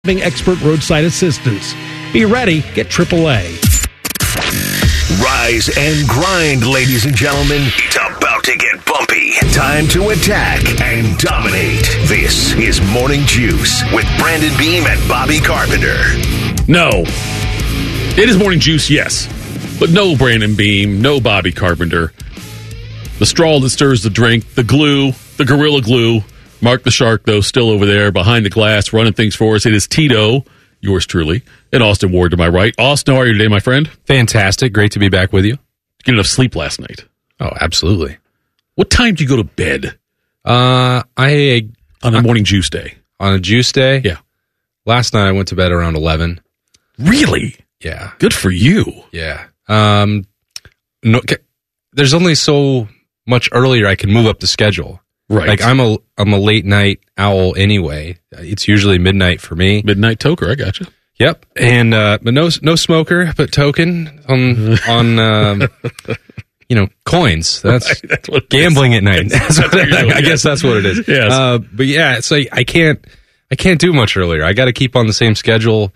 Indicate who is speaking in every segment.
Speaker 1: expert roadside assistance. Be ready, get AAA.
Speaker 2: Rise and grind, ladies and gentlemen. It's about to get bumpy. Time to attack and dominate. This is Morning Juice with Brandon Beam and Bobby Carpenter.
Speaker 3: No. It is Morning Juice, yes. But no Brandon Beam, no Bobby Carpenter. The straw that stirs the drink, the glue, the Gorilla Glue. Mark the Shark, though, still over there behind the glass, running things for us. It is Tito, yours truly, and Austin Ward to my right. Austin, how are you today, my friend?
Speaker 4: Fantastic. Great to be back with you.
Speaker 3: Did you get enough sleep last night?
Speaker 4: Oh, absolutely.
Speaker 3: What time do you go to bed?
Speaker 4: On
Speaker 3: a Morning Juice day.
Speaker 4: On a juice day?
Speaker 3: Yeah.
Speaker 4: Last night I went to bed around 11.
Speaker 3: Really?
Speaker 4: Yeah.
Speaker 3: Good for you.
Speaker 4: Yeah. No, there's only so much earlier I can move up the schedule.
Speaker 3: Right.
Speaker 4: Like I'm a late night owl anyway. It's usually midnight for me.
Speaker 3: Midnight toker, I gotcha.
Speaker 4: Yep. And but no smoker, but token on coins. That's
Speaker 3: what
Speaker 4: gambling at night. I guess that's what it is.
Speaker 3: Yes.
Speaker 4: But yeah, it's like I can't do much earlier. I got to keep on the same schedule.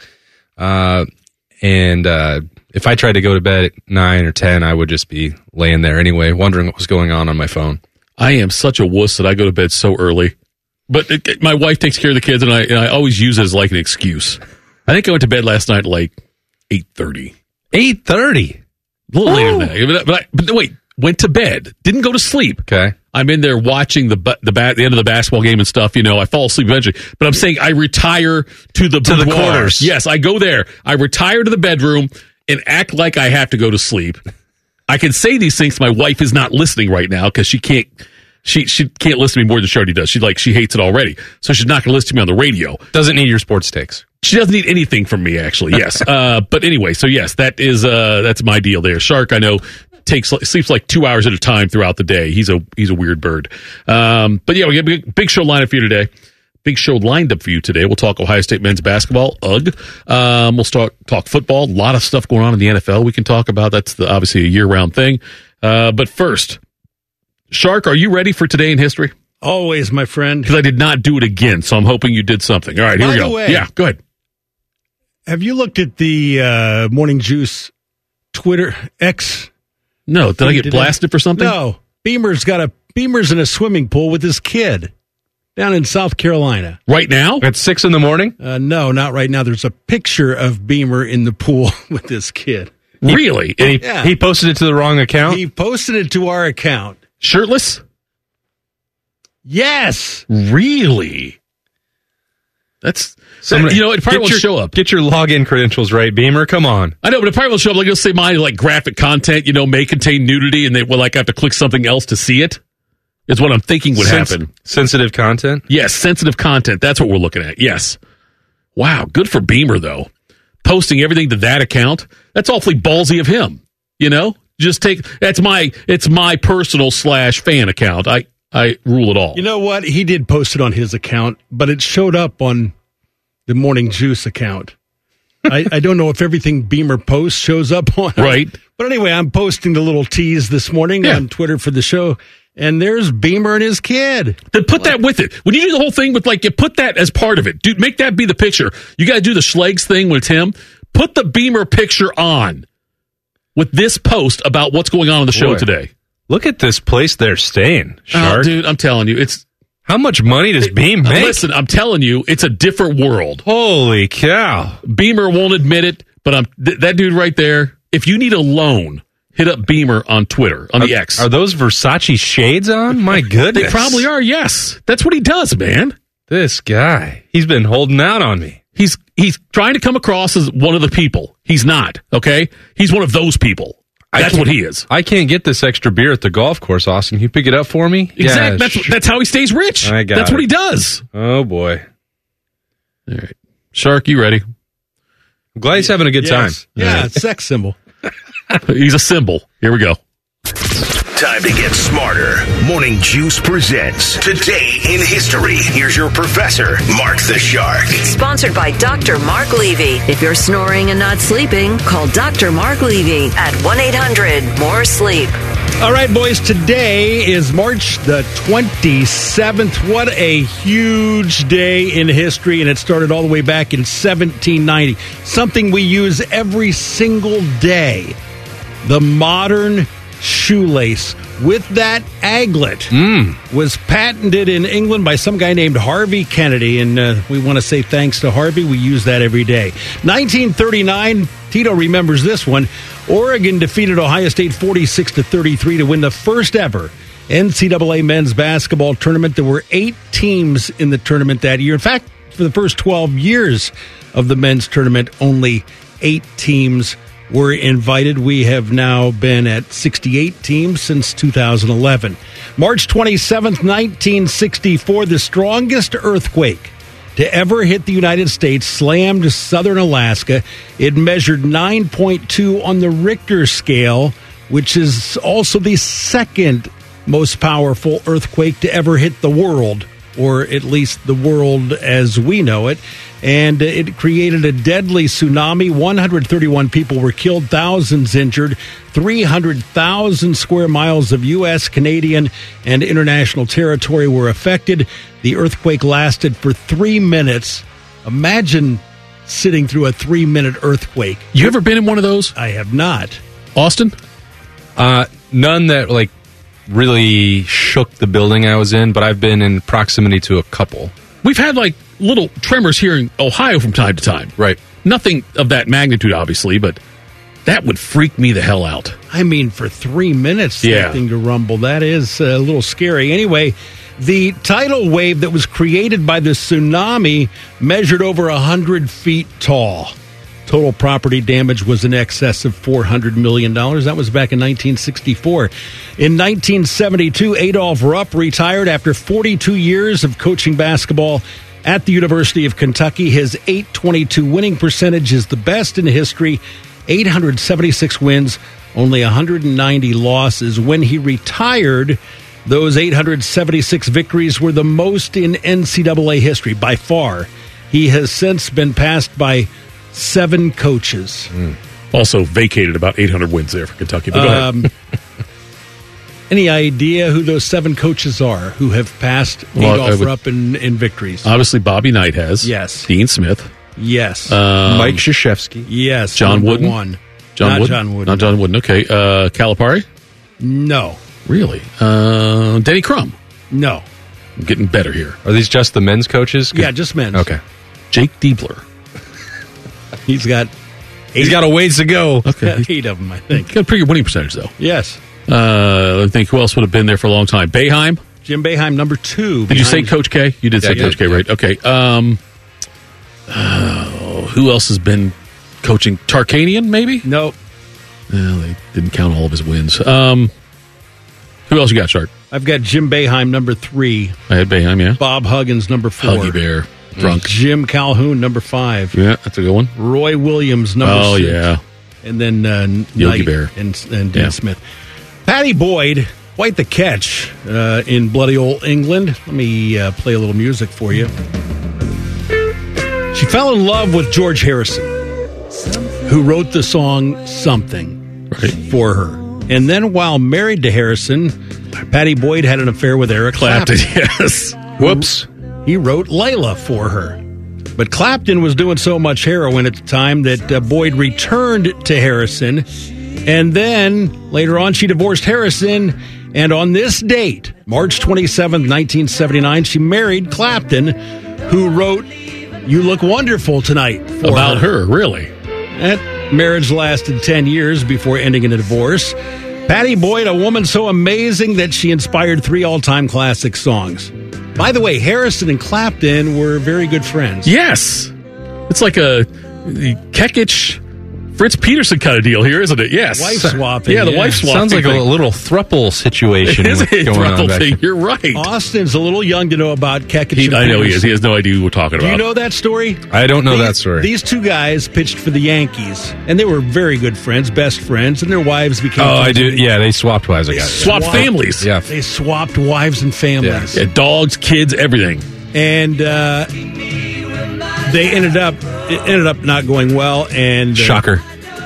Speaker 4: And if I tried to go to bed at 9 or 10, I would just be laying there anyway, wondering what was going on my phone.
Speaker 3: I am such a wuss that I go to bed so early. But my wife takes care of the kids, and I always use it as like an excuse. I think I went to bed last night at like 8:30.
Speaker 4: 8:30?
Speaker 3: A little later than that. But wait, went to bed. Didn't go to sleep.
Speaker 4: Okay.
Speaker 3: I'm in there watching the end of the basketball game and stuff. You know, I fall asleep eventually. But I'm saying I retire to the
Speaker 4: quarters.
Speaker 3: Yes, I go there. I retire to the bedroom and act like I have to go to sleep. I can say these things. My wife is not listening right now because she can't listen to me more than she already does. She hates it already. So she's not going to listen to me on the radio.
Speaker 4: Doesn't need your sports takes.
Speaker 3: She doesn't need anything from me, actually. Yes. But anyway, so yes, that's my deal there. Shark, I know, sleeps like 2 hours at a time throughout the day. He's a weird bird. But yeah, we got a big show lined up for you today. Big show lined up for you today. We'll talk Ohio State men's basketball. Ugh. We'll talk football. A lot of stuff going on in the NFL we can talk about. That's obviously a year-round thing. But first, Shark, are you ready for Today in History?
Speaker 1: Always, my friend.
Speaker 3: Because I did not do it again, so I'm hoping you did something. All right, here we go.
Speaker 1: By the way,
Speaker 3: yeah, go ahead.
Speaker 1: Have you looked at the Morning Juice Twitter X?
Speaker 3: No. Did I get blasted for something?
Speaker 1: No. Beamer's in a swimming pool with his kid down in South Carolina.
Speaker 3: Right now?
Speaker 4: At 6 in the morning?
Speaker 1: No, not right now. There's a picture of Beamer in the pool with this kid.
Speaker 3: Really?
Speaker 4: And he posted it to the wrong account?
Speaker 1: He posted it to our account.
Speaker 3: Shirtless?
Speaker 1: Yes.
Speaker 3: Really? That's... it probably won't show up.
Speaker 4: Get your login credentials right, Beamer. Come on.
Speaker 3: I know, but it probably will show up. Like, let's say my graphic content, may contain nudity, and they will have to click something else to see it. Is what I'm thinking would happen.
Speaker 4: Sensitive content?
Speaker 3: Yes, sensitive content. That's what we're looking at. Yes. Wow, good for Beamer, though. Posting everything to that account. That's awfully ballsy of him. Just it's my personal /fan account. I rule it all.
Speaker 1: You know what? He did post it on his account, but it showed up on the Morning Juice account. I don't know if everything Beamer posts shows up on.
Speaker 3: Right.
Speaker 1: But anyway, I'm posting the little tease this morning on Twitter for the show, and there's Beamer and his kid.
Speaker 3: Then put that with it. When you do the whole thing with you put that as part of it. Dude, make that be the picture. You got to do the Schlegs thing when it's him. Put the Beamer picture on with this post about what's going on the show today.
Speaker 4: Look at this place they're staying, Shark.
Speaker 3: Dude, I'm telling you, it's...
Speaker 4: How much money does Beam make?
Speaker 3: Listen, I'm telling you, it's a different world.
Speaker 4: Holy cow.
Speaker 3: Beamer won't admit it, but that dude right there, if you need a loan, hit up Beamer on Twitter, on the X.
Speaker 4: Are those Versace shades on? My goodness.
Speaker 3: They probably are, yes. That's what he does, man.
Speaker 4: This guy, he's been holding out on me.
Speaker 3: He's trying to come across as one of the people. He's not, okay? He's one of those people. That's what he is.
Speaker 4: I can't get this extra beer at the golf course, Austin. Can you pick it up for me?
Speaker 3: Exactly. Yeah, that's how he stays rich. That's what he does.
Speaker 4: Oh, boy.
Speaker 3: All right. Shark, you ready?
Speaker 4: I'm glad he's having a good time.
Speaker 1: Yeah, sex symbol.
Speaker 3: He's a symbol. Here we go.
Speaker 2: Time to get smarter. Morning Juice presents Today in History. Here's your professor, Mark the Shark.
Speaker 5: Sponsored by Dr. Mark Levy. If you're snoring and not sleeping, call Dr. Mark Levy at 1-800-MORE-SLEEP.
Speaker 1: All right, boys, today is March the 27th. What a huge day in history, and it started all the way back in 1790. Something we use every single day. The modern shoelace with that aglet was patented in England by some guy named Harvey Kennedy, and we want to say thanks to Harvey. We use that every day. 1939, Tito remembers this one. Oregon defeated Ohio State 46-33 to win the first ever NCAA men's basketball tournament. There were 8 teams in the tournament that year. In fact, for the first 12 years of the men's tournament, only 8 teams were invited. We have now been at 68 teams since 2011. March 27th, 1964, the strongest earthquake to ever hit the United States slammed southern Alaska. It measured 9.2 on the Richter scale, which is also the second most powerful earthquake to ever hit the world, or at least the world as we know it. And it created a deadly tsunami. 131 people were killed, thousands injured. 300,000 square miles of U.S., Canadian, and international territory were affected. The earthquake lasted for 3 minutes. Imagine sitting through a 3-minute earthquake.
Speaker 3: You ever been in one of those?
Speaker 1: I have not.
Speaker 3: Austin?
Speaker 4: None that really shook the building I was in, but I've been in proximity to a couple.
Speaker 3: We've had little tremors here in Ohio from time to time.
Speaker 4: Right.
Speaker 3: Nothing of that magnitude, obviously, but that would freak me the hell out.
Speaker 1: I mean, for 3 minutes,
Speaker 3: Yeah.
Speaker 1: something to rumble. That is a little scary. Anyway, the tidal wave that was created by the tsunami measured over 100 feet tall. Total property damage was in excess of $400 million. That was back in 1964. In 1972, Adolph Rupp retired after 42 years of coaching basketball at the University of Kentucky. His .822 winning percentage is the best in history. 876 wins, only 190 losses. When he retired, those 876 victories were the most in NCAA history by far. He has since been passed by 7 coaches.
Speaker 3: Also vacated about 800 wins there for Kentucky. But go ahead.
Speaker 1: Any idea who those 7 coaches are who have passed Adolph Rupp in victories?
Speaker 3: Obviously, Bobby Knight has.
Speaker 1: Yes.
Speaker 3: Dean Smith.
Speaker 1: Yes.
Speaker 4: Mike Krzyzewski.
Speaker 1: Yes.
Speaker 3: John Wooden?
Speaker 1: One.
Speaker 3: John
Speaker 1: Not
Speaker 3: Wooden?
Speaker 1: John Wooden.
Speaker 3: Not John Wooden. Okay. Calipari?
Speaker 1: No.
Speaker 3: Really? Denny Crum.
Speaker 1: No.
Speaker 3: I'm getting better here.
Speaker 4: Are these just the men's coaches?
Speaker 1: Yeah, just men's.
Speaker 4: Okay.
Speaker 3: Jake Diebler.
Speaker 1: He's got
Speaker 4: He's got a ways to go.
Speaker 3: Okay.
Speaker 1: 8 of them, I think.
Speaker 3: Got a pretty good winning percentage, though.
Speaker 1: Yes.
Speaker 3: I think who else would have been there for a long time? Boeheim?
Speaker 1: Jim Boeheim, number 2.
Speaker 3: Did you say Coach K? You did say
Speaker 4: Yeah,
Speaker 3: Coach K, right? Okay. Who else has been coaching? Tarkanian, maybe?
Speaker 1: No.
Speaker 3: Well, they didn't count all of his wins. Who else you got, Shark?
Speaker 1: I've got Jim Boeheim, number 3.
Speaker 3: I had Boeheim, yeah.
Speaker 1: Bob Huggins, number 4.
Speaker 3: Huggy Bear. Drunk.
Speaker 1: Jim Calhoun, number 5.
Speaker 3: Yeah, that's a good one.
Speaker 1: Roy Williams, number 6.
Speaker 3: Yeah.
Speaker 1: And then
Speaker 3: Yogi
Speaker 1: Knight
Speaker 3: Bear.
Speaker 1: and Dean Smith. Patty Boyd, quite the catch in bloody old England. Let me play a little music for you. She fell in love with George Harrison, who wrote the song Something for her. And then while married to Harrison, Patty Boyd had an affair with Eric Clapton.
Speaker 3: Yes.
Speaker 1: Whoops. He wrote Layla for her. But Clapton was doing so much heroin at the time that Boyd returned to Harrison. And then later on, she divorced Harrison. And on this date, March 27th, 1979, she married Clapton, who wrote You Look Wonderful Tonight for
Speaker 3: About her, really?
Speaker 1: That marriage lasted 10 years before ending in a divorce. Patty Boyd, a woman so amazing that she inspired 3 all-time classic songs. By the way, Harrison and Clapton were very good friends.
Speaker 3: Yes. It's like a Kekich, Fritz Peterson kind of deal here, isn't it? Yes.
Speaker 1: Wife swapping.
Speaker 3: Yeah, the wife swapping.
Speaker 4: Sounds like
Speaker 3: thing.
Speaker 4: a little thruple situation.
Speaker 3: It is a
Speaker 4: going on
Speaker 3: thruple
Speaker 4: back
Speaker 3: thing.
Speaker 4: there.
Speaker 3: You're right.
Speaker 1: Austin's a little young to know about Kekich and
Speaker 3: I know he is.
Speaker 1: Peterson.
Speaker 3: He has no idea who we're talking
Speaker 1: Do
Speaker 3: about.
Speaker 1: you know that story?
Speaker 4: I don't know that story.
Speaker 1: These 2 guys pitched for the Yankees, and they were very good friends, best friends, and their wives became...
Speaker 4: Oh, I do. Yeah, they swapped wives. I got it.
Speaker 3: Swap families.
Speaker 4: Yeah.
Speaker 1: They swapped wives and families.
Speaker 3: Yeah, dogs, kids, everything.
Speaker 1: And it ended up not going well. And
Speaker 4: Shocker.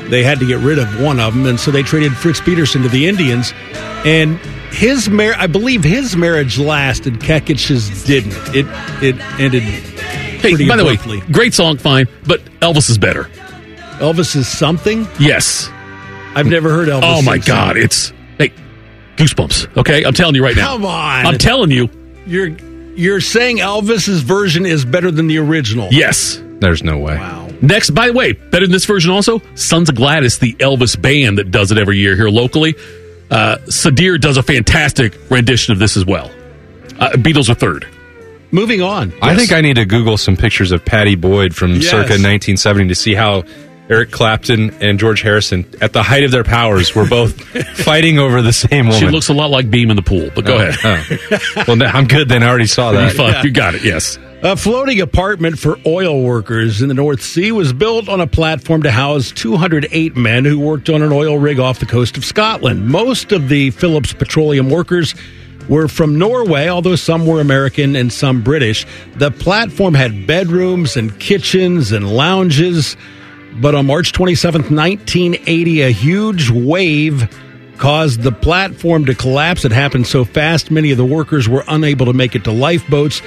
Speaker 1: they had to get rid of one of them, and so they traded Fritz Peterson to the Indians. And I believe his marriage lasted. Kekic's didn't. It ended pretty
Speaker 3: by
Speaker 1: abruptly.
Speaker 3: The way, great song, fine, but Elvis is better.
Speaker 1: Elvis is something?
Speaker 3: Yes.
Speaker 1: I've never heard Elvis.
Speaker 3: Oh, my
Speaker 1: sing
Speaker 3: God.
Speaker 1: something.
Speaker 3: It's, hey, goosebumps, okay? I'm telling you right now.
Speaker 1: Come on.
Speaker 3: I'm telling you.
Speaker 1: You're saying Elvis's version is better than the original?
Speaker 3: Yes.
Speaker 4: There's no way.
Speaker 1: Wow.
Speaker 3: Next, by the way, better than this version also, Sons of Gladys, the Elvis band that does it every year here locally. Sadir does a fantastic rendition of this as well. Beatles are third.
Speaker 1: Moving on.
Speaker 4: I think I need to Google some pictures of Patty Boyd from circa 1970 to see how Eric Clapton and George Harrison, at the height of their powers, were both fighting over the same woman.
Speaker 3: She looks a lot like Beam in the pool, but go ahead.
Speaker 4: Oh. Well, I'm good then. I already saw that.
Speaker 3: You got it, yes.
Speaker 1: A floating apartment for oil workers in the North Sea was built on a platform to house 208 men who worked on an oil rig off the coast of Scotland. Most of the Phillips Petroleum workers were from Norway, although some were American and some British. The platform had bedrooms and kitchens and lounges, but on March 27th, 1980, a huge wave caused the platform to collapse. It happened so fast, many of the workers were unable to make it to lifeboats.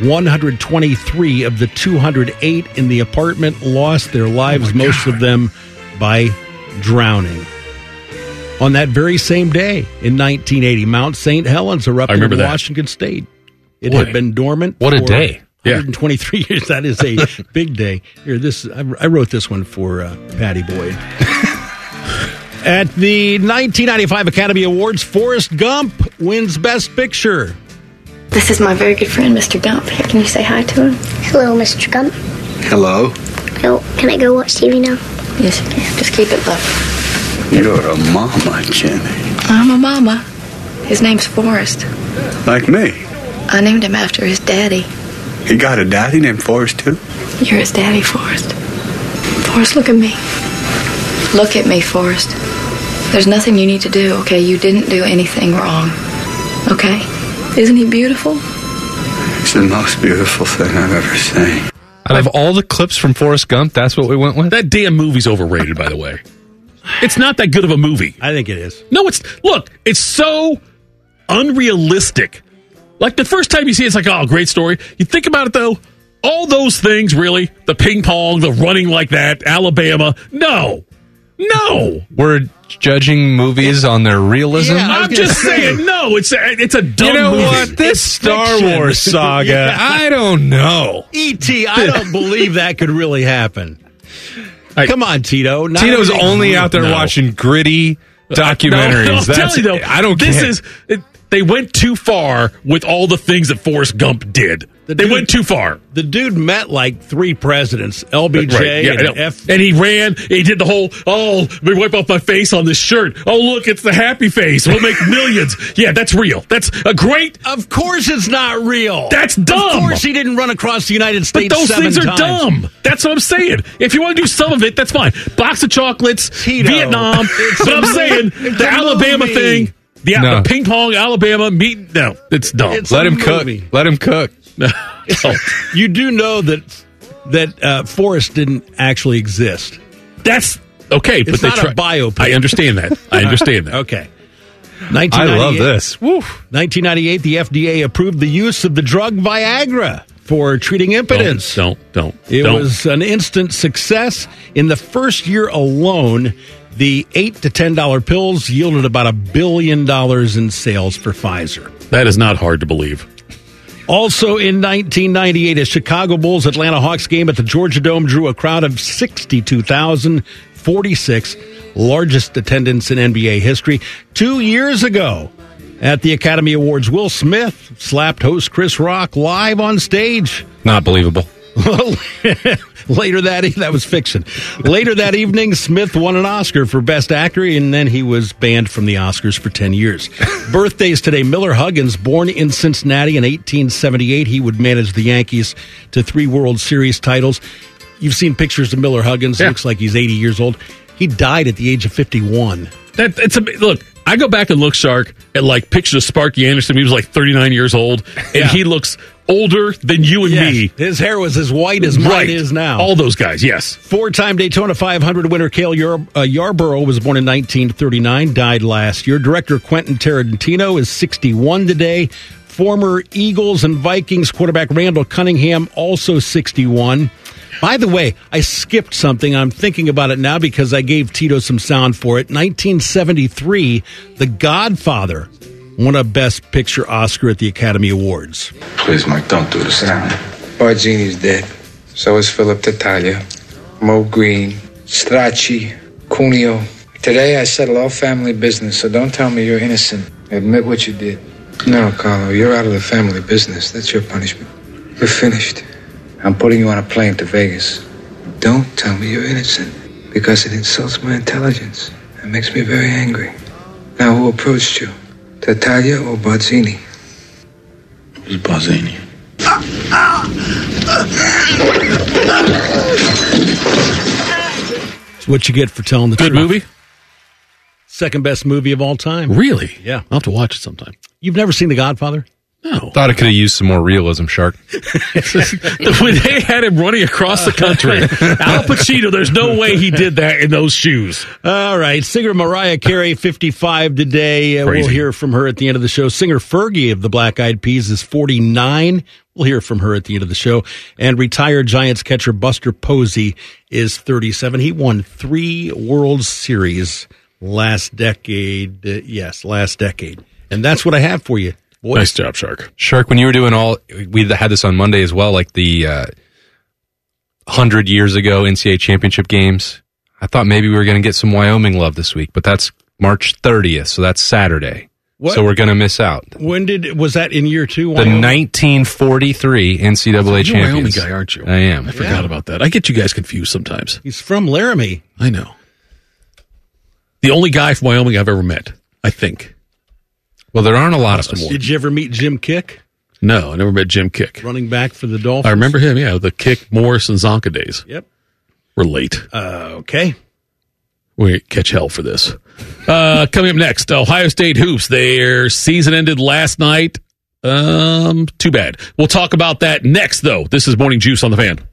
Speaker 1: 123 of the 208 in the apartment lost their lives, most of them by drowning. On that very same day in 1980, Mount St. Helens erupted in Washington State. It had been dormant.
Speaker 4: What a
Speaker 1: for
Speaker 4: day.
Speaker 1: 123 years. That is a big day. Here, I wrote this one for Patty Boyd. At the 1995 Academy Awards, Forrest Gump wins Best Picture.
Speaker 6: This is my very good friend, Mr. Gump. Here, can you say hi to him?
Speaker 7: Hello, Mr. Gump.
Speaker 8: Hello.
Speaker 7: Oh, can I go watch TV now?
Speaker 6: Yes, you can. Just keep it low.
Speaker 8: You're a mama, Jenny.
Speaker 6: I'm a mama. His name's Forrest.
Speaker 8: Like me.
Speaker 6: I named him after his daddy.
Speaker 8: He got a daddy named Forrest, too?
Speaker 6: You're his daddy, Forrest. Forrest, look at me. Look at me, Forrest. There's nothing you need to do, okay? You didn't do anything wrong, okay? Isn't he beautiful?
Speaker 8: It's the most beautiful thing I've ever seen.
Speaker 4: Out of all the clips from Forrest Gump, that's what we went with?
Speaker 3: That damn movie's overrated, by the way. It's not that good of a movie.
Speaker 1: I think it is.
Speaker 3: No, it's so unrealistic. Like the first time you see it, it's like, oh, great story. You think about it, though, all those things, really, the ping pong, the running like that, Alabama, no.
Speaker 4: We're judging movies on their realism?
Speaker 1: Yeah,
Speaker 3: I'm just saying, no, it's a dumb movie.
Speaker 4: You know what? This Star Wars saga,
Speaker 1: Yeah.
Speaker 4: I don't know.
Speaker 1: E.T., I don't believe that could really happen. Come on, Tito. Not
Speaker 4: Tito's
Speaker 1: everything's
Speaker 4: only
Speaker 1: real.
Speaker 4: out there watching gritty documentaries.
Speaker 3: No, I'm telling you, though,
Speaker 4: I don't care.
Speaker 3: They went too far with all the things that Forrest Gump did. They went too far.
Speaker 1: The dude met like 3 presidents, LBJ
Speaker 3: Right, yeah,
Speaker 1: and F.
Speaker 3: And he ran. He did the whole, let me wipe off my face on this shirt. Oh, look, it's the happy face. We'll make millions. Yeah, that's real. That's a great.
Speaker 1: Of course it's not real.
Speaker 3: That's dumb.
Speaker 1: Of course he didn't run across the United States
Speaker 3: But those
Speaker 1: 7
Speaker 3: things are
Speaker 1: times.
Speaker 3: dumb. That's what I'm saying. If you want to do some of it, that's fine. Box of chocolates,
Speaker 1: Tito,
Speaker 3: Vietnam.
Speaker 1: it's
Speaker 3: But
Speaker 1: a
Speaker 3: I'm saying
Speaker 1: it's
Speaker 3: the
Speaker 1: a
Speaker 3: Alabama
Speaker 1: movie.
Speaker 3: thing, the ping pong, Alabama meat. No, it's dumb.
Speaker 1: It's
Speaker 4: Let
Speaker 1: a
Speaker 4: him cook.
Speaker 1: movie.
Speaker 4: Let him cook.
Speaker 1: You do know that Forrest didn't actually exist.
Speaker 3: That's okay,
Speaker 1: It's
Speaker 3: but they
Speaker 1: not a biopic.
Speaker 3: I understand that.
Speaker 1: Okay.
Speaker 4: I love this. Woo.
Speaker 1: 1998, the FDA approved the use of the drug Viagra for treating impotence.
Speaker 3: Don't.
Speaker 1: It was an instant success. In the first year alone, the $8 to $10 pills yielded about $1 billion in sales for Pfizer.
Speaker 3: That is not hard to believe.
Speaker 1: Also in 1998, a Chicago Bulls Atlanta Hawks game at the Georgia Dome drew a crowd of 62,046, largest attendance in NBA history. 2 years ago, at the Academy Awards, Will Smith slapped host Chris Rock live on stage.
Speaker 4: Not believable.
Speaker 1: Later that was fiction. Later that evening, Smith won an Oscar for Best Actor, and then he was banned from the Oscars for 10 years. Birthdays today: Miller Huggins, born in Cincinnati in 1878. He would manage the Yankees to 3 World Series titles. You've seen pictures of Miller Huggins.
Speaker 3: Yeah.
Speaker 1: Looks like he's 80 years old. He died at the age of 51.
Speaker 3: Look, I go back and look, Shark, at like pictures of Sparky Anderson. He was like 39 years old, and he looks older than you and me.
Speaker 1: His hair was as white as mine is now.
Speaker 3: All those guys, yes.
Speaker 1: 4-time Daytona 500 winner Cale Yarborough was born in 1939, died last year. Director Quentin Tarantino is 61 today. Former Eagles and Vikings quarterback Randall Cunningham, also 61. By the way, I skipped something. I'm thinking about it now because I gave Tito some sound for it. 1973, The Godfather won a Best Picture Oscar at the Academy Awards.
Speaker 8: Please, Mike, don't do the sound.
Speaker 9: Barzini's dead. So is Philip Tattaglia, Mo Green, Stracci, Cuneo. Today I settle all family business, so don't tell me you're innocent. Admit what you did. No, Carlo, you're out of the family business. That's your punishment. You're finished. I'm putting you on a plane to Vegas. Don't tell me you're innocent, because it insults my intelligence. It makes me very angry. Now, who approached you? Tattaglia or Barzini?
Speaker 8: It was Barzini.
Speaker 1: It's what you get for telling the truth.
Speaker 3: Good movie?
Speaker 1: Second best movie of all time.
Speaker 3: Really?
Speaker 1: Yeah.
Speaker 3: I'll have to watch it sometime.
Speaker 1: You've never seen The Godfather?
Speaker 3: No.
Speaker 4: Thought it could have used some more realism, Shark.
Speaker 3: When they had him running across the country, Al Pacino, there's no way he did that in those shoes.
Speaker 1: All right. Singer Mariah Carey, 55 today. We'll hear from her at the end of the show. Singer Fergie of the Black Eyed Peas is 49. We'll hear from her at the end of the show. And retired Giants catcher Buster Posey is 37. He won 3 World Series last decade. Last decade. And that's what I have for you. Boys.
Speaker 3: Nice job, Shark.
Speaker 4: Shark, when you were doing we had this on Monday as well, like the 100 years ago NCAA championship games. I thought maybe we were going to get some Wyoming love this week, but that's March 30th, so that's Saturday.
Speaker 1: What?
Speaker 4: So we're going to miss out.
Speaker 1: When was that in year 2?
Speaker 4: The 1943 NCAA
Speaker 3: You're a
Speaker 4: champions.
Speaker 3: Wyoming guy, aren't you?
Speaker 4: I am.
Speaker 3: I forgot about that. I get you guys confused sometimes.
Speaker 1: He's from Laramie.
Speaker 3: I know. The only guy from Wyoming I've ever met, I think.
Speaker 4: Well, there aren't a lot of them.
Speaker 1: Did you ever meet Jim Kick?
Speaker 3: No, I never met Jim Kick.
Speaker 1: Running back for the Dolphins?
Speaker 3: I remember him, the Kick, Morris, and Zonka days.
Speaker 1: Yep.
Speaker 3: We're late.
Speaker 1: Okay.
Speaker 3: We catch hell for this. Coming up next, Ohio State Hoops. Their season ended last night. Too bad. We'll talk about that next, though. This is Morning Juice on the Fan.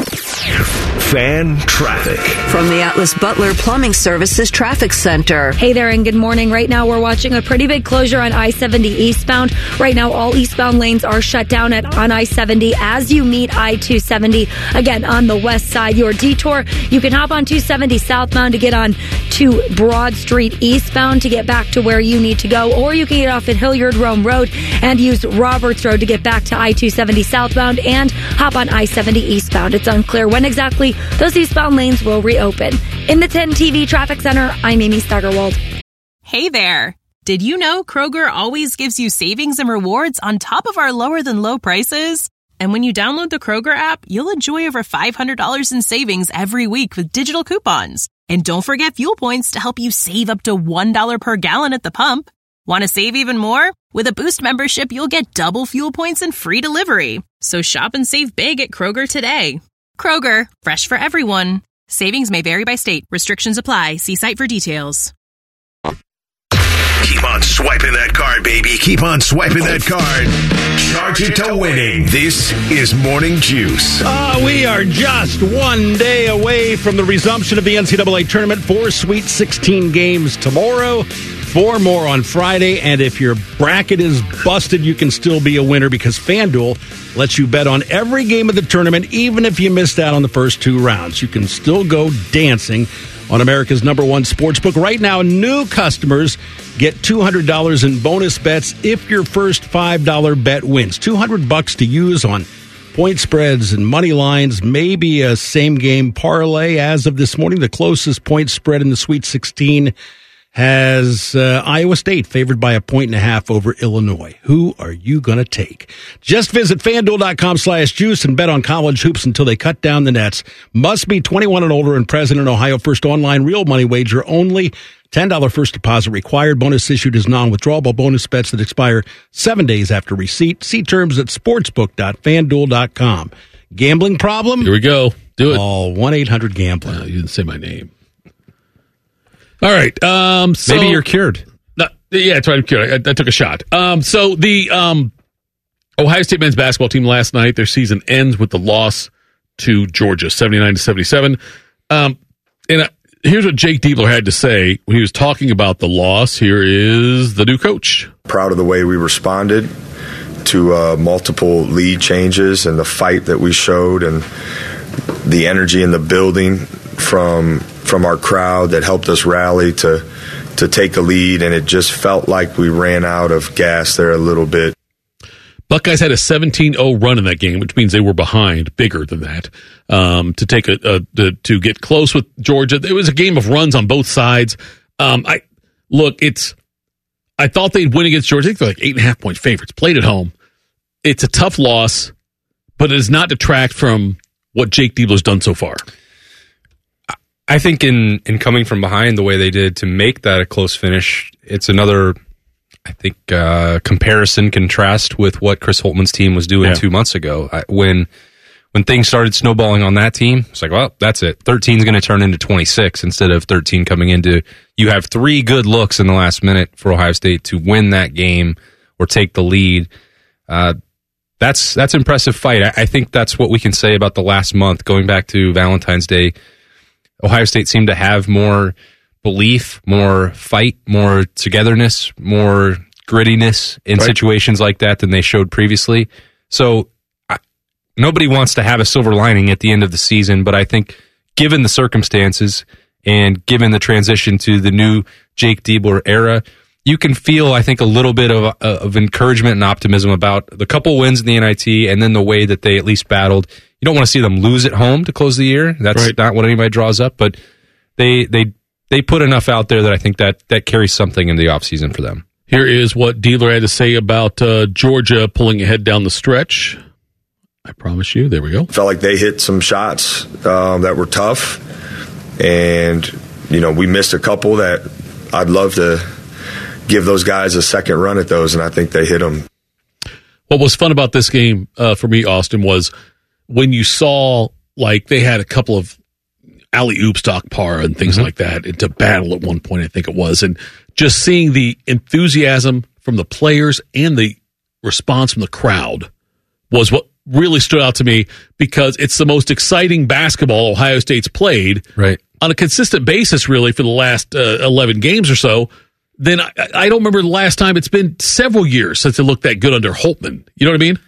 Speaker 2: Fan traffic.
Speaker 5: From the Atlas Butler Plumbing Services Traffic Center.
Speaker 10: Hey there and good morning. Right now we're watching a pretty big closure on I-70 eastbound. Right now all eastbound lanes are shut down on I-70 as you meet I-270. Again, on the west side, your detour, you can hop on 270 southbound to get on to Broad Street eastbound to get back to where you need to go, or you can get off at Hilliard Rome Road and use Roberts Road to get back to I-270 southbound and hop on I-70 eastbound. It's unclear when exactly those eastbound lanes will reopen. In the 10 TV Traffic Center, I'm Amy Steigerwald.
Speaker 11: Hey there. Did you know Kroger always gives you savings and rewards on top of our lower than low prices? And when you download the Kroger app, you'll enjoy over $500 in savings every week with digital coupons. And don't forget fuel points to help you save up to $1 per gallon at the pump. Want to save even more? With a Boost membership, you'll get double fuel points and free delivery. So shop and save big at Kroger today. Kroger, fresh for everyone. Savings may vary by state. Restrictions apply. See site for details.
Speaker 2: Keep on swiping that card, baby. Keep on swiping that card. Charge it to winning. This is Morning Juice.
Speaker 1: We are just one day away from the resumption of the NCAA tournament. 4 Sweet 16 games tomorrow. 4 more on Friday, and if your bracket is busted, you can still be a winner because FanDuel lets you bet on every game of the tournament, even if you missed out on the first 2 rounds. You can still go dancing on America's #1 sportsbook. Right now, new customers get $200 in bonus bets if your first $5 bet wins. $200 to use on point spreads and money lines, maybe a same-game parlay. As of this morning, the closest point spread in the Sweet 16 has Iowa State favored by 1.5 over Illinois. Who are you going to take? Just visit FanDuel.com/juice and bet on college hoops until they cut down the nets. Must be 21 and older and present in Ohio. First online real money wager only. $10 first deposit required. Bonus issued as non-withdrawable bonus bets that expire 7 days after receipt. See terms at sportsbook.fanduel.com. Gambling problem?
Speaker 3: Here we go. Do it.
Speaker 1: Call 1-800-GAMBLER.
Speaker 3: You didn't say my name. All right. So
Speaker 4: maybe you're cured.
Speaker 3: Yeah, that's right. I'm cured. I took a shot. So the Ohio State men's basketball team last night, their season ends with the loss to Georgia, 79-77. Here's what Jake Diebler had to say when he was talking about the loss. Here is the new coach.
Speaker 12: Proud of the way we responded to multiple lead changes and the fight that we showed and the energy in the building from our crowd that helped us rally to take a lead, and it just felt like we ran out of gas there a little bit.
Speaker 3: Buckeyes had a 17-0 run in that game, which means they were behind bigger than that to take to get close with Georgia. It was a game of runs on both sides. I thought they'd win against Georgia. I think they're like 8.5-point favorites. Played at home. It's a tough loss, but it does not detract from what Jake Diebler's done so far.
Speaker 4: I think in coming from behind the way they did to make that a close finish, it's another, I think, comparison, contrast with what Chris Holtmann's team was doing 2 months ago. When things started snowballing on that team, it's like, well, that's it. 13 is going to turn into 26 instead of 13 coming into. You have 3 good looks in the last minute for Ohio State to win that game or take the lead. That's impressive fight. I think that's what we can say about the last month. Going back to Valentine's Day, Ohio State seemed to have more belief, more fight, more togetherness, more grittiness in situations like that than they showed previously. So nobody wants to have a silver lining at the end of the season, but I think given the circumstances and given the transition to the new Jake Diebler era, you can feel, I think, a little bit of encouragement and optimism about the couple wins in the NIT and then the way that they at least battled. You don't want to see them lose at home to close the year. That's not what anybody draws up, but they put enough out there that I think that carries something in the offseason for them.
Speaker 3: Here is what Diebler had to say about Georgia pulling ahead down the stretch. I promise you. There we go.
Speaker 12: Felt like they hit some shots that were tough, and we missed a couple that I'd love to give those guys a second run at those, and I think they hit them.
Speaker 3: What was fun about this game for me, Austin, was when you saw like they had a couple of alley-oops to Akpara and things like that into battle at one point, I think it was, and just seeing the enthusiasm from the players and the response from the crowd was what really stood out to me, because it's the most exciting basketball Ohio State's played on a consistent basis, really, for the last 11 games or so. Then I don't remember the last time. It's been several years since it looked that good under Holtmann. You know what I mean?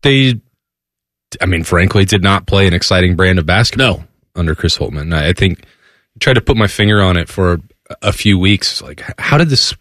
Speaker 4: They, frankly, did not play an exciting brand of basketball under Chris Holtmann. I think I tried to put my finger on it for a few weeks. Like, how did this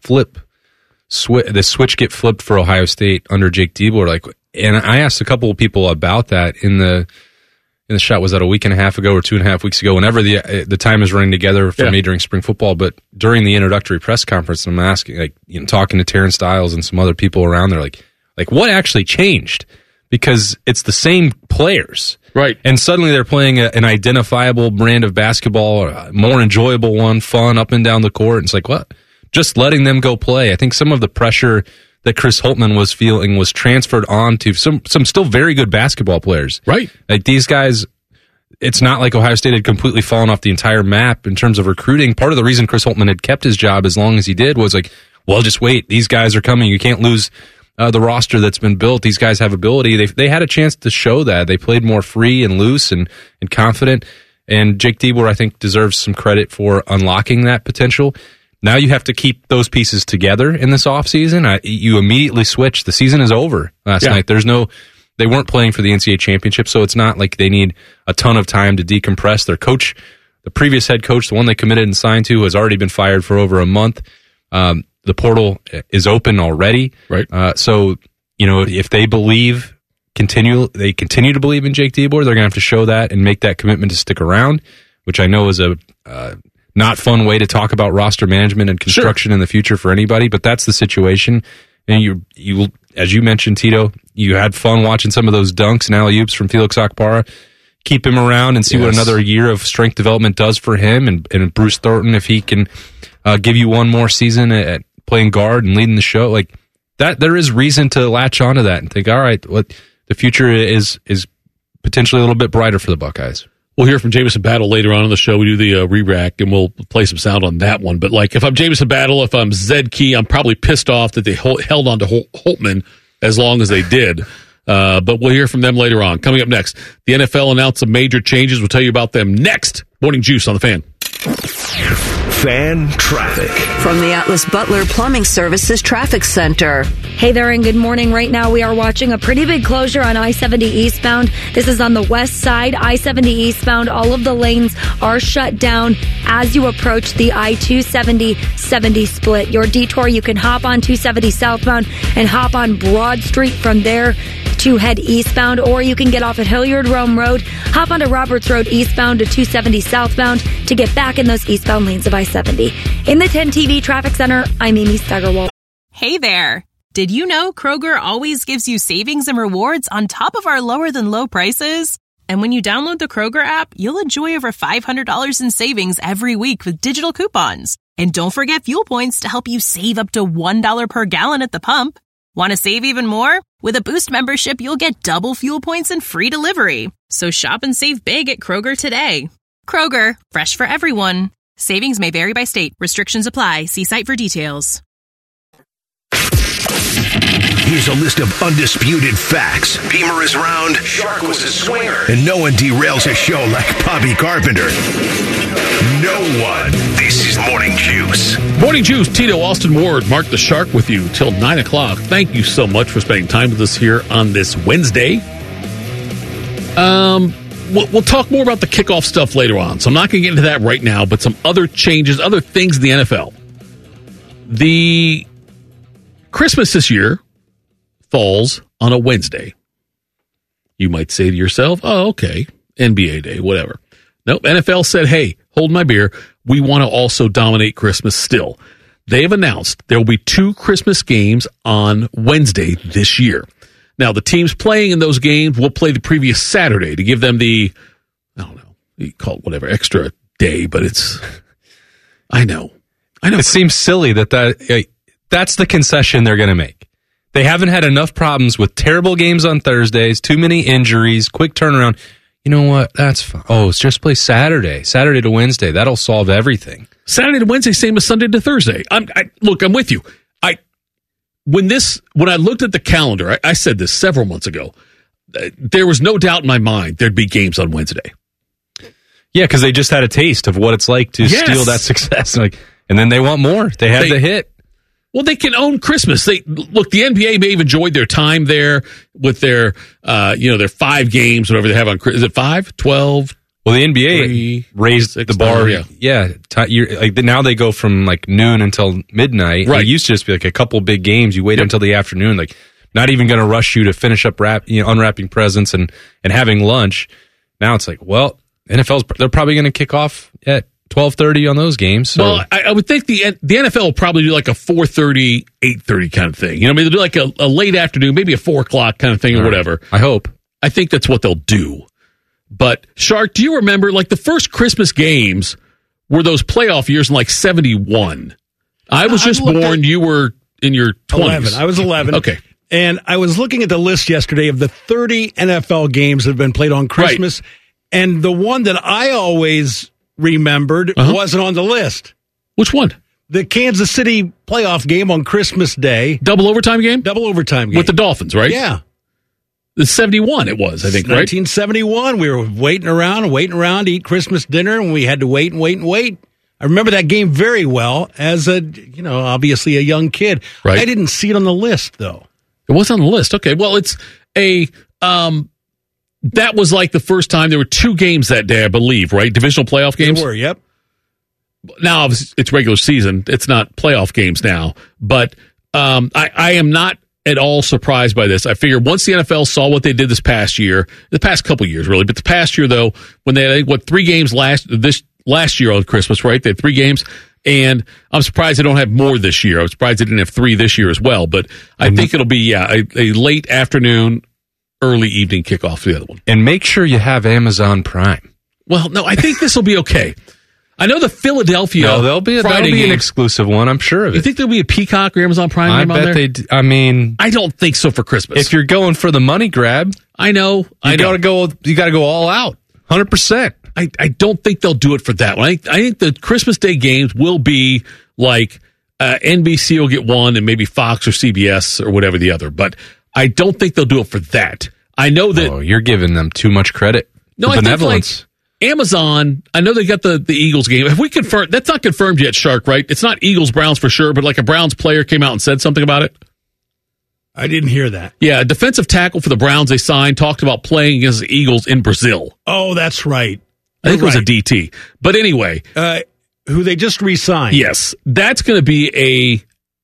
Speaker 4: switch get flipped for Ohio State under Jake Diebler? And I asked a couple of people about that in the shot. Was that a week and a half ago or 2.5 weeks ago? Whenever the time is running together for me during spring football, but during the introductory press conference, I'm asking, talking to Terrence Stiles and some other people around there, like what actually changed? Because it's the same players,
Speaker 3: right? And
Speaker 4: suddenly they're playing an identifiable brand of basketball, a more enjoyable one, fun up and down the court. And it's like, what? Just letting them go play. I think some of the pressure that Chris Holtmann was feeling was transferred on to some still very good basketball players.
Speaker 3: Right.
Speaker 4: Like these guys, it's not like Ohio State had completely fallen off the entire map in terms of recruiting. Part of the reason Chris Holtmann had kept his job as long as he did was like, well, just wait. These guys are coming. You can't lose the roster that's been built. These guys have ability. They had a chance to show that. They played more free and loose and confident. And Jake Diebler, I think, deserves some credit for unlocking that potential. Now you have to keep those pieces together in this offseason. You immediately switch. The season is over last night. They weren't playing for the NCAA championship, so it's not like they need a ton of time to decompress. Their coach, the previous head coach, the one they committed and signed to, has already been fired for over a month. The portal is open already.
Speaker 3: Right.
Speaker 4: So, if they continue to believe in Jake Diebler, they're going to have to show that and make that commitment to stick around, which I know is a not fun way to talk about roster management and construction in the future for anybody, but that's the situation. And you, as you mentioned, Tito, you had fun watching some of those dunks and alley-oops from Felix Akpara. Keep him around and see what another year of strength development does for him. And Bruce Thornton, if he can give you one more season at playing guard and leading the show, like that, there is reason to latch onto that and think, all right, what the future is potentially a little bit brighter for the Buckeyes.
Speaker 3: We'll hear from Jamison Battle later on in the show. We do the re-rack, and we'll play some sound on that one. But, if I'm Jamison Battle, if I'm Zed Key, I'm probably pissed off that they held on to Holtmann as long as they did. But we'll hear from them later on. Coming up next, the NFL announced some major changes. We'll tell you about them next. Morning Juice on the Fan.
Speaker 2: Fan traffic.
Speaker 5: From the Atlas Butler Plumbing Services Traffic Center.
Speaker 10: Hey there, and good morning. Right now, we are watching a pretty big closure on I-70 eastbound. This is on the west side, I-70 eastbound. All of the lanes are shut down as you approach the I-270-70 split. Your detour, you can hop on 270 southbound and hop on Broad Street from there to head eastbound, or you can get off at Hilliard Rome Road, hop onto Roberts Road eastbound to 270 southbound to get back in those eastbound lanes of I-70. In the 10 TV Traffic Center, I'm Amy Steigerwald.
Speaker 11: Hey there. Did you know Kroger always gives you savings and rewards on top of our lower than low prices? And when you download the Kroger app, you'll enjoy over $500 in savings every week with digital coupons. And don't forget fuel points to help you save up to $1 per gallon at the pump. Want to save even more? With a Boost membership, you'll get double fuel points and free delivery. So shop and save big at Kroger today. Kroger, fresh for everyone. Savings may vary by state. Restrictions apply. See site for details.
Speaker 2: Here's a list of undisputed facts. Beamer is round, Shark was a swinger, and no one derails a show like Bobby Carpenter. No one. This is Morning Juice.
Speaker 3: Morning Juice, Tito, Austin Ward, Mark the Shark with you till 9 o'clock. Thank you so much for spending time with us here on this Wednesday. We'll talk more about the kickoff stuff later on, so I'm not going to get into that right now, but some other changes, other things in the NFL. The Christmas this year falls on a Wednesday. You might say to yourself, oh, okay, NBA Day, whatever. Nope, NFL said, hey, hold my beer. We want to also dominate Christmas still. They have announced there will be 2 Christmas games on Wednesday this year. Now, the teams playing in those games will play the previous Saturday to give them the, I don't know, you call it whatever, extra day, but it's, I know.
Speaker 4: It seems silly that's the concession they're going to make. They haven't had enough problems with terrible games on Thursdays, too many injuries, quick turnaround. You know what? That's fine. Oh, it's just play Saturday to Wednesday. That'll solve everything.
Speaker 3: Saturday to Wednesday, same as Sunday to Thursday. I'm with you. When I looked at the calendar, I said this several months ago, there was no doubt in my mind there'd be games on Wednesday.
Speaker 4: Yeah, because they just had a taste of what it's like to steal that success. And then they want more. They had the hit.
Speaker 3: Well, they can own Christmas. The NBA may have enjoyed their time there with their 5 games, whatever they have on. Is it 5, 12?
Speaker 4: Well, the NBA raised 6, the bar. Now they go from noon until midnight.
Speaker 3: Right.
Speaker 4: It used to just be a couple big games. You wait until the afternoon. Not even going to rush you to finish up unwrapping presents and having lunch. Now it's they're probably going to kick off at 12:30 on those games. So.
Speaker 3: Well, I would think the NFL will probably do like a 4:30, 8:30 kind of thing. They'll do like a late afternoon, maybe a 4 o'clock kind of thing or whatever.
Speaker 4: I hope.
Speaker 3: I think that's what they'll do. But, Shark, do you remember, the first Christmas games were those playoff years in 71? I was just born. You were in your 20s.
Speaker 1: 11. I was 11.
Speaker 3: Okay.
Speaker 1: And I was looking at the list yesterday of the 30 NFL games that have been played on Christmas. Right. And the one that I always remembered wasn't on the list.
Speaker 3: Which one?
Speaker 1: The Kansas City playoff game on Christmas Day.
Speaker 3: Double overtime game?
Speaker 1: Double overtime game.
Speaker 3: With the Dolphins, right?
Speaker 1: Yeah.
Speaker 3: The 71 it was, I think, right?
Speaker 1: 1971. We were waiting around to eat Christmas dinner, and we had to wait and wait and wait. I remember that game very well as obviously a young kid.
Speaker 3: Right.
Speaker 1: I didn't see it on the list, though.
Speaker 3: It was on the list. Okay. Well, it's that was the first time there were 2 games that day, I believe, right? Divisional playoff games?
Speaker 1: There were, yep.
Speaker 3: Now, it's regular season. It's not playoff games now. But I am not at all surprised by this. I figure once the NFL saw what they did the past couple years, really, but the past year, though, when they had, 3 games last year on Christmas, right? They had 3 games, and I'm surprised they don't have more this year. I'm surprised they didn't have 3 this year as well, but I think it'll be, a late afternoon, early evening kickoff for the other one.
Speaker 4: And make sure you have Amazon Prime.
Speaker 3: Well, no, I think this will be okay. I know the Philadelphia.
Speaker 4: No, there'll be an exclusive one. I'm sure of it.
Speaker 3: You think there'll be a Peacock or Amazon Prime game on there?
Speaker 4: I bet they.
Speaker 3: I don't think so for Christmas.
Speaker 4: If you're going for the money grab,
Speaker 3: I know.
Speaker 4: You got to go all out, 100%.
Speaker 3: I don't think they'll do it for that one. I think the Christmas Day games will be NBC will get one, and maybe Fox or CBS or whatever the other. But I don't think they'll do it for that. I know that.
Speaker 4: Oh, you're giving them too much credit.
Speaker 3: No, I think like Amazon, I know they got the Eagles game. Have we confirmed? That's not confirmed yet, Shark, right? It's not Eagles-Browns for sure, but like a Browns player came out and said something about it.
Speaker 1: I didn't hear that.
Speaker 3: Yeah, a defensive tackle for the Browns they signed talked about playing against the Eagles in Brazil.
Speaker 1: Oh, that's right.
Speaker 3: I think it was a DT. But anyway.
Speaker 1: Who they just re-signed.
Speaker 3: Yes. That's going to be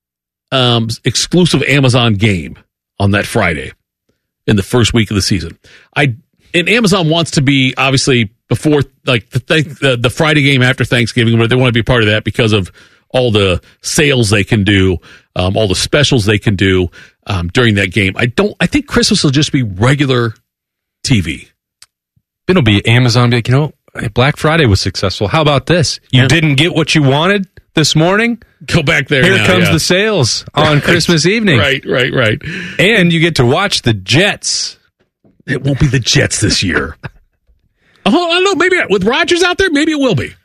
Speaker 3: a exclusive Amazon game on that Friday in the first week of the season. And Amazon wants to be, obviously, before like the Friday game after Thanksgiving, but they want to be part of that because of all the sales they can do, all the specials they can do during that game. I think Christmas will just be regular TV.
Speaker 4: It'll be Amazon. Be like, Black Friday was successful. How about this? You didn't get what you wanted this morning?
Speaker 3: Go back there.
Speaker 4: Here comes the sales on Christmas evening.
Speaker 3: Right.
Speaker 4: And you get to watch the Jets.
Speaker 3: It won't be the Jets this year. I don't know. Maybe with Rodgers out there, maybe it will be.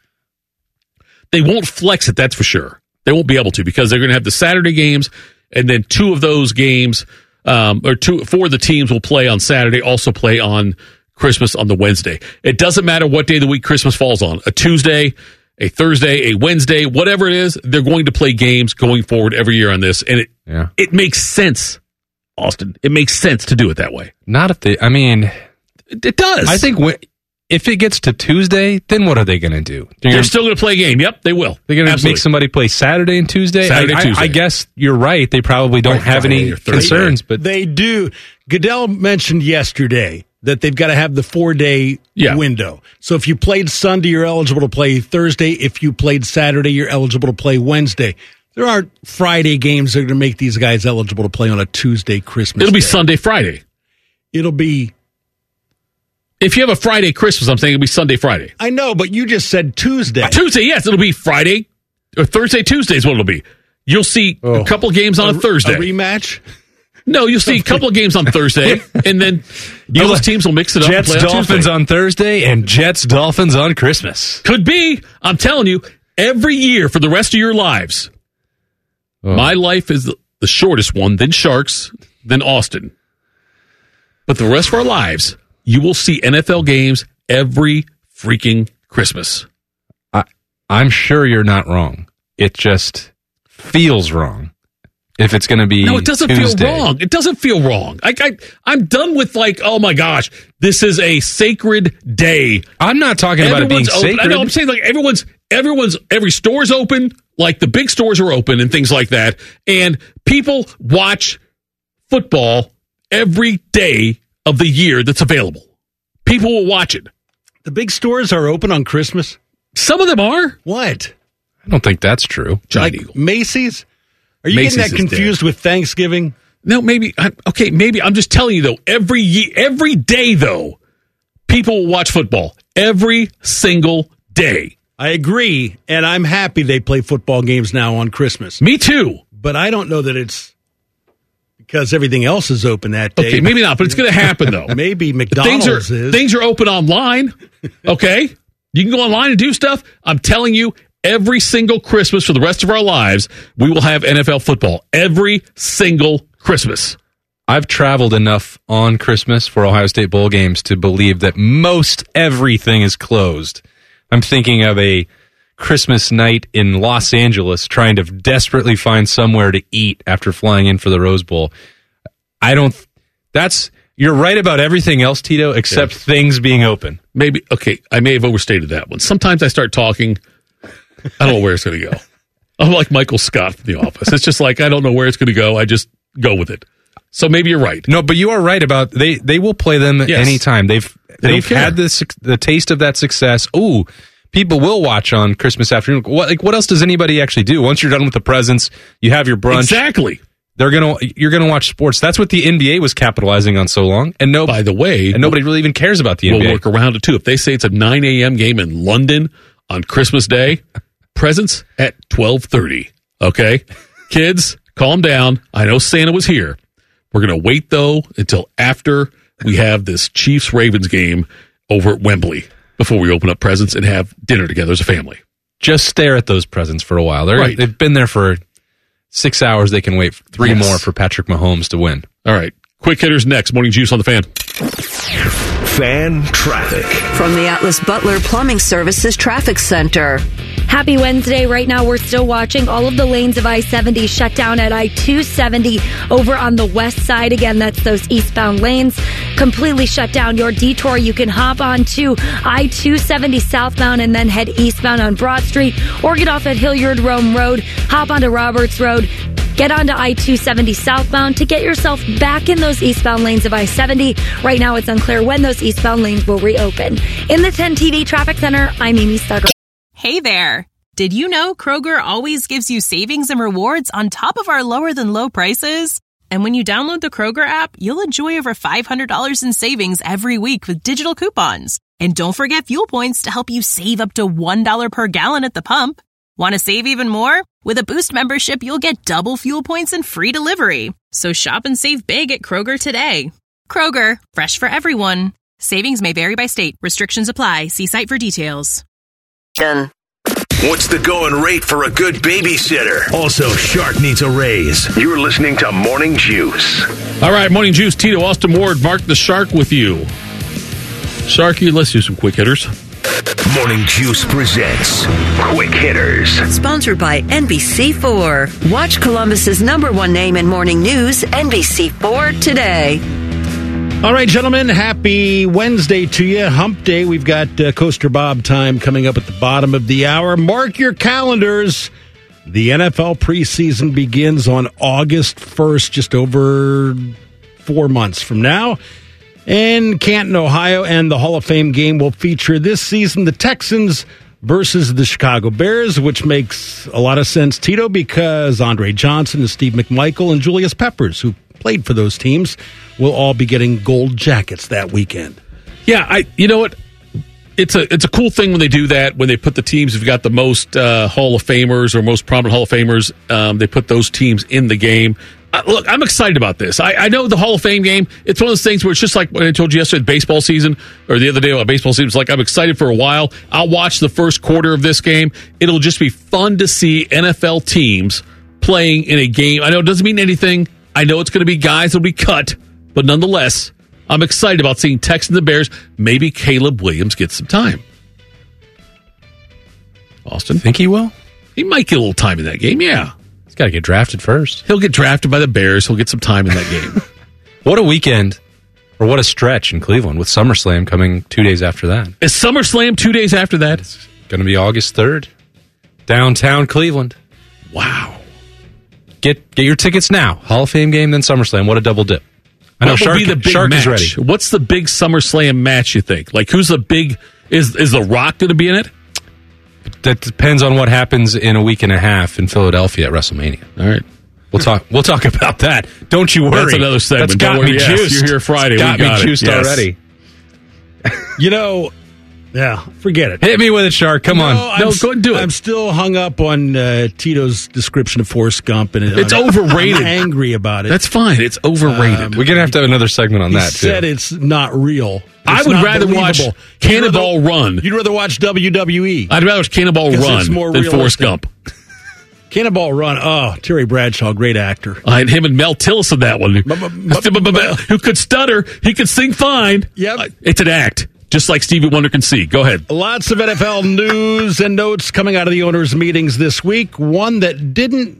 Speaker 3: They won't flex it, that's for sure. They won't be able to because they're going to have the Saturday games, and then 2 of those games, 4 of the teams will play on Saturday, also play on Christmas on the Wednesday. It doesn't matter what day of the week Christmas falls on. A Tuesday, a Thursday, a Wednesday, whatever it is, they're going to play games going forward every year on this, and it makes sense. Austin, it makes sense to do it that way.
Speaker 4: Not if they,
Speaker 3: it does.
Speaker 4: I think if it gets to Tuesday, then what are they going to do?
Speaker 3: They're still going to play a game. Yep, they will.
Speaker 4: They're going to make somebody play Saturday and Tuesday?
Speaker 3: Tuesday.
Speaker 4: I guess you're right. They probably don't have any concerns, but
Speaker 1: they do. Goodell mentioned yesterday that they've got to have the 4-day window. So if you played Sunday, you're eligible to play Thursday. If you played Saturday, you're eligible to play Wednesday. There aren't Friday games that are going to make these guys eligible to play on a Tuesday Christmas
Speaker 3: It'll be
Speaker 1: Day.
Speaker 3: Sunday, Friday.
Speaker 1: It'll be...
Speaker 3: If you have a Friday Christmas, I'm saying it'll be Sunday, Friday.
Speaker 1: I know, but you just said Tuesday.
Speaker 3: Tuesday, yes. It'll be Friday or Thursday, Tuesday is what it'll be. You'll see a couple games on a Thursday.
Speaker 1: A rematch?
Speaker 3: No, you'll see a couple of games on Thursday, and then those teams will mix it up.
Speaker 4: Jets,
Speaker 3: and play on
Speaker 4: Dolphins
Speaker 3: Tuesday.
Speaker 4: on Thursday and Jets, Dolphins on Christmas.
Speaker 3: Could be. I'm telling you, every year for the rest of your lives, my life is the shortest one, then Sharks, then Austin. But the rest of our lives, you will see NFL games every freaking Christmas.
Speaker 4: I'm sure you're not wrong. It just feels wrong. If it's going to be
Speaker 3: No, it doesn't
Speaker 4: Tuesday.
Speaker 3: feel wrong. It doesn't feel wrong. I'm done with oh my gosh, this is a sacred day.
Speaker 4: I'm not talking about it being sacred.
Speaker 3: I know, I'm saying every store's open, like the big stores are open and things like that. And people watch football every day of the year that's available. People will watch it.
Speaker 1: The big stores are open on Christmas?
Speaker 3: Some of them are.
Speaker 1: What?
Speaker 4: I don't think that's true.
Speaker 3: Giant Eagle.
Speaker 1: Macy's? Are you
Speaker 3: Macy's
Speaker 1: getting that confused with Thanksgiving?
Speaker 3: No, maybe. Maybe. I'm just telling you, though, every day, though, people will watch football. Every single day.
Speaker 1: I agree, and I'm happy they play football games now on Christmas.
Speaker 3: Me too.
Speaker 1: But I don't know that it's because everything else is open that day.
Speaker 3: Okay, maybe not, but it's going to happen, though.
Speaker 1: Maybe McDonald's is.
Speaker 3: Things are open online, okay? You can go online and do stuff. I'm telling you, every single Christmas for the rest of our lives, we will have NFL football. Every single Christmas.
Speaker 4: I've traveled enough on Christmas for Ohio State bowl games to believe that most everything is closed. I'm thinking of a Christmas night in Los Angeles trying to desperately find somewhere to eat after flying in for the Rose Bowl. You're right about everything else, Tito, except things being open.
Speaker 3: Maybe, okay, I may have overstated that one. Sometimes I start talking, I don't know where it's going to go. I'm like Michael Scott from The Office. It's just like, I don't know where it's going to go. I just go with it. So maybe you're right.
Speaker 4: No, but you are right about they will play them anytime. They've had the taste of that success. Ooh, people will watch on Christmas afternoon. What else does anybody actually do? Once you're done with the presents, you have your brunch.
Speaker 3: Exactly.
Speaker 4: You're gonna watch sports. That's what the NBA was capitalizing on so long. And
Speaker 3: by the way,
Speaker 4: nobody really even cares about the NBA.
Speaker 3: We'll work around it too. If they say it's a 9 a.m. game in London on Christmas Day, presents at 12:30. Okay, kids, calm down. I know Santa was here. We're gonna wait though until after we have this Chiefs-Ravens game over at Wembley before we open up presents and have dinner together as a family.
Speaker 4: Just stare at those presents for a while. They've been there for 6 hours. They can wait 3 more for Patrick Mahomes to win.
Speaker 3: All right. Quick hitters next. Morning Juice on the Fan.
Speaker 2: Fan traffic.
Speaker 5: From the Atlas Butler Plumbing Services Traffic Center.
Speaker 10: Happy Wednesday. Right now, we're still watching all of the lanes of I-70 shut down at I-270 over on the west side. Again, that's those eastbound lanes completely shut down. Your detour, you can hop on to I-270 southbound and then head eastbound on Broad Street, or get off at Hilliard Rome Road, hop onto Roberts Road, get onto I-270 southbound to get yourself back in those eastbound lanes of I-70. Right now, it's unclear when those eastbound lanes will reopen. In the 10 TV Traffic Center, I'm Amy Stugger.
Speaker 11: Hey there! Did you know Kroger always gives you savings and rewards on top of our lower than low prices? And when you download the Kroger app, you'll enjoy over $500 in savings every week with digital coupons. And don't forget fuel points to help you save up to $1 per gallon at the pump. Want to save even more? With a Boost membership, you'll get double fuel points and free delivery. So shop and save big at Kroger today. Kroger, fresh for everyone. Savings may vary by state. Restrictions apply. See site for details.
Speaker 2: What's the going rate for a good babysitter? Also, Shark needs a raise. You're listening to Morning Juice.
Speaker 3: All right, Morning Juice. Tito Austin Ward, Mark the Shark with you. Sharky, let's do some quick hitters.
Speaker 2: Morning Juice presents Quick Hitters.
Speaker 5: Sponsored by NBC4. Watch Columbus's #1 name in morning news, NBC4 today.
Speaker 1: All right, gentlemen, happy Wednesday to you. Hump Day. We've got Coaster Bob time coming up at the bottom of the hour. Mark your calendars. The NFL preseason begins on August 1st, just over 4 months from now. In Canton, Ohio, and the Hall of Fame game will feature this season the Texans versus the Chicago Bears, which makes a lot of sense, Tito, because Andre Johnson and Steve McMichael and Julius Peppers, who played for those teams, will all be getting gold jackets that weekend.
Speaker 3: Yeah, you know what? It's a cool thing when they do that, when they put the teams who've got the most Hall of Famers or most prominent Hall of Famers, they put those teams in the game. Look, I'm excited about this. I know the Hall of Fame game, it's one of those things where it's just like what I told you yesterday, baseball season, or the other day about baseball season. It's like I'm excited for a while. I'll watch the first quarter of this game. It'll just be fun to see NFL teams playing in a game. I know it doesn't mean anything. I know it's going to be guys that'll be cut, but nonetheless, I'm excited about seeing Texans and Bears. Maybe Caleb Williams gets some time. Austin?
Speaker 4: Think he will?
Speaker 3: He might get a little time in that game, yeah.
Speaker 4: He's got to get drafted first.
Speaker 3: He'll get drafted by the Bears. He'll get some time in that game.
Speaker 4: What a weekend, or what a stretch in Cleveland with SummerSlam coming 2 days after that.
Speaker 3: Is SummerSlam 2 days after that?
Speaker 4: It's going to be August 3rd. Downtown Cleveland.
Speaker 3: Wow.
Speaker 4: Get your tickets now. Hall of Fame game, then SummerSlam. What a double dip. I know Shark,
Speaker 3: be the big
Speaker 4: Shark
Speaker 3: match?
Speaker 4: is ready.
Speaker 3: What's the big SummerSlam match, you think? Like, who's the big... Is The Rock going to be in it?
Speaker 4: That depends on what happens in a week and a half in Philadelphia at WrestleMania.
Speaker 3: All right.
Speaker 4: We'll talk about that. Don't you worry.
Speaker 3: That's another segment.
Speaker 4: That's got me juiced.
Speaker 3: You're here Friday.
Speaker 4: Got me juiced already.
Speaker 1: You know... Yeah, forget it.
Speaker 4: Hit me with it, Shark. Come on.
Speaker 3: No, go ahead and do it.
Speaker 1: I'm still hung up on Tito's description of Forrest Gump. And
Speaker 3: it's overrated.
Speaker 1: I'm angry about it.
Speaker 3: That's fine. It's overrated.
Speaker 4: We're going to have another segment on that, too.
Speaker 1: He said it's not real.
Speaker 3: I would rather watch Cannonball Run.
Speaker 1: You'd rather watch WWE.
Speaker 3: I'd rather watch Cannonball Run than Forrest Gump.
Speaker 1: Cannonball Run. Oh, Terry Bradshaw, great actor.
Speaker 3: And him and Mel Tillis in that one. Who could stutter. He could sing fine.
Speaker 1: Yep.
Speaker 3: It's an act. Just like Stevie Wonder can see. Go ahead.
Speaker 1: Lots of NFL news and notes coming out of the owners' meetings this week. One that didn't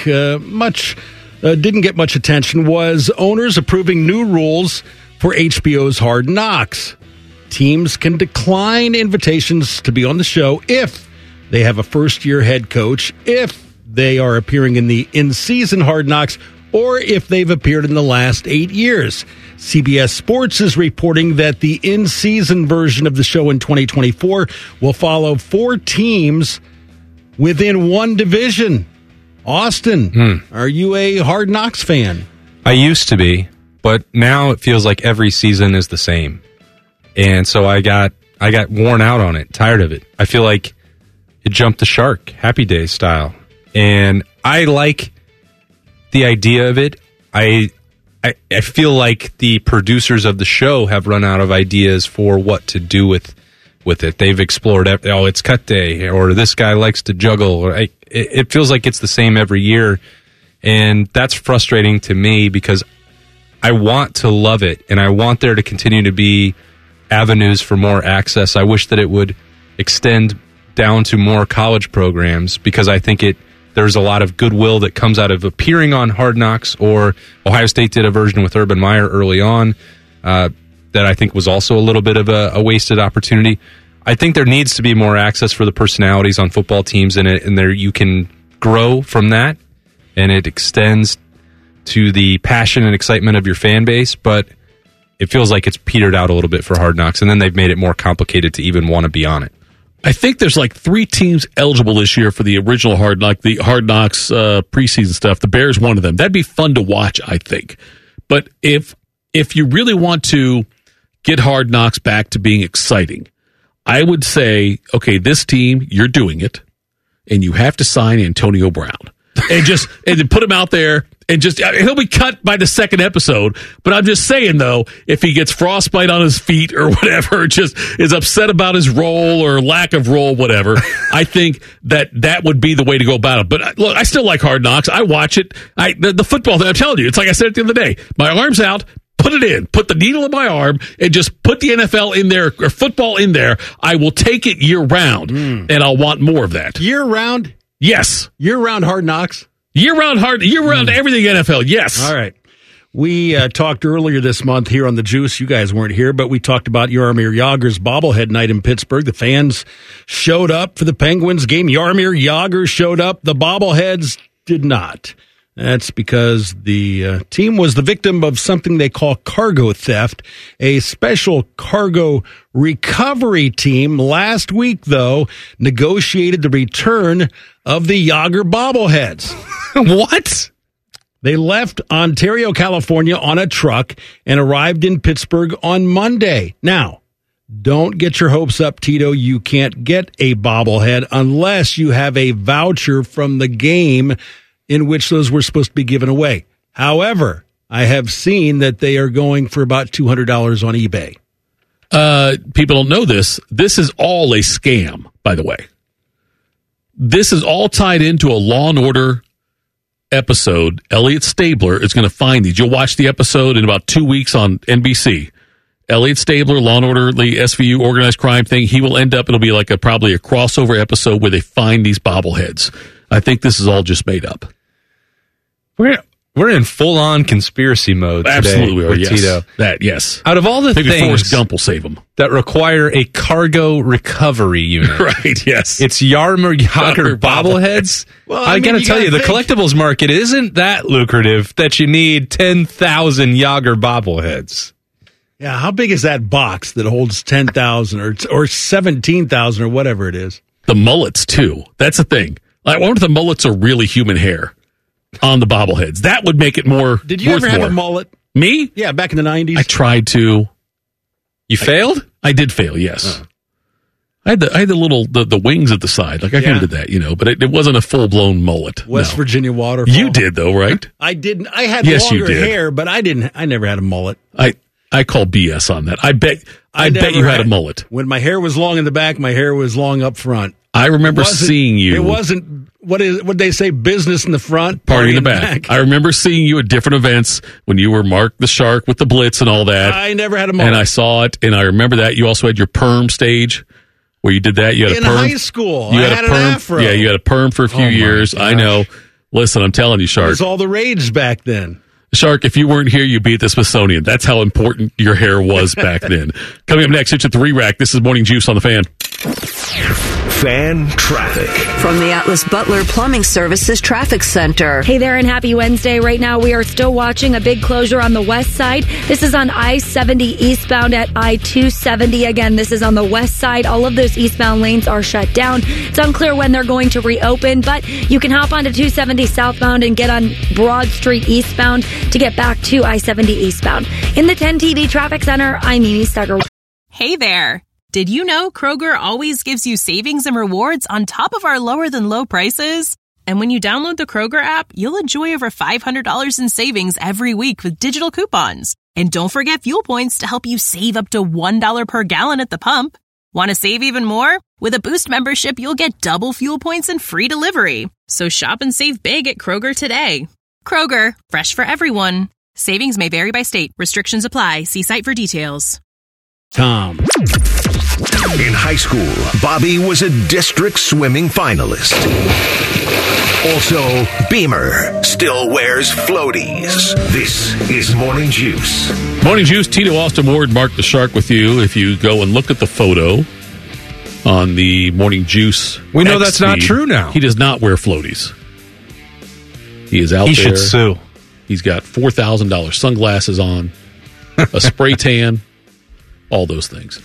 Speaker 1: get much attention was owners approving new rules for HBO's Hard Knocks. Teams can decline invitations to be on the show if they have a first-year head coach, if they are appearing in the in-season Hard Knocks, or if they've appeared in the last 8 years. CBS Sports is reporting that the in-season version of the show in 2024 will follow 4 teams within one division. Austin, are you a Hard Knocks fan?
Speaker 4: I used to be, but now it feels like every season is the same. And so I got worn out on it, tired of it. I feel like it jumped the shark, Happy Days style. And I like the idea of it. I feel like the producers of the show have run out of ideas for what to do with it. They've explored, it's cut day, or this guy likes to juggle. Or it feels like it's the same every year, and that's frustrating to me because I want to love it, and I want there to continue to be avenues for more access. I wish that it would extend down to more college programs, because I think there's a lot of goodwill that comes out of appearing on Hard Knocks, or Ohio State did a version with Urban Meyer early on that I think was also a little bit of a wasted opportunity. I think there needs to be more access for the personalities on football teams, and there you can grow from that, and it extends to the passion and excitement of your fan base, but it feels like it's petered out a little bit for Hard Knocks, and then they've made it more complicated to even want to be on it.
Speaker 3: I think there's like 3 teams eligible this year for the original Hard Knocks preseason stuff. The Bears, one of them. That'd be fun to watch, I think. But if you really want to get Hard Knocks back to being exciting, I would say, okay, this team, you're doing it, and you have to sign Antonio Brown. And then put him out there, and he'll be cut by the second episode. But I'm just saying, though, if he gets frostbite on his feet or whatever, just is upset about his role or lack of role, whatever, I think that would be the way to go about it. But look, I still like Hard Knocks. I watch it. The football thing, I'm telling you, it's like I said at the end of the day. My arm's out. Put it in. Put the needle in my arm and just put the NFL in there or football in there. I will take it year round, and I'll want more of that.
Speaker 1: Year round?
Speaker 3: Yes.
Speaker 1: Year-round Hard Knocks?
Speaker 3: Year-round everything NFL, yes.
Speaker 1: All right. We talked earlier this month here on The Juice. You guys weren't here, but we talked about Jaromir Jagr's bobblehead night in Pittsburgh. The fans showed up for the Penguins game. Jaromir Jagr showed up. The bobbleheads did not. That's because the team was the victim of something they call cargo theft. A special cargo recovery team last week, though, negotiated the return of the Jagr bobbleheads.
Speaker 3: What?
Speaker 1: They left Ontario, California on a truck and arrived in Pittsburgh on Monday. Now, don't get your hopes up, Tito. You can't get a bobblehead unless you have a voucher from the game in which those were supposed to be given away. However, I have seen that they are going for about $200 on eBay.
Speaker 3: People don't know this. This is all a scam, by the way. This is all tied into a Law & Order episode. Elliot Stabler is going to find these. You'll watch the episode in about 2 weeks on NBC. Elliot Stabler, Law & Order, the SVU organized crime thing. He will end up, it'll be like probably a crossover episode where they find these bobbleheads. I think this is all just made up.
Speaker 4: We're in full-on conspiracy mode today.
Speaker 3: Absolutely,
Speaker 4: with
Speaker 3: yes.
Speaker 4: Tito.
Speaker 3: Yes.
Speaker 4: Out of all the
Speaker 3: Maybe
Speaker 4: things
Speaker 3: Forrest Gump will save them
Speaker 4: that require a cargo recovery unit,
Speaker 3: right? Yes,
Speaker 4: it's Jaromir Jagr bobbleheads.
Speaker 1: Well,
Speaker 4: I got to tell you, the collectibles market isn't that lucrative that you need 10,000 Jagr bobbleheads.
Speaker 1: Yeah, how big is that box that holds 10,000 or 17,000 or whatever it is?
Speaker 3: The mullets too. That's the thing. I wonder if the mullets are really human hair on the bobbleheads. That would make it more.
Speaker 1: Did you ever have a mullet?
Speaker 3: Me?
Speaker 1: Yeah, back in the 90s.
Speaker 3: I tried to.
Speaker 4: You failed?
Speaker 3: I did fail, yes. I had the little the wings at the side. Like I kind of did that, but it wasn't a full blown mullet.
Speaker 1: West Virginia waterfall.
Speaker 3: You did though, right?
Speaker 1: I didn't. I had
Speaker 3: yes,
Speaker 1: longer
Speaker 3: you did.
Speaker 1: hair, but I didn't. I never had a mullet.
Speaker 3: I call BS on that. I bet you had a mullet.
Speaker 1: When my hair was long in the back, my hair was long up front.
Speaker 3: I remember seeing you.
Speaker 1: It wasn't what they say, business in the front,
Speaker 3: party in the back. I remember seeing you at different events when you were Mark the Shark with the Blitz and all that.
Speaker 1: I never had a mullet.
Speaker 3: And I saw it, and I remember that. You also had your perm stage where you did that. You had
Speaker 1: in
Speaker 3: a perm.
Speaker 1: high school.
Speaker 3: You
Speaker 1: I
Speaker 3: had
Speaker 1: an afro.
Speaker 3: Yeah, you had a perm for a few years.
Speaker 1: Gosh.
Speaker 3: I know. Listen, I'm telling you, Shark.
Speaker 1: It was all the rage back then.
Speaker 3: Shark, if you weren't here, you'd be at the Smithsonian. That's how important your hair was back then. Coming up next, it's at the Re-Rack. This is Morning Juice on the Fan.
Speaker 2: Fan traffic.
Speaker 5: From the Atlas Butler Plumbing Services Traffic Center.
Speaker 10: Hey there, and happy Wednesday. Right now, we are still watching a big closure on the west side. This is on I-70 eastbound at I-270. Again, this is on the west side. All of those eastbound lanes are shut down. It's unclear when they're going to reopen, but you can hop onto 270 southbound and get on Broad Street eastbound to get back to I-70 eastbound. In the 10 TV Traffic Center, I'm Mimi Stugger.
Speaker 11: Hey there. Did you know Kroger always gives you savings and rewards on top of our lower than low prices? And when you download the Kroger app, you'll enjoy over $500 in savings every week with digital coupons. And don't forget fuel points to help you save up to $1 per gallon at the pump. Want to save even more? With a Boost membership, you'll get double fuel points and free delivery. So shop and save big at Kroger today. Kroger, fresh for everyone. Savings may vary by state. Restrictions apply. See site for details.
Speaker 1: Tom.
Speaker 2: In high school, Bobby was a district swimming finalist. Also, Beamer still wears floaties. This is Morning Juice.
Speaker 3: Morning Juice, Tito Austin Ward, Mark the Shark with you. If you go and look at the photo on the Morning Juice,
Speaker 4: we know
Speaker 3: X
Speaker 4: that's not
Speaker 3: feed,
Speaker 4: true now.
Speaker 3: He does not wear floaties. He is out there.
Speaker 4: He should sue.
Speaker 3: He's got $4,000 sunglasses on, a spray tan, all those things.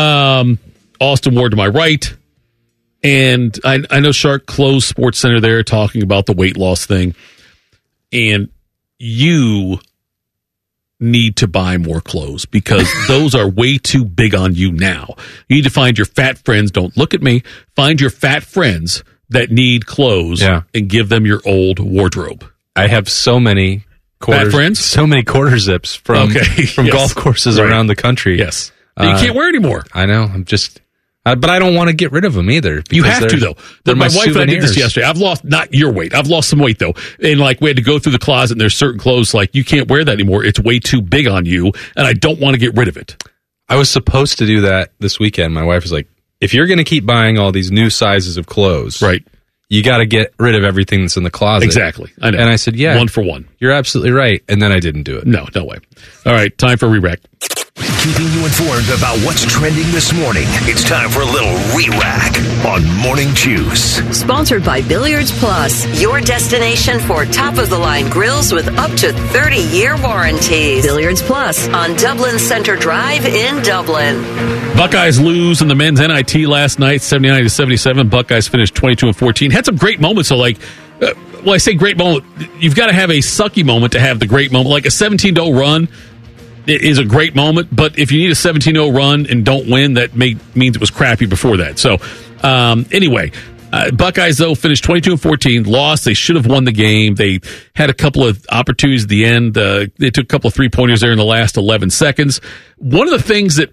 Speaker 3: Austin Ward to my right. And I know Shark closed Sports Center there talking about the weight loss thing. And you need to buy more clothes because those are way too big on you now. You need to find your fat friends. Don't look at me. Find your fat friends that need clothes and give them your old wardrobe.
Speaker 4: I have so many
Speaker 3: fat friends,
Speaker 4: so many quarter zips from golf courses around the country.
Speaker 3: Yes. You can't wear anymore.
Speaker 4: I know. I'm just, but I don't want to get rid of them either.
Speaker 3: You have to, though. My wife
Speaker 4: souvenirs.
Speaker 3: and I did this yesterday. I've lost, not your weight. I've lost some weight, though. And like, we had to go through the closet and there's certain clothes like you can't wear that anymore. It's way too big on you. And I don't want to get rid of it.
Speaker 4: I was supposed to do that this weekend. My wife was like, if you're going to keep buying all these new sizes of clothes,
Speaker 3: right,
Speaker 4: you got to get rid of everything that's in the closet.
Speaker 3: Exactly. I know.
Speaker 4: And I said, yeah.
Speaker 3: 1 for 1.
Speaker 4: You're absolutely right. And then I didn't do it.
Speaker 3: No way. All right. Time for re-rack.
Speaker 2: Keeping you informed about what's trending this morning. It's time for a little re-rack on Morning Juice.
Speaker 5: Sponsored by Billiards Plus, your destination for top-of-the-line grills with up to 30-year warranties. Billiards Plus on Dublin Center Drive in Dublin.
Speaker 3: Buckeyes lose in the men's NIT last night, 79-77. Buckeyes finished 22-14. Had some great moments. So, like, well, I say great moment. You've got to have a sucky moment to have the great moment. Like a 17-0 run is a great moment, but if you need a 17-0 run and don't win, that means it was crappy before that. So, anyway, Buckeyes, though, finished 22-14, lost. They should have won the game. They had a couple of opportunities at the end. They took a couple of three-pointers there in the last 11 seconds. One of the things that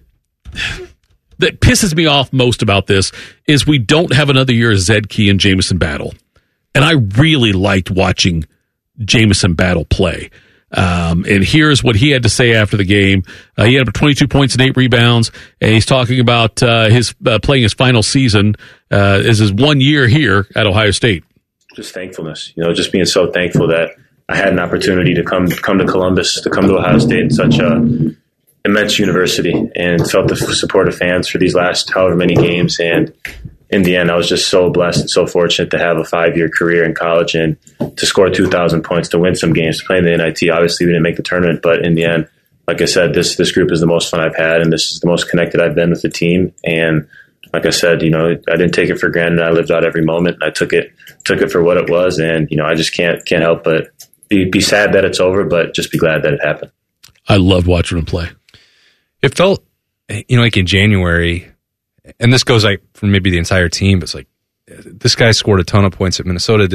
Speaker 3: pisses me off most about this is we don't have another year of Zed Key and Jamison Battle. And I really liked watching Jamison Battle play. And here's what he had to say after the game. He had 22 points and 8 rebounds, and he's talking about his playing his final season is his 1 year here at Ohio State.
Speaker 13: Just thankfulness, just being so thankful that I had an opportunity to come to Columbus, to come to Ohio State, such a immense university, and felt the support of fans for these last however many games. And in the end, I was just so blessed and so fortunate to have a 5-year career in college and to score 2,000 points, to win some games, to play in the NIT. Obviously, we didn't make the tournament, but in the end, like I said, this group is the most fun I've had, and this is the most connected I've been with the team. And like I said, I didn't take it for granted. I lived out every moment. I took it for what it was, and I just can't help but be sad that it's over, but just be glad that it happened.
Speaker 3: I loved watching him play.
Speaker 4: It felt, like in January. And this goes like for maybe the entire team, but it's like this guy scored a ton of points at Minnesota.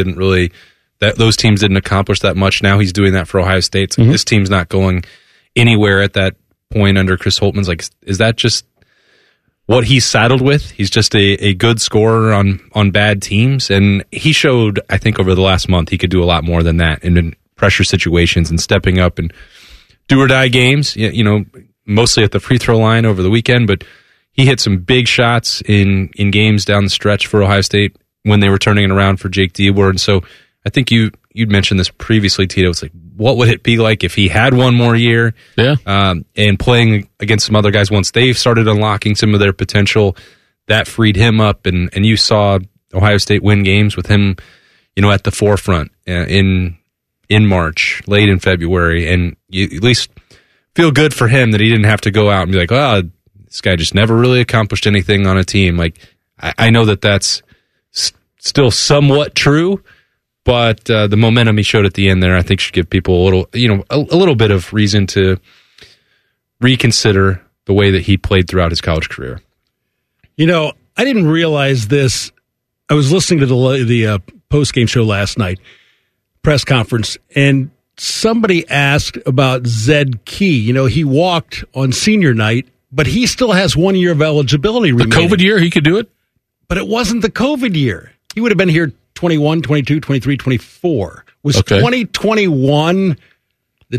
Speaker 4: Those teams didn't accomplish that much. Now he's doing that for Ohio State. So this team's not going anywhere at that point under Chris Holtman's. Like, is that just what he's saddled with? He's just a good scorer on bad teams. And he showed, I think, over the last month, he could do a lot more than that in pressure situations and stepping up and do or die games. Mostly at the free throw line over the weekend, but he hit some big shots in games down the stretch for Ohio State when they were turning it around for Jake Diaward. And so I think you'd mentioned this previously, Tito. It's like, what would it be like if he had one more year?
Speaker 3: Yeah.
Speaker 4: And playing against some other guys once they've started unlocking some of their potential, that freed him up. And you saw Ohio State win games with him, at the forefront in March, late in February. And you at least feel good for him that he didn't have to go out and be like, this guy just never really accomplished anything on a team. Like, I know that's still somewhat true, but the momentum he showed at the end there, I think, should give people a little bit of reason to reconsider the way that he played throughout his college career.
Speaker 1: I didn't realize this. I was listening to the post-game show last night, press conference, and somebody asked about Zed Key. He walked on senior night, but he still has 1 year of eligibility remaining.
Speaker 3: The COVID year, he could do it?
Speaker 1: But it wasn't the COVID year. He would have been here 21, 22, 23, 24. Was 2021 the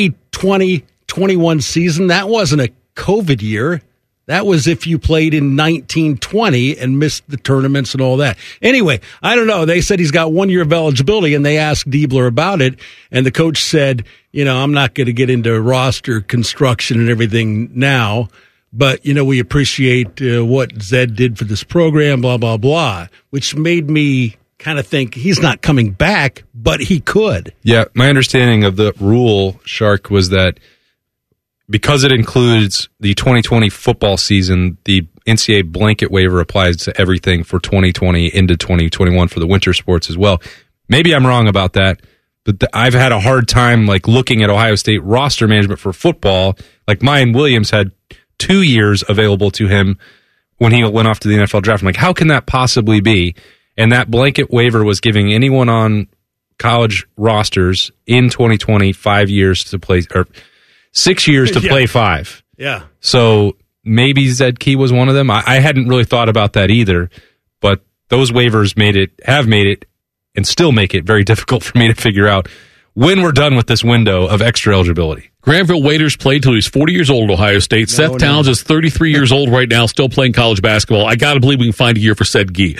Speaker 1: 2020-21 season, that wasn't a COVID year. That was if you played in 1920 and missed the tournaments and all that. Anyway, I don't know. They said he's got 1 year of eligibility, and they asked Diebler about it, and the coach said, I'm not going to get into roster construction and everything now, but, we appreciate what Zed did for this program, blah, blah, blah, which made me kind of think he's not coming back, but he could.
Speaker 4: Yeah, my understanding of the rule, Shark, was that because it includes the 2020 football season, the NCAA blanket waiver applies to everything for 2020 into 2021 for the winter sports as well. Maybe I'm wrong about that, but I've had a hard time looking at Ohio State roster management for football. Mayan Williams had 2 years available to him when he went off to the NFL draft. I'm like, how can that possibly be? And that blanket waiver was giving anyone on college rosters in 2020 5 years to play, or 6 years to play 5.
Speaker 1: Yeah.
Speaker 4: So maybe Zed Key was one of them. I hadn't really thought about that either, but those waivers have made it, and still make it very difficult for me to figure out when we're done with this window of extra eligibility.
Speaker 3: Granville Waiters played till he was 40 years old at Ohio State. Seth Towns is 33 years old right now, still playing college basketball. I got to believe we can find a year for Zed Key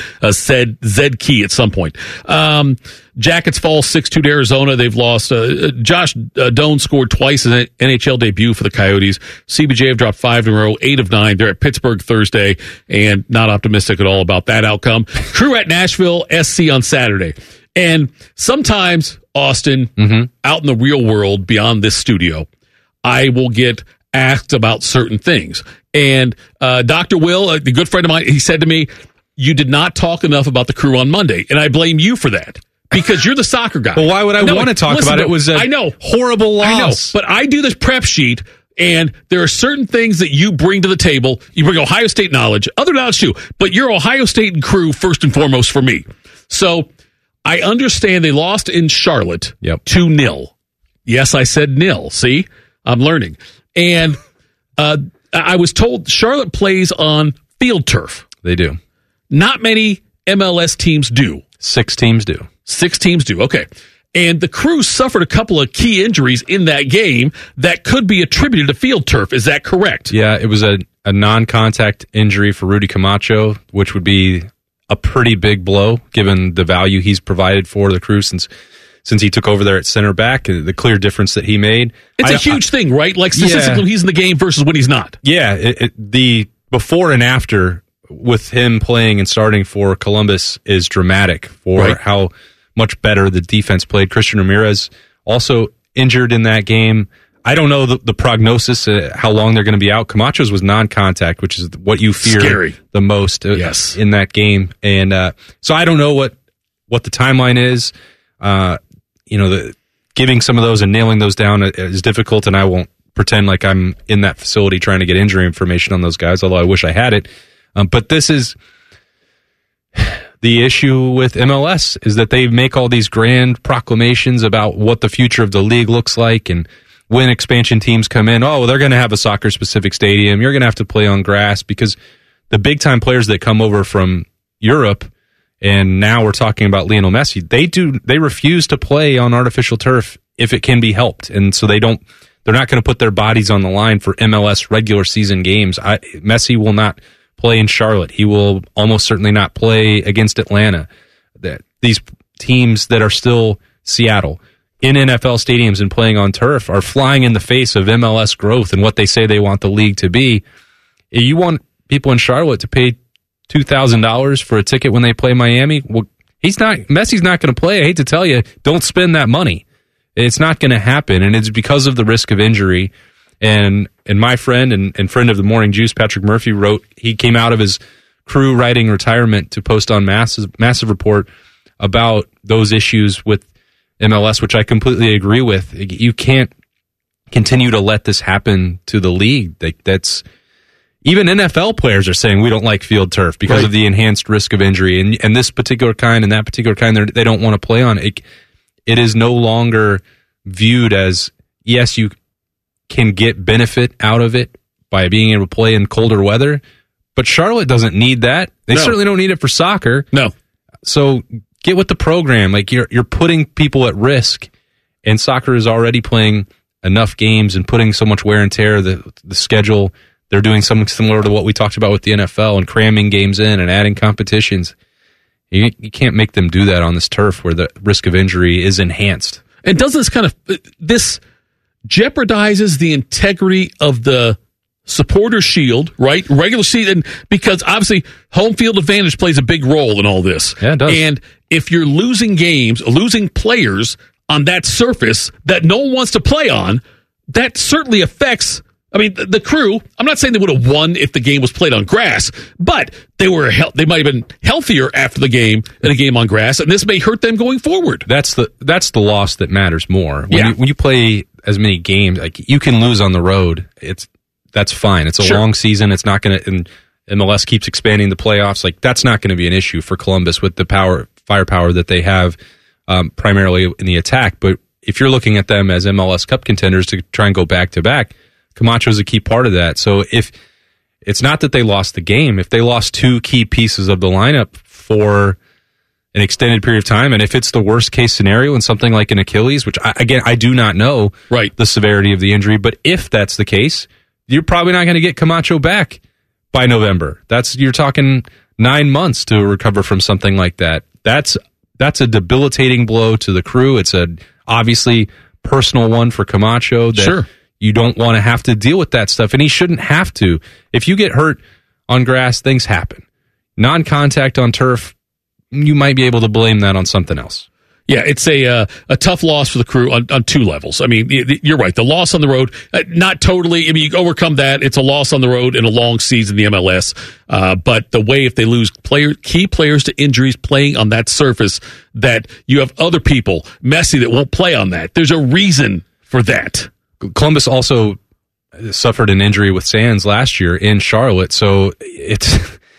Speaker 3: at some point. Jackets fall 6-2 to Arizona. They've lost. Josh Doan scored twice in an NHL debut for the Coyotes. CBJ have dropped 5 in a row, 8 of 9. They're at Pittsburgh Thursday, and not optimistic at all about that outcome. Crew at Nashville SC on Saturday. And sometimes, Austin, out in the real world beyond this studio, I will get asked about certain things. And Dr. Will, a good friend of mine, he said to me, you did not talk enough about the Crew on Monday. And I blame you for that. Because you're the soccer guy.
Speaker 4: Well, why would I want to talk about it? It was a horrible loss.
Speaker 3: I know, but I do this prep sheet, and there are certain things that you bring to the table. You bring Ohio State knowledge, other knowledge too, but you're Ohio State and Crew first and foremost for me. So I understand they lost in Charlotte 2-0. Yes, I said nil. See, I'm learning. And I was told Charlotte plays on field turf.
Speaker 4: They do.
Speaker 3: Not many MLS teams do.
Speaker 4: 6 teams do.
Speaker 3: 6 teams do. Okay. And the Crew suffered a couple of key injuries in that game that could be attributed to field turf. Is that correct?
Speaker 4: Yeah, it was a non-contact injury for Rudy Camacho, which would be a pretty big blow given the value he's provided for the Crew since he took over there at center back, the clear difference that he made.
Speaker 3: It's a huge thing, right? Statistically, he's in the game versus when he's not.
Speaker 4: Yeah, the before and after with him playing and starting for Columbus is dramatic for how much better the defense played. Christian Ramirez also injured in that game. I don't know the prognosis, how long they're going to be out. Camacho's was non-contact, which is what you fear the most in that game. And so I don't know what the timeline is. Giving some of those and nailing those down is difficult, and I won't pretend like I'm in that facility trying to get injury information on those guys, although I wish I had it. But this is the issue with MLS, is that they make all these grand proclamations about what the future of the league looks like, and when expansion teams come in, they're going to have a soccer-specific stadium. You're going to have to play on grass, because the big-time players that come over from Europe, and now we're talking about Lionel Messi, they refuse to play on artificial turf if it can be helped, and so they're not going to put their bodies on the line for MLS regular season games. Messi will not play in Charlotte. He will almost certainly not play against Atlanta. These teams that are still Seattle in NFL stadiums and playing on turf are flying in the face of MLS growth and what they say they want the league to be. You want people in Charlotte to pay $2,000 for a ticket when they play Miami? Well, Messi's not going to play. I hate to tell you, don't spend that money. It's not going to happen, and it's because of the risk of injury. And my friend and friend of the Morning Juice, Patrick Murphy, he came out of his Crew writing retirement to post on Massive Report about those issues with MLS, which I completely agree with. You can't continue to let this happen to the league. That's even NFL players are saying we don't like field turf because of the enhanced risk of injury, and this particular kind and that particular kind they don't want to play on. It is no longer viewed as, yes, you can get benefit out of it by being able to play in colder weather, but Charlotte doesn't need that. They certainly don't need it for soccer.
Speaker 3: No.
Speaker 4: So get with the program. You're putting people at risk, and soccer is already playing enough games and putting so much wear and tear, the schedule, they're doing something similar to what we talked about with the NFL and cramming games in and adding competitions. You can't make them do that on this turf where the risk of injury is enhanced.
Speaker 3: And does this jeopardizes the integrity of the supporter shield, right? Regular season, because obviously home field advantage plays a big role in all this.
Speaker 4: Yeah, it does.
Speaker 3: And if you're losing games, losing players on that surface that no one wants to play on, that certainly affects. I mean, the Crew, I'm not saying they would have won if the game was played on grass, but they might have been healthier after the game in a game on grass, and this may hurt them going forward.
Speaker 4: That's the loss that matters more. When you play as many games, like you can lose on the road, that's fine. It's a long season. It's not going to, and MLS keeps expanding the playoffs. Like that's not going to be an issue for Columbus with the firepower that they have, primarily in the attack. But if you're looking at them as MLS Cup contenders to try and go back to back, Camacho is a key part of that. So if it's not that they lost the game, if they lost two key pieces of the lineup for an extended period of time, and if it's the worst case scenario in something like an Achilles, which I do not know the severity of the injury, but if that's the case, you're probably not going to get Camacho back by November. You're talking 9 months to recover from something like that. That's a debilitating blow to the Crew. It's a obviously personal one for Camacho that you don't want to have to deal with that stuff, and he shouldn't have to. If you get hurt on grass, things happen. Non-contact on turf, you might be able to blame that on something else.
Speaker 3: Yeah, it's a tough loss for the Crew on two levels. I mean, you're right. The loss on the road, not totally. I mean, you overcome that. It's a loss on the road in a long season in the MLS. But the way if they lose key players to injuries playing on that surface, that you have other people, Messi, that won't play on that. There's a reason for that.
Speaker 4: Columbus also suffered an injury with Sands last year in Charlotte, so it's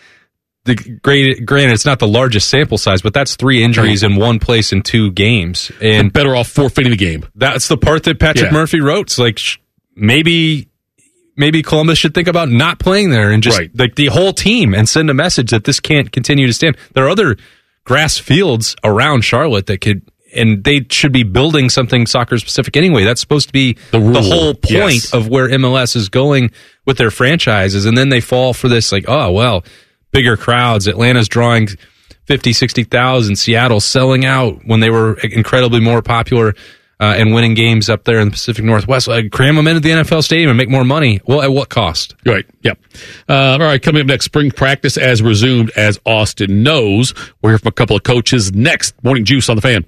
Speaker 4: granted it's not the largest sample size, but that's 3 injuries in one place in 2 games, and
Speaker 3: better off forfeiting the game.
Speaker 4: That's the part that Patrick Murphy wrote. It's like maybe Columbus should think about not playing there and just like the whole team and send a message that this can't continue to stand. There are other grass fields around Charlotte that could. And they should be building something soccer specific anyway. That's supposed to be the whole point of where MLS is going with their franchises. And then they fall for this like, oh, well, bigger crowds. Atlanta's drawing 50, 60,000. Seattle selling out when they were incredibly more popular and winning games up there in the Pacific Northwest. Cram them into the NFL stadium and make more money. Well, at what cost?
Speaker 3: Right. Yep. All right. Coming up next, spring practice has resumed, as Austin knows. We'll hear from a couple of coaches next. Morning Juice on the Fan.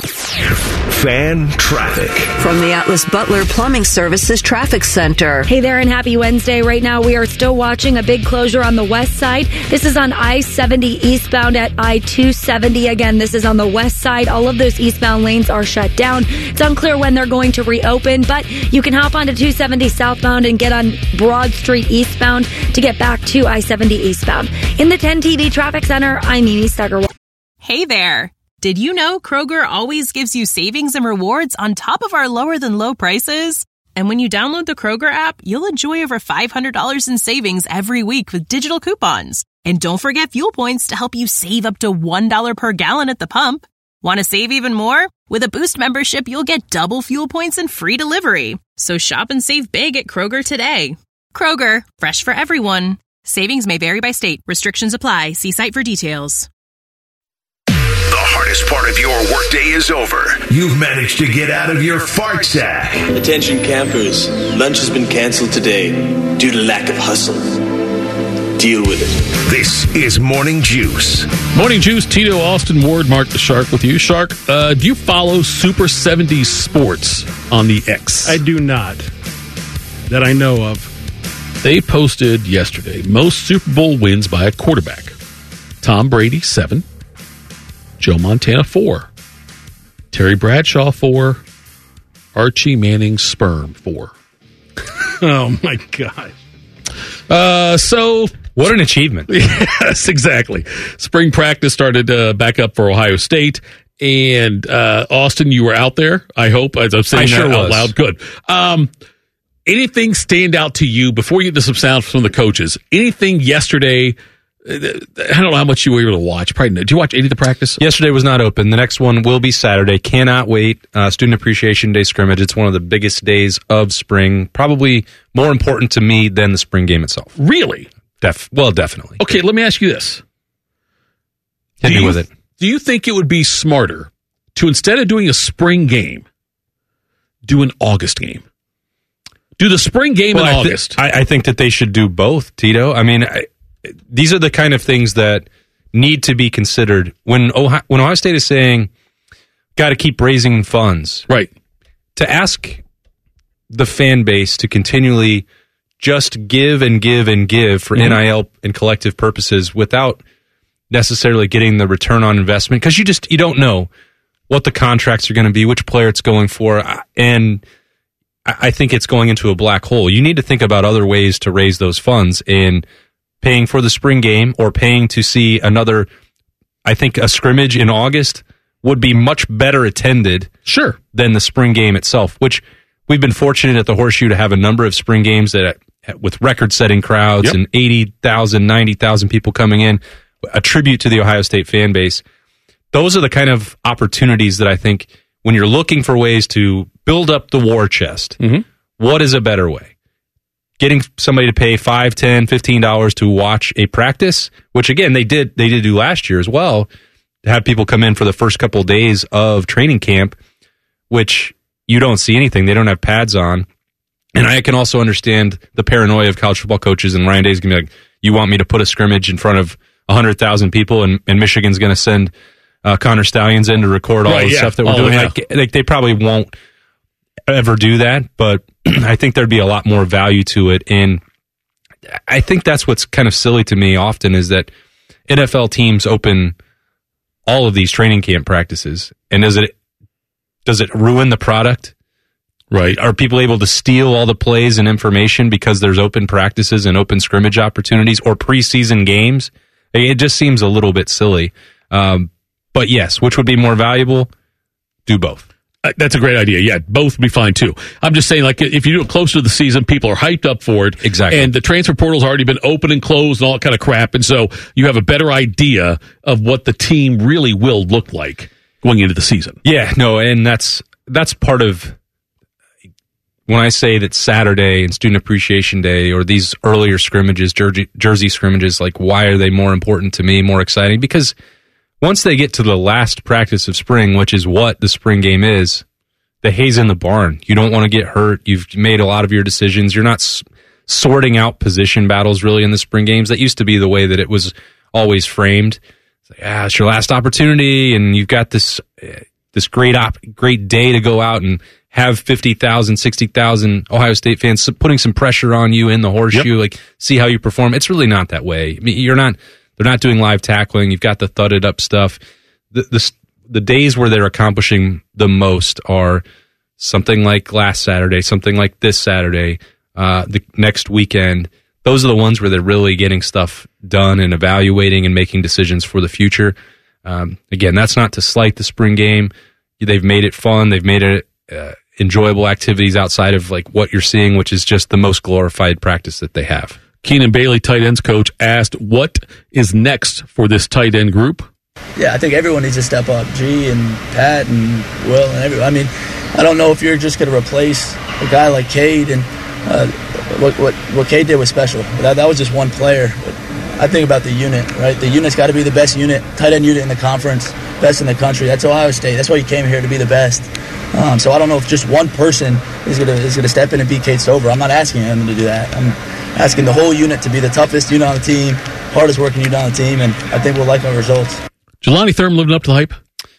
Speaker 2: Fan traffic
Speaker 5: from the Atlas Butler Plumbing Services Traffic Center.
Speaker 10: Hey there, and happy Wednesday. Right now, we are still watching a big closure on the west side. This is on I-70 eastbound at I-270. Again, this is on the west side. All of those eastbound lanes are shut down. It's unclear when they're going to reopen, but you can hop onto 270 southbound and get on Broad Street eastbound to get back to I-70 eastbound. In the 10 TV Traffic Center, I'm Mimi Stuggerwald.
Speaker 11: Hey there. Did you know Kroger always gives you savings and rewards on top of our lower than low prices? And when you download the Kroger app, you'll enjoy over $500 in savings every week with digital coupons. And don't forget fuel points to help you save up to $1 per gallon at the pump. Want to save even more? With a Boost membership, you'll get double fuel points and free delivery. So shop and save big at Kroger today. Kroger, fresh for everyone. Savings may vary by state. Restrictions apply. See site for details.
Speaker 2: The hardest part of your workday is over. You've managed to get out of your fart sack.
Speaker 14: Attention campers, lunch has been canceled today due to lack of hustle. Deal with it.
Speaker 2: This is Morning Juice.
Speaker 3: Morning Juice, Tito, Austin, Ward, Mark the Shark with you. Shark, do you follow Super 70s Sports on the X?
Speaker 1: I do not. That I know of.
Speaker 3: They posted yesterday most Super Bowl wins by a quarterback. Tom Brady, 7. Joe Montana, 4. Terry Bradshaw, 4. Archie Manning's sperm, 4.
Speaker 1: Oh, my God.
Speaker 3: So
Speaker 4: what an achievement.
Speaker 3: Yes, exactly. Spring practice started back up for Ohio State. And Austin, you were out there, I hope, as I'm saying that out loud. Good. Anything stand out to you before you get to some sound from the coaches? Anything yesterday I don't know how much you were able to watch. Probably. Did you watch any of the practice?
Speaker 4: Yesterday was not open. The next one will be Saturday. Cannot wait. Student Appreciation Day scrimmage. It's one of the biggest days of spring. Probably more important to me than the spring game itself.
Speaker 3: Really?
Speaker 4: Definitely.
Speaker 3: Okay, let me ask you this.
Speaker 4: Hit me with it.
Speaker 3: Do you think it would be smarter to, instead of doing a spring game, do an August game? Do the spring game in August?
Speaker 4: I think that they should do both, Tito. I mean, these are the kind of things that need to be considered when Ohio State is saying, got to keep raising funds.
Speaker 3: Right.
Speaker 4: To ask the fan base to continually just give and give and give for NIL and collective purposes without necessarily getting the return on investment, because you don't know what the contracts are going to be, which player it's going for, and I think it's going into a black hole. You need to think about other ways to raise those funds, and paying for the spring game or paying to see another, I think a scrimmage in August would be much better attended than the spring game itself, which we've been fortunate at the Horseshoe to have a number of spring games that with record-setting crowds and 80,000, 90,000 people coming in, a tribute to the Ohio State fan base. Those are the kind of opportunities that I think when you're looking for ways to build up the war chest, what is a better way? Getting somebody to pay $5, $10, $15 to watch a practice, which again they did do last year as well, to have people come in for the first couple of days of training camp, which you don't see anything. They don't have pads on. And I can also understand the paranoia of college football coaches, and Ryan Day's going to be like, you want me to put a scrimmage in front of 100,000 people, and Michigan's going to send Connor Stallions in to record all the stuff that we're doing. Like they probably won't ever do that, but I think there'd be a lot more value to it. And I think that's what's kind of silly to me often is that NFL teams open all of these training camp practices, and does it ruin the product? Right. Are people able to steal all the plays and information because there's open practices and open scrimmage opportunities or preseason games? It just seems a little bit silly. But yes, which would be more valuable? Do both.
Speaker 3: That's a great idea. Yeah, both would be fine too. I'm just saying, like, if you do it closer to the season, people are hyped up for it.
Speaker 4: Exactly.
Speaker 3: And the transfer portal's already been open and closed and all that kind of crap. And so you have a better idea of what the team really will look like going into the season.
Speaker 4: Yeah, no, and that's part of when I say that Saturday and Student Appreciation Day or these earlier scrimmages, jersey scrimmages, like, why are they more important to me, more exciting? Because once they get to the last practice of spring, which is what the spring game is, the hay's in the barn. You don't want to get hurt. You've made a lot of your decisions. You're not sorting out position battles really in the spring games. That used to be the way that it was always framed. It's like, it's your last opportunity, and you've got this great day to go out and have 50,000, 60,000 Ohio State fans putting some pressure on you in the Horseshoe, like, see how you perform. It's really not that way. I mean, they're not doing live tackling. You've got the thudded up stuff. The days where they're accomplishing the most are something like last Saturday, something like this Saturday, the next weekend. Those are the ones where they're really getting stuff done and evaluating and making decisions for the future. Again, that's not to slight the spring game. They've made it fun. They've made it enjoyable activities outside of like what you're seeing, which is just the most glorified practice that they have.
Speaker 3: Keenan Bailey, tight ends coach, asked what is next for this tight end group.
Speaker 15: Yeah, I think everyone needs to step up. G and Pat and Will and everyone. I mean, I don't know if you're just going to replace a guy like Cade, and what Cade did was special. That was just one player. But I think about the unit, right? The unit's got to be the best unit, tight end unit in the conference, best in the country. That's Ohio State. That's why you came here, to be the best. So I don't know if just one person is gonna step in and beat Cade Stover. I'm not asking him to do that. I'm asking the whole unit to be the toughest unit on the team, hardest working unit on the team, and I think we'll like our results.
Speaker 3: Jelani Thurman living up to the hype?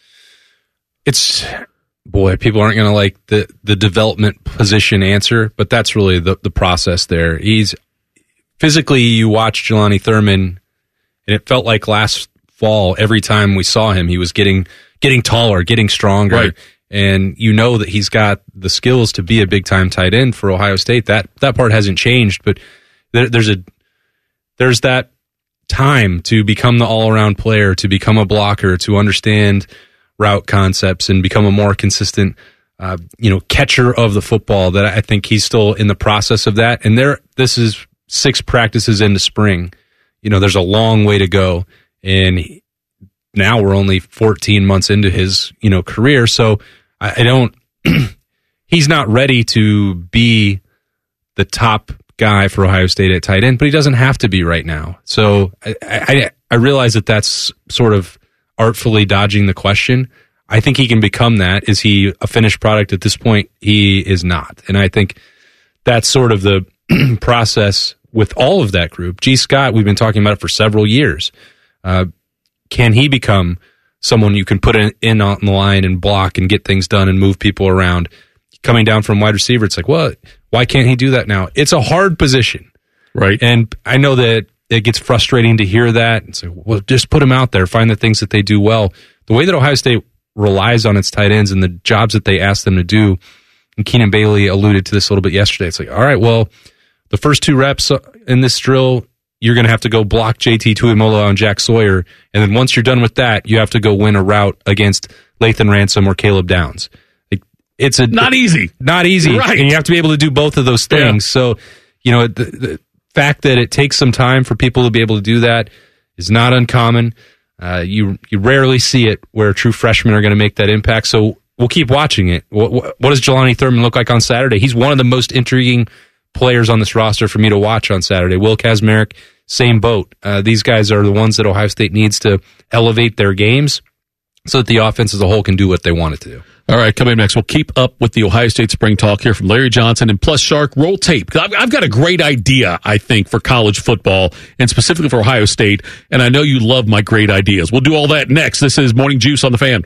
Speaker 4: People aren't going to like the development position answer, but that's really the process there. He's physically, you watch Jelani Thurman, and it felt like last fall, every time we saw him, he was getting taller, getting stronger. Right. And you know that he's got the skills to be a big-time tight end for Ohio State. That part hasn't changed, but there's that time to become the all-around player, to become a blocker, to understand route concepts, and become a more consistent, catcher of the football. That I think he's still in the process of that. And this is 6 practices into spring. there's a long way to go. And now we're only 14 months into his, career. So I don't, he's not ready to be the top guy for Ohio State at tight end, but he doesn't have to be right now. So I realize that that's sort of artfully dodging the question. I think he can become that. Is he a finished product at this point? He is not. And I think that's sort of the process with all of that group. G. Scott, we've been talking about it for several years. Can he become someone you can put in on the line and block and get things done and move people around? Coming down from wide receiver, it's like, well, why can't he do that now? It's a hard position.
Speaker 3: Right.
Speaker 4: And I know that it gets frustrating to hear that. It's like, well, just put them out there, find the things that they do well. The way that Ohio State relies on its tight ends and the jobs that they ask them to do, and Keenan Bailey alluded to this a little bit yesterday, it's like, all right, well, the first 2 reps in this drill, you're going to have to go block JT Tuimoloau and Jack Sawyer, and then once you're done with that, you have to go win a route against Lathan Ransom or Caleb Downs. It's
Speaker 3: not easy.
Speaker 4: Not easy.
Speaker 3: Right.
Speaker 4: And you have to be able to do both of those things. Yeah. So, the fact that it takes some time for people to be able to do that is not uncommon. You rarely see it where true freshmen are going to make that impact. So we'll keep watching it. What does Jelani Thurman look like on Saturday? He's one of the most intriguing players on this roster for me to watch on Saturday. Will Kazmarek, same boat. These guys are the ones that Ohio State needs to elevate their games so that the offense as a whole can do what they want it to do.
Speaker 3: All right, coming up next, we'll keep up with the Ohio State Spring Talk here from Larry Johnson and plus Shark. Roll tape. I've got a great idea, I think, for college football and specifically for Ohio State, and I know you love my great ideas. We'll do all that next. This is Morning Juice on the Fan.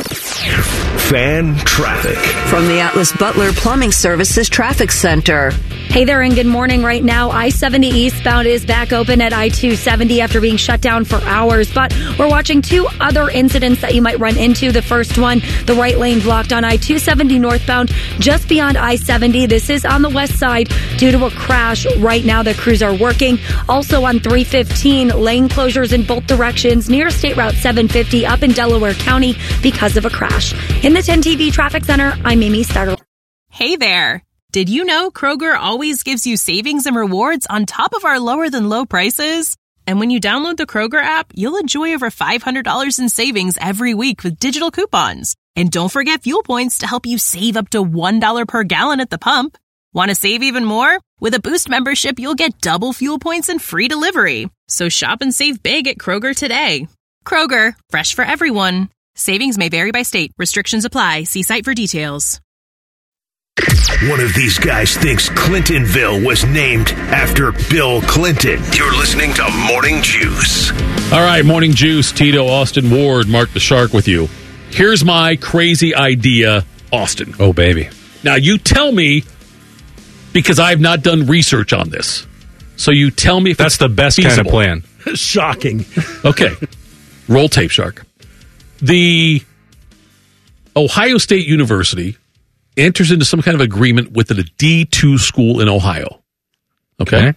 Speaker 2: Fan traffic.
Speaker 5: From the Atlas Butler Plumbing Services Traffic Center.
Speaker 10: Hey there, and good morning. Right now, I-70 eastbound is back open at I-270 after being shut down for hours. But we're watching 2 other incidents that you might run into. The first one, the right lane blocked on I-270 northbound just beyond I-70. This is on the west side due to a crash. Right now, the crews are working. Also on 315, lane closures in both directions near State Route 750 up in Delaware County because of a crash. In the 10 TV Traffic Center, I'm Amy Startle.
Speaker 11: Hey there. Did you know Kroger always gives you savings and rewards on top of our lower than low prices? And when you download the Kroger app, you'll enjoy over $500 in savings every week with digital coupons. And don't forget fuel points to help you save up to $1 per gallon at the pump. Want to save even more? With a Boost membership, you'll get double fuel points and free delivery. So shop and save big at Kroger today. Kroger, fresh for everyone. Savings may vary by state. Restrictions apply. See site for details.
Speaker 2: One of these guys thinks Clintonville was named after Bill Clinton. You're listening to Morning Juice.
Speaker 3: All right, Morning Juice. Tito, Austin, Ward, Mark the Shark with you. Here's my crazy idea, Austin.
Speaker 4: Oh, baby.
Speaker 3: Now, you tell me, because I have not done research on this. So you tell me if
Speaker 4: that's the best
Speaker 3: feasible.
Speaker 4: kind of plan.
Speaker 1: Shocking.
Speaker 3: Okay. Roll tape, Shark. The Ohio State University enters into some kind of agreement with a D2 school in Ohio. Okay?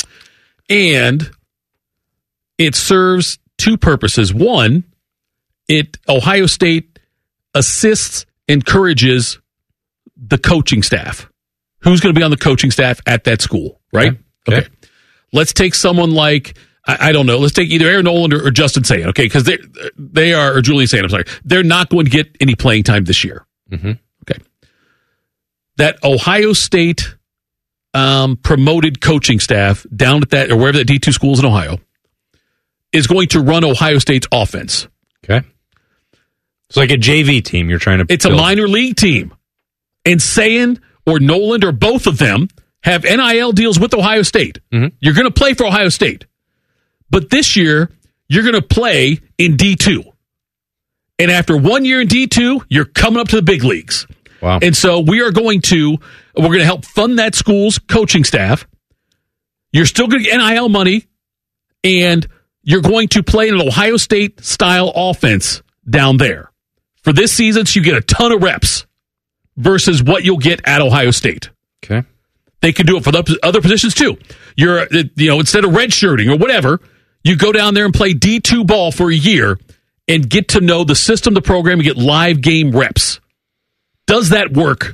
Speaker 3: And it serves 2 purposes. One, Ohio State assists, encourages the coaching staff. Who's going to be on the coaching staff at that school, right? Okay. Let's take someone like, I don't know, let's take either Aaron Noland or Justin Sand, okay? Because they are, or Julian Sand, I'm sorry. They're not going to get any playing time this year.
Speaker 4: Mm-hmm.
Speaker 3: Okay. That Ohio State promoted coaching staff down at that, or wherever that D2 school is in Ohio, is going to run Ohio State's offense.
Speaker 4: Okay. It's like a JV team you're trying to
Speaker 3: It's build. A minor league team. And Sand or Noland or both of them have NIL deals with Ohio State.
Speaker 4: Mm-hmm.
Speaker 3: You're going to play for Ohio State. But this year, you're going to play in D2. And after 1 year in D2, you're coming up to the big leagues.
Speaker 4: Wow.
Speaker 3: And so we're going to help fund that school's coaching staff. You're still going to get NIL money, and you're going to play an Ohio State-style offense down there. For this season, so you get a ton of reps versus what you'll get at Ohio State.
Speaker 4: Okay.
Speaker 3: They can do it for the other positions, too. Instead of redshirting or whatever, you go down there and play D2 ball for a year and get to know the system, the program, and get live game reps. Does that work?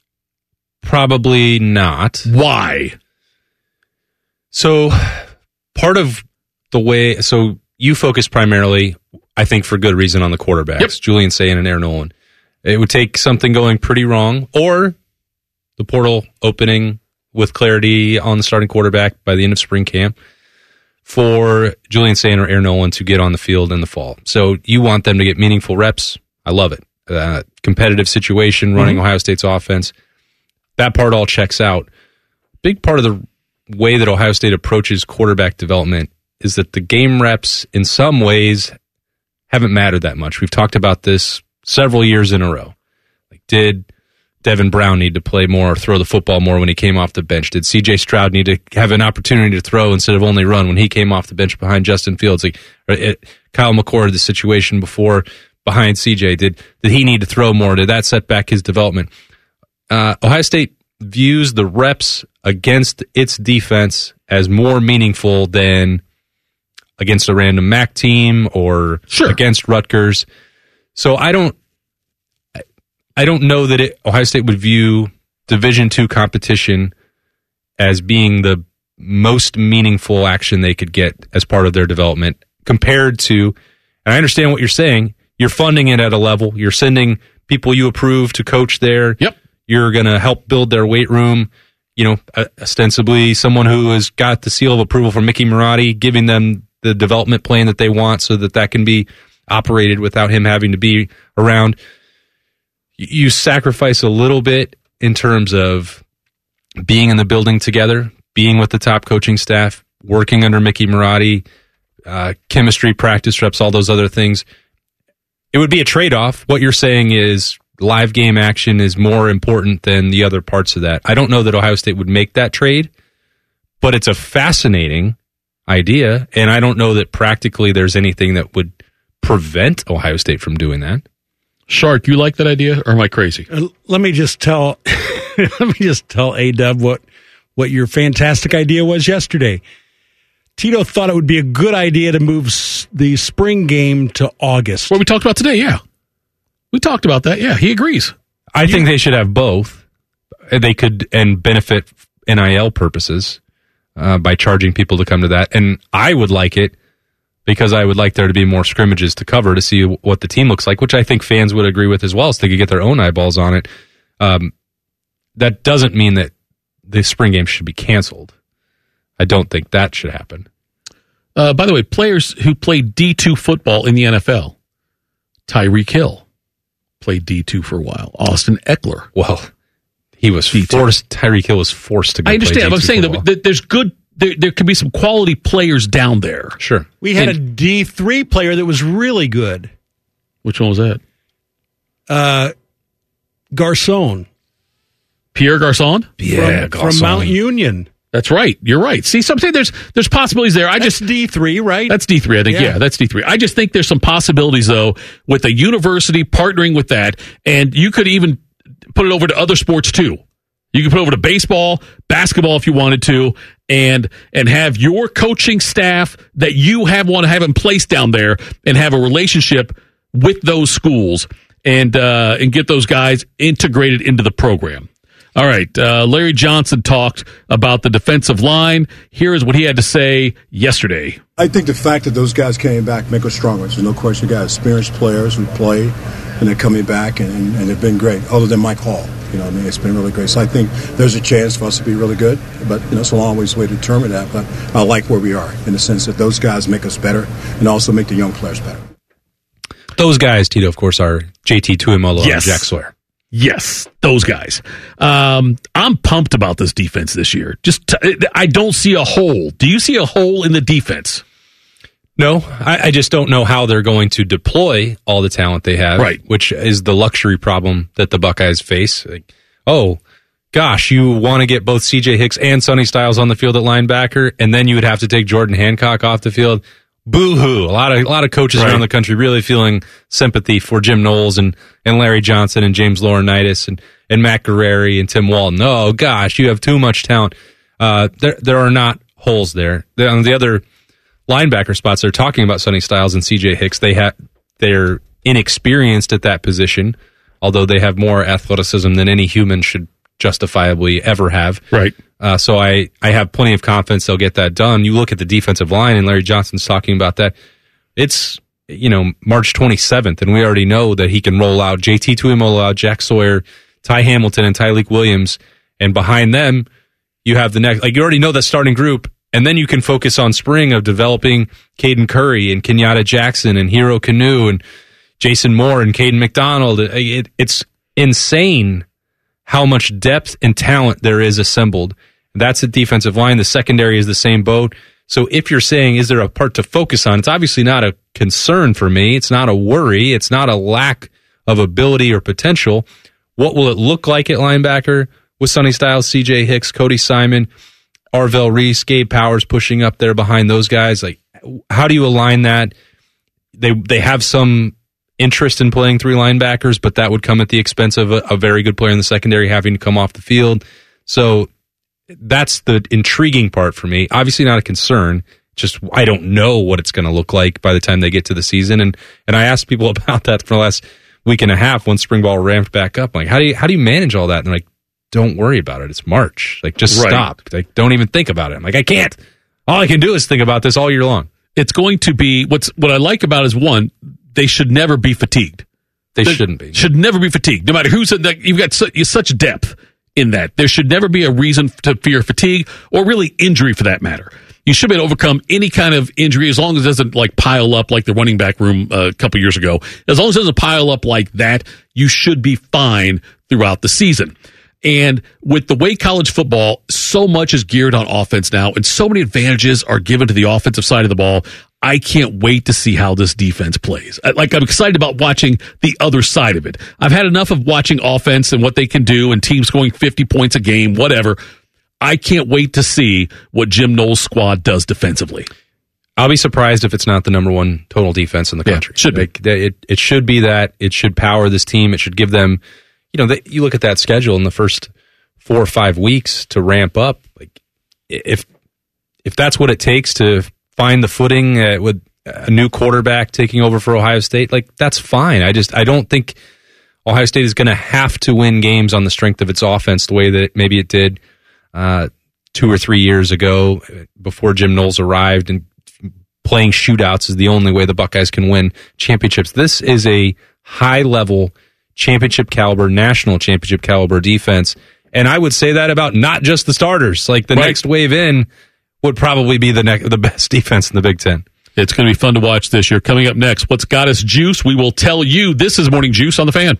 Speaker 4: Probably not.
Speaker 3: Why?
Speaker 4: So part of the way, so you focus primarily, I think for good reason, on the quarterbacks, Julian Sayin and Aaron Nolan. It would take something going pretty wrong, or the portal opening with clarity on the starting quarterback by the end of spring camp, for Julian Sayin or Aaron Nolan to get on the field in the fall. So you want them to get meaningful reps. I love it. Competitive situation, running Ohio State's offense. That part all checks out. Big part of the way that Ohio State approaches quarterback development is that the game reps, in some ways, haven't mattered that much. We've talked about this several years in a row. Like, did Devin Brown need to play more or throw the football more when he came off the bench? Did C.J. Stroud need to have an opportunity to throw instead of only run when he came off the bench behind Justin Fields? Like, Kyle McCord, the situation before behind C.J., did he need to throw more? Did that set back his development? Ohio State views the reps against its defense as more meaningful than against a random MAC team or against Rutgers. So I don't know that Ohio State would view Division II competition as being the most meaningful action they could get as part of their development compared to, and I understand what you're saying, you're funding it at a level, you're sending people you approve to coach there.
Speaker 3: Yep.
Speaker 4: You're going to help build their weight room. You know, ostensibly someone who has got the seal of approval from Mickey Marotti, giving them the development plan that they want so that can be operated without him having to be around. You sacrifice a little bit in terms of being in the building together, being with the top coaching staff, working under Mickey Marotti, chemistry, practice reps, all those other things. It would be a trade-off. What you're saying is live game action is more important than the other parts of that. I don't know that Ohio State would make that trade, but it's a fascinating idea, and I don't know that practically there's anything that would prevent Ohio State from doing that.
Speaker 3: Shark, you like that idea, or am I crazy?
Speaker 1: Let me just tell A-Dub what your fantastic idea was yesterday. Tito thought it would be a good idea to move the spring game to August.
Speaker 3: What we talked about today, yeah. We talked about that, yeah. He agrees.
Speaker 4: I think they should have both. They could, and benefit NIL purposes by charging people to come to that. And I would like it because I would like there to be more scrimmages to cover to see what the team looks like, which I think fans would agree with as well, so they could get their own eyeballs on it. That doesn't mean that the spring game should be canceled. I don't think that should happen.
Speaker 3: By the way, players who played D2 football in the NFL, Tyreek Hill played D2 for a while. Austin Eckler.
Speaker 4: Well, he was forced. Tyreek Hill was forced to go.
Speaker 3: I understand.
Speaker 4: Play
Speaker 3: I'm saying
Speaker 4: football.
Speaker 3: that there's good. There could be some quality players down there.
Speaker 4: Sure.
Speaker 1: We had a D3 player that was really good.
Speaker 3: Which one was that?
Speaker 1: Garcon.
Speaker 3: Pierre Garcon?
Speaker 4: Yeah,
Speaker 1: from Mount Union.
Speaker 3: That's right. You're right. See, something there's possibilities there.
Speaker 1: That's D3, right?
Speaker 3: That's D3, I think. Yeah, that's D3. I just think there's some possibilities, though, with a university partnering with that, and you could even put it over to other sports, too. You could put it over to baseball, basketball if you wanted to, and have your coaching staff that you want to have in place down there and have a relationship with those schools and get those guys integrated into the program. All right, Larry Johnson talked about the defensive line. Here is what he had to say yesterday.
Speaker 16: I think the fact that those guys came back make us stronger. There's no question. You got experienced players who play, and they're coming back, and they've been great, other than Mike Hall. You know, I mean, it's been really great. So I think there's a chance for us to be really good, but it's a long ways away to determine that. But I like where we are in the sense that those guys make us better and also make the young players better.
Speaker 4: Those guys, Tito, of course, are JT Tuimoloau and Jack Sawyer.
Speaker 3: Yes, those guys. I'm pumped about this defense this year. I don't see a hole. Do you see a hole in the defense?
Speaker 4: No, I just don't know how they're going to deploy all the talent they have,
Speaker 3: right?
Speaker 4: Which is the luxury problem that the Buckeyes face. Like, oh, gosh, you want to get both C.J. Hicks and Sonny Styles on the field at linebacker, and then you would have to take Jordan Hancock off the field. Boo-hoo. A lot of coaches around the country really feeling sympathy for Jim Knowles and Larry Johnson and James Laurinaitis and Matt Guerrieri and Tim Walton. Oh, gosh, you have too much talent. There are not holes there. On the other linebacker spots, they're talking about Sonny Styles and C.J. Hicks. They're inexperienced at that position, although they have more athleticism than any human should justifiably ever have.
Speaker 3: Right.
Speaker 4: So I have plenty of confidence they'll get that done. You look at the defensive line, and Larry Johnson's talking about that. It's, March 27th, and we already know that he can roll out JT Tuimoloau, Jack Sawyer, Ty Hamilton, and Tyleik Williams. And behind them, you have the next, you already know that starting group, and then you can focus on spring of developing Caden Curry and Kenyatta Jackson and Hero Kanu and Jason Moore and Caden McDonald. It's insane how much depth and talent there is assembled. That's the defensive line. The secondary is the same boat. So if you're saying, is there a part to focus on? It's obviously not a concern for me. It's not a worry. It's not a lack of ability or potential. What will it look like at linebacker with Sonny Styles, CJ Hicks, Cody Simon, Arvell Reese, Gabe Powers pushing up there behind those guys? How do you align that? They have some interest in playing three linebackers, but that would come at the expense of a very good player in the secondary having to come off the field. So that's the intriguing part for me. Obviously not a concern. Just I don't know what it's going to look like by the time they get to the season. And I asked people about that for the last week and a half when spring ball ramped back up. How do you manage all that? And they're like, don't worry about it. It's March. Just stop. Don't even think about it. I'm like, I can't. All I can do is think about this all year long.
Speaker 3: It's going to be what I like about it is, one, they should never be fatigued.
Speaker 4: They shouldn't be.
Speaker 3: Should never be fatigued. No matter who's you've got such depth in that. There should never be a reason to fear fatigue or really injury for that matter. You should be able to overcome any kind of injury as long as it doesn't pile up like the running back room a couple years ago. As long as it doesn't pile up like that, you should be fine throughout the season. And with the way college football, so much is geared on offense now, and so many advantages are given to the offensive side of the ball. I can't wait to see how this defense plays. I'm excited about watching the other side of it. I've had enough of watching offense and what they can do and teams scoring 50 points a game, whatever. I can't wait to see what Jim Knowles' squad does defensively.
Speaker 4: I'll be surprised if it's not the number one total defense in the country.
Speaker 3: Should be.
Speaker 4: It should be that. It should power this team. It should give them, you look at that schedule in the first 4 or 5 weeks to ramp up. If that's what it takes to find the footing with a new quarterback taking over for Ohio State, that's fine. I don't think Ohio State is going to have to win games on the strength of its offense the way that maybe it did 2 or 3 years ago before Jim Knowles arrived, and playing shootouts is the only way the Buckeyes can win championships. This is a high-level championship caliber, national championship caliber defense, and I would say that about not just the starters. Next wave in would probably be the best defense in the Big Ten.
Speaker 3: It's going to be fun to watch this year. Coming up next, what's got us juice? We will tell you. This is Morning Juice on the Fan.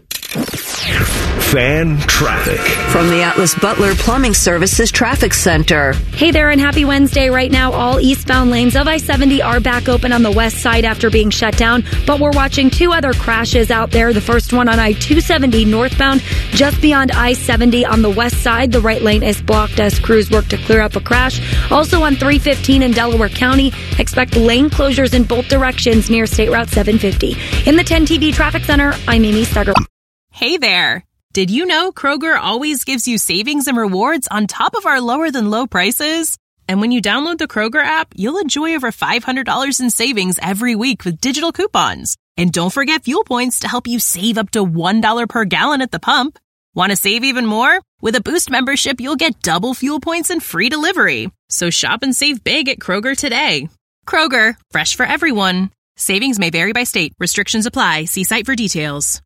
Speaker 2: Fan traffic
Speaker 5: from the Atlas Butler Plumbing Services Traffic Center.
Speaker 10: Hey there, and happy Wednesday. Right now, all eastbound lanes of I-70 are back open on the west side after being shut down, but we're watching 2 other crashes out there. The first one on I-270 northbound, just beyond I-70 on the west side. The right lane is blocked as crews work to clear up a crash. Also on 315 in Delaware County, expect lane closures in both directions near State Route 750. In the 10 TV Traffic Center, I'm Amy Stugger.
Speaker 11: Hey there. Did you know Kroger always gives you savings and rewards on top of our lower than low prices? And when you download the Kroger app, you'll enjoy over $500 in savings every week with digital coupons. And don't forget fuel points to help you save up to $1 per gallon at the pump. Want to save even more? With a Boost membership, you'll get double fuel points and free delivery. So shop and save big at Kroger today. Kroger, fresh for everyone. Savings may vary by state. Restrictions apply. See site for details.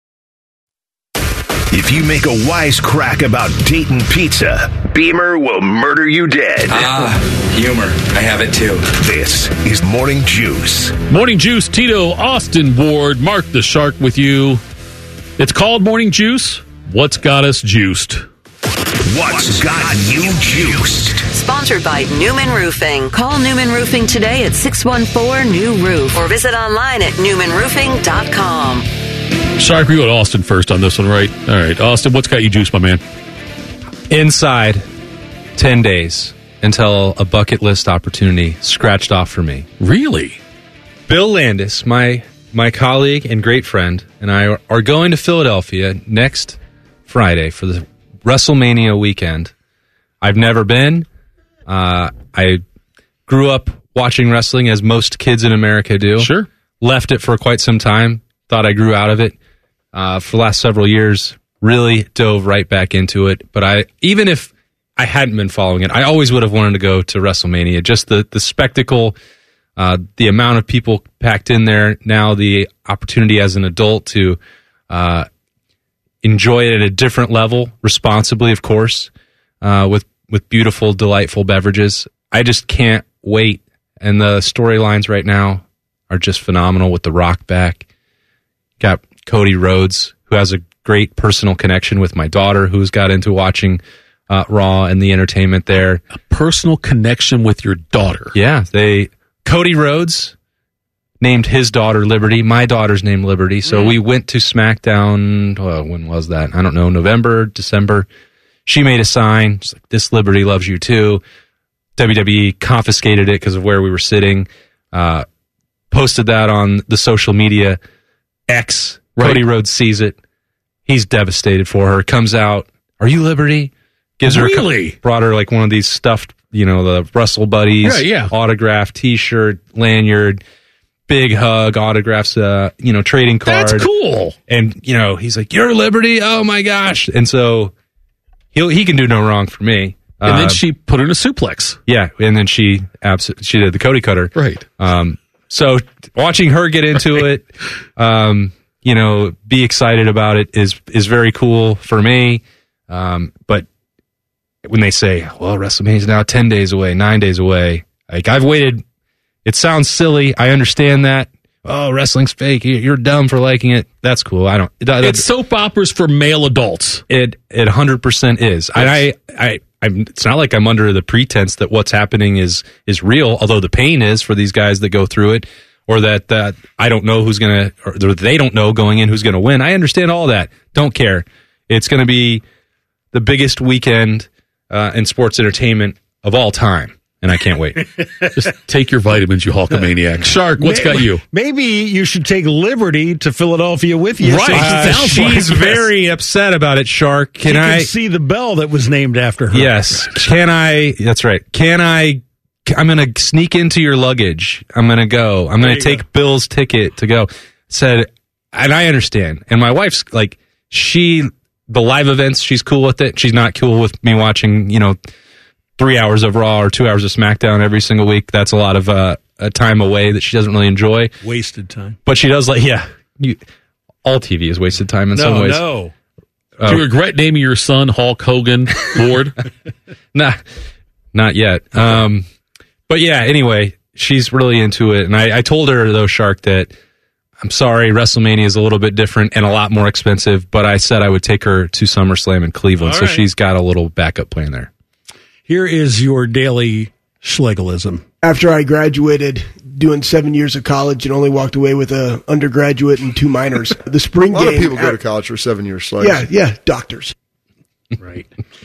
Speaker 2: If you make a wise crack about Dayton Pizza, Beamer will murder you dead.
Speaker 17: Humor. I have it too.
Speaker 2: This is Morning Juice.
Speaker 3: Morning Juice, Tito, Austin Ward, Mark the Shark with you. It's called Morning Juice. What's got us juiced?
Speaker 2: What's got you juiced?
Speaker 5: Sponsored by Newman Roofing. Call Newman Roofing today at 614-NEW-ROOF or visit online at newmanroofing.com.
Speaker 3: Shark, we go to Austin first on this one, right? All right, Austin, what's got you juiced, my man?
Speaker 4: Inside 10 days until a bucket list opportunity scratched off for me.
Speaker 3: Really?
Speaker 4: Bill Landis, my colleague and great friend, and I are going to Philadelphia next Friday for the WrestleMania weekend. I've never been. I grew up watching wrestling, as most kids in America do.
Speaker 3: Sure.
Speaker 4: Left it for quite some time. Thought I grew out of it. For the last several years, really dove right back into it. But even if I hadn't been following it, I always would have wanted to go to WrestleMania. Just the spectacle, the amount of people packed in there. Now the opportunity as an adult to enjoy it at a different level, responsibly, of course, with beautiful, delightful beverages. I just can't wait. And the storylines right now are just phenomenal with The Rock back. Got Cody Rhodes, who has a great personal connection with my daughter, who's got into watching Raw and the entertainment there.
Speaker 3: A personal connection with your daughter.
Speaker 4: Yeah, Cody Rhodes named his daughter Liberty. My daughter's named Liberty. So we went to SmackDown. When was that? I don't know. November, December. She made a sign. She's like, "This Liberty loves you too." WWE confiscated it because of where we were sitting. Posted that on the social media X. Right. Cody Rhodes sees it. He's devastated for her. Comes out, "Are you Liberty?" Gives her brought her like one of these stuffed, the Russell Buddies autograph T-shirt, lanyard, big hug, autographs, trading card.
Speaker 3: That's cool.
Speaker 4: And he's like, "You're Liberty? Oh my gosh!" And so he can do no wrong for me.
Speaker 3: And then she put her in a suplex.
Speaker 4: Yeah, and then she did the Cody Cutter.
Speaker 3: Right.
Speaker 4: So watching her get into it, be excited about it is very cool for me. But when they say, well, WrestleMania's now 10 days away, 9 days away, like I've waited. It sounds silly. I understand that. Oh, wrestling's fake. You're dumb for liking it. That's cool.
Speaker 3: It's soap operas for male adults.
Speaker 4: It 100% is. Yes. It's not like I'm under the pretense that what's happening is real, although the pain is for these guys that go through it, or that I don't know who's going to, or they don't know going in who's going to win. I understand all that. Don't care. It's going to be the biggest weekend in sports entertainment of all time. And I can't wait.
Speaker 3: Just take your vitamins, you Hulkamaniac. Shark, what's got you?
Speaker 1: Maybe you should take Liberty to Philadelphia with you.
Speaker 4: Right. She's very upset about it, Shark.
Speaker 1: Can I see the bell that was named after her?
Speaker 4: Yes. That's right. I'm going to sneak into your luggage. I'm going to go. I'm going to take Bill's ticket to go. Said, and I understand. And my wife's like, the live events, she's cool with it. She's not cool with me watching, 3 hours of Raw or 2 hours of SmackDown every single week. That's a lot of a time away that she doesn't really enjoy.
Speaker 1: Wasted time.
Speaker 4: But she does all TV is wasted time in some ways.
Speaker 1: No.
Speaker 3: Do you regret naming your son Hulk Hogan Lord?
Speaker 4: Not yet. But yeah, anyway, she's really into it. And I told her, though, Shark, that I'm sorry, WrestleMania is a little bit different and a lot more expensive, but I said I would take her to SummerSlam in Cleveland. All so she's got a little backup plan there.
Speaker 1: Here is your daily Schlegelism.
Speaker 18: After I graduated doing 7 years of college and only walked away with an undergraduate and 2 minors, the spring game...
Speaker 12: A lot of people go to college for 7 years.
Speaker 18: Yeah, doctors.
Speaker 1: Right.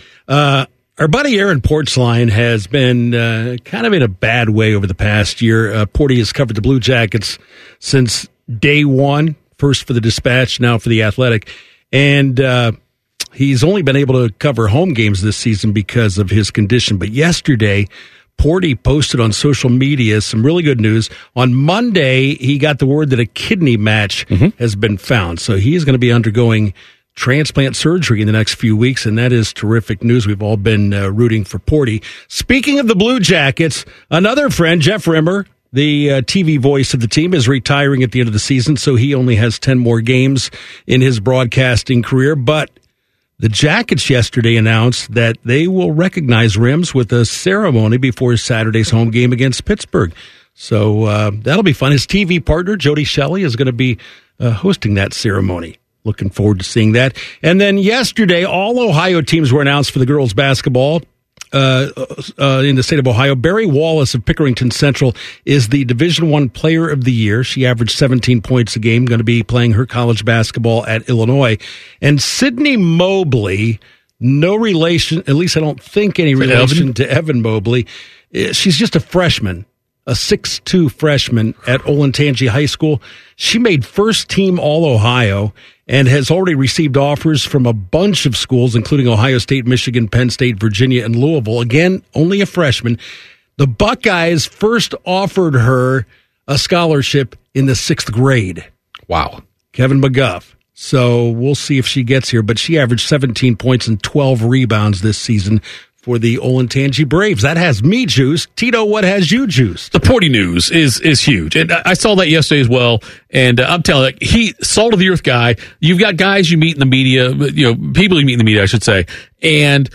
Speaker 1: Our buddy Aaron Portzline has been kind of in a bad way over the past year. Porty has covered the Blue Jackets since day one, first for the Dispatch, now for the Athletic. And... he's only been able to cover home games this season because of his condition. But yesterday, Porty posted on social media some really good news. On Monday, he got the word that a kidney match has been found. So he is going to be undergoing transplant surgery in the next few weeks, and that is terrific news. We've all been rooting for Porty. Speaking of the Blue Jackets, another friend, Jeff Rimmer, the TV voice of the team, is retiring at the end of the season, so he only has 10 more games in his broadcasting career. But the Jackets yesterday announced that they will recognize Rims with a ceremony before Saturday's home game against Pittsburgh. So that'll be fun. His TV partner, Jody Shelley, is going to be hosting that ceremony. Looking forward to seeing that. And then yesterday, all Ohio teams were announced for the girls' basketball in the state of Ohio. Barry Wallace of Pickerington Central is the Division I Player of the Year. She averaged 17 points a game, going to be playing her college basketball at Illinois. And Sydney Mobley, no relation, at least I don't think any relation to Evan Mobley. She's just a freshman, a 6'2" freshman at Olentangy High School. She made first team All-Ohio and has already received offers from a bunch of schools, including Ohio State, Michigan, Penn State, Virginia, and Louisville. Again, only a freshman. The Buckeyes first offered her a scholarship in the 6th grade.
Speaker 4: Wow.
Speaker 1: Kevin McGuff So we'll see if she gets here. But she averaged 17 points and 12 rebounds this season for the Olentangy Braves. That has me juiced. Tito, what has you juiced?
Speaker 3: The Porty news is huge. And I saw that yesterday as well. And I'm telling you, he, salt of the earth guy. You've got guys you meet in the media, people you meet in the media, I should say. And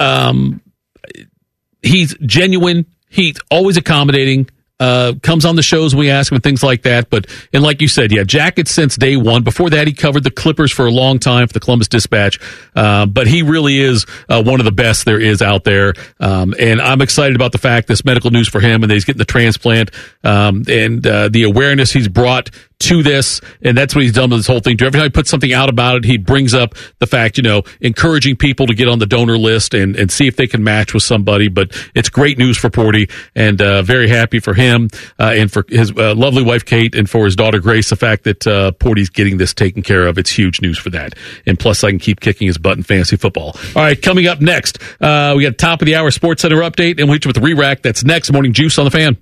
Speaker 3: he's genuine. He's always accommodating. Comes on the shows we ask him and things like that. And like you said, Jackets since day one. Before that, he covered the Clippers for a long time for the Columbus Dispatch. But he really is one of the best there is out there. And I'm excited about the fact this medical news for him and that he's getting the transplant, and the awareness he's brought to this, and that's what he's done with this whole thing. Every time he puts something out about it, he brings up the fact, encouraging people to get on the donor list and see if they can match with somebody. But it's great news for Porty, and very happy for him and for his lovely wife Kate and for his daughter Grace. The fact that Porty's getting this taken care of, it's huge news for that. And plus, I can keep kicking his butt in fantasy football. All right, coming up next, we got top of the hour Sports Center update, and we hit you with the re-rack. That's next. Morning Juice on the Fan.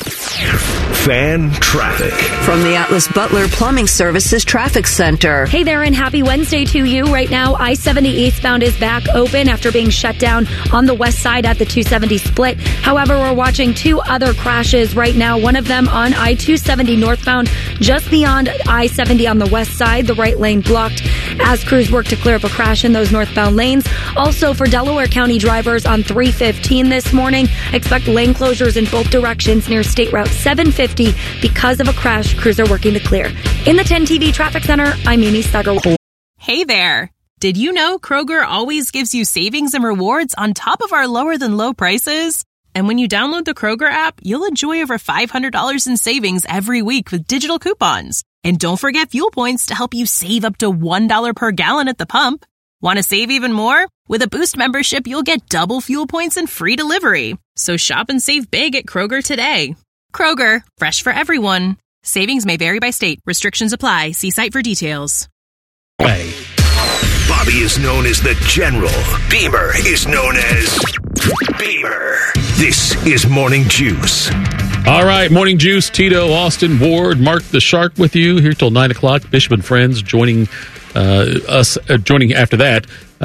Speaker 2: Fan traffic
Speaker 5: from the Atlas Butler Plumbing Services Traffic Center.
Speaker 10: Hey there, and happy Wednesday to you. Right now, I-70 eastbound is back open after being shut down on the west side at the 270 split. However, we're watching two other crashes right now. One of them on I-270 northbound, just beyond I-70 on the west side, the right lane blocked as crews work to clear up a crash in those northbound lanes. Also, for Delaware County drivers on 315 this morning, expect lane closures in both directions near State Route 750 because of a crash. Crews are working to clear. In the 10 TV Traffic Center, I'm Amy Stugger.
Speaker 11: Hey there. Did you know Kroger always gives you savings and rewards on top of our lower than low prices? And when you download the Kroger app, you'll enjoy over $500 in savings every week with digital coupons. And don't forget fuel points to help you save up to $1 per gallon at the pump. Want to save even more? With a Boost membership, you'll get double fuel points and free delivery. So shop and save big at Kroger today. Kroger, fresh for everyone. Savings may vary by state. Restrictions apply. See site for details.
Speaker 2: Bobby is known as the General. Beamer is known as Beamer. This is Morning Juice.
Speaker 3: All right, Morning Juice. Tito, Austin, Ward, Mark the Shark with you here till 9 o'clock. Bishop and friends joining us, joining after that.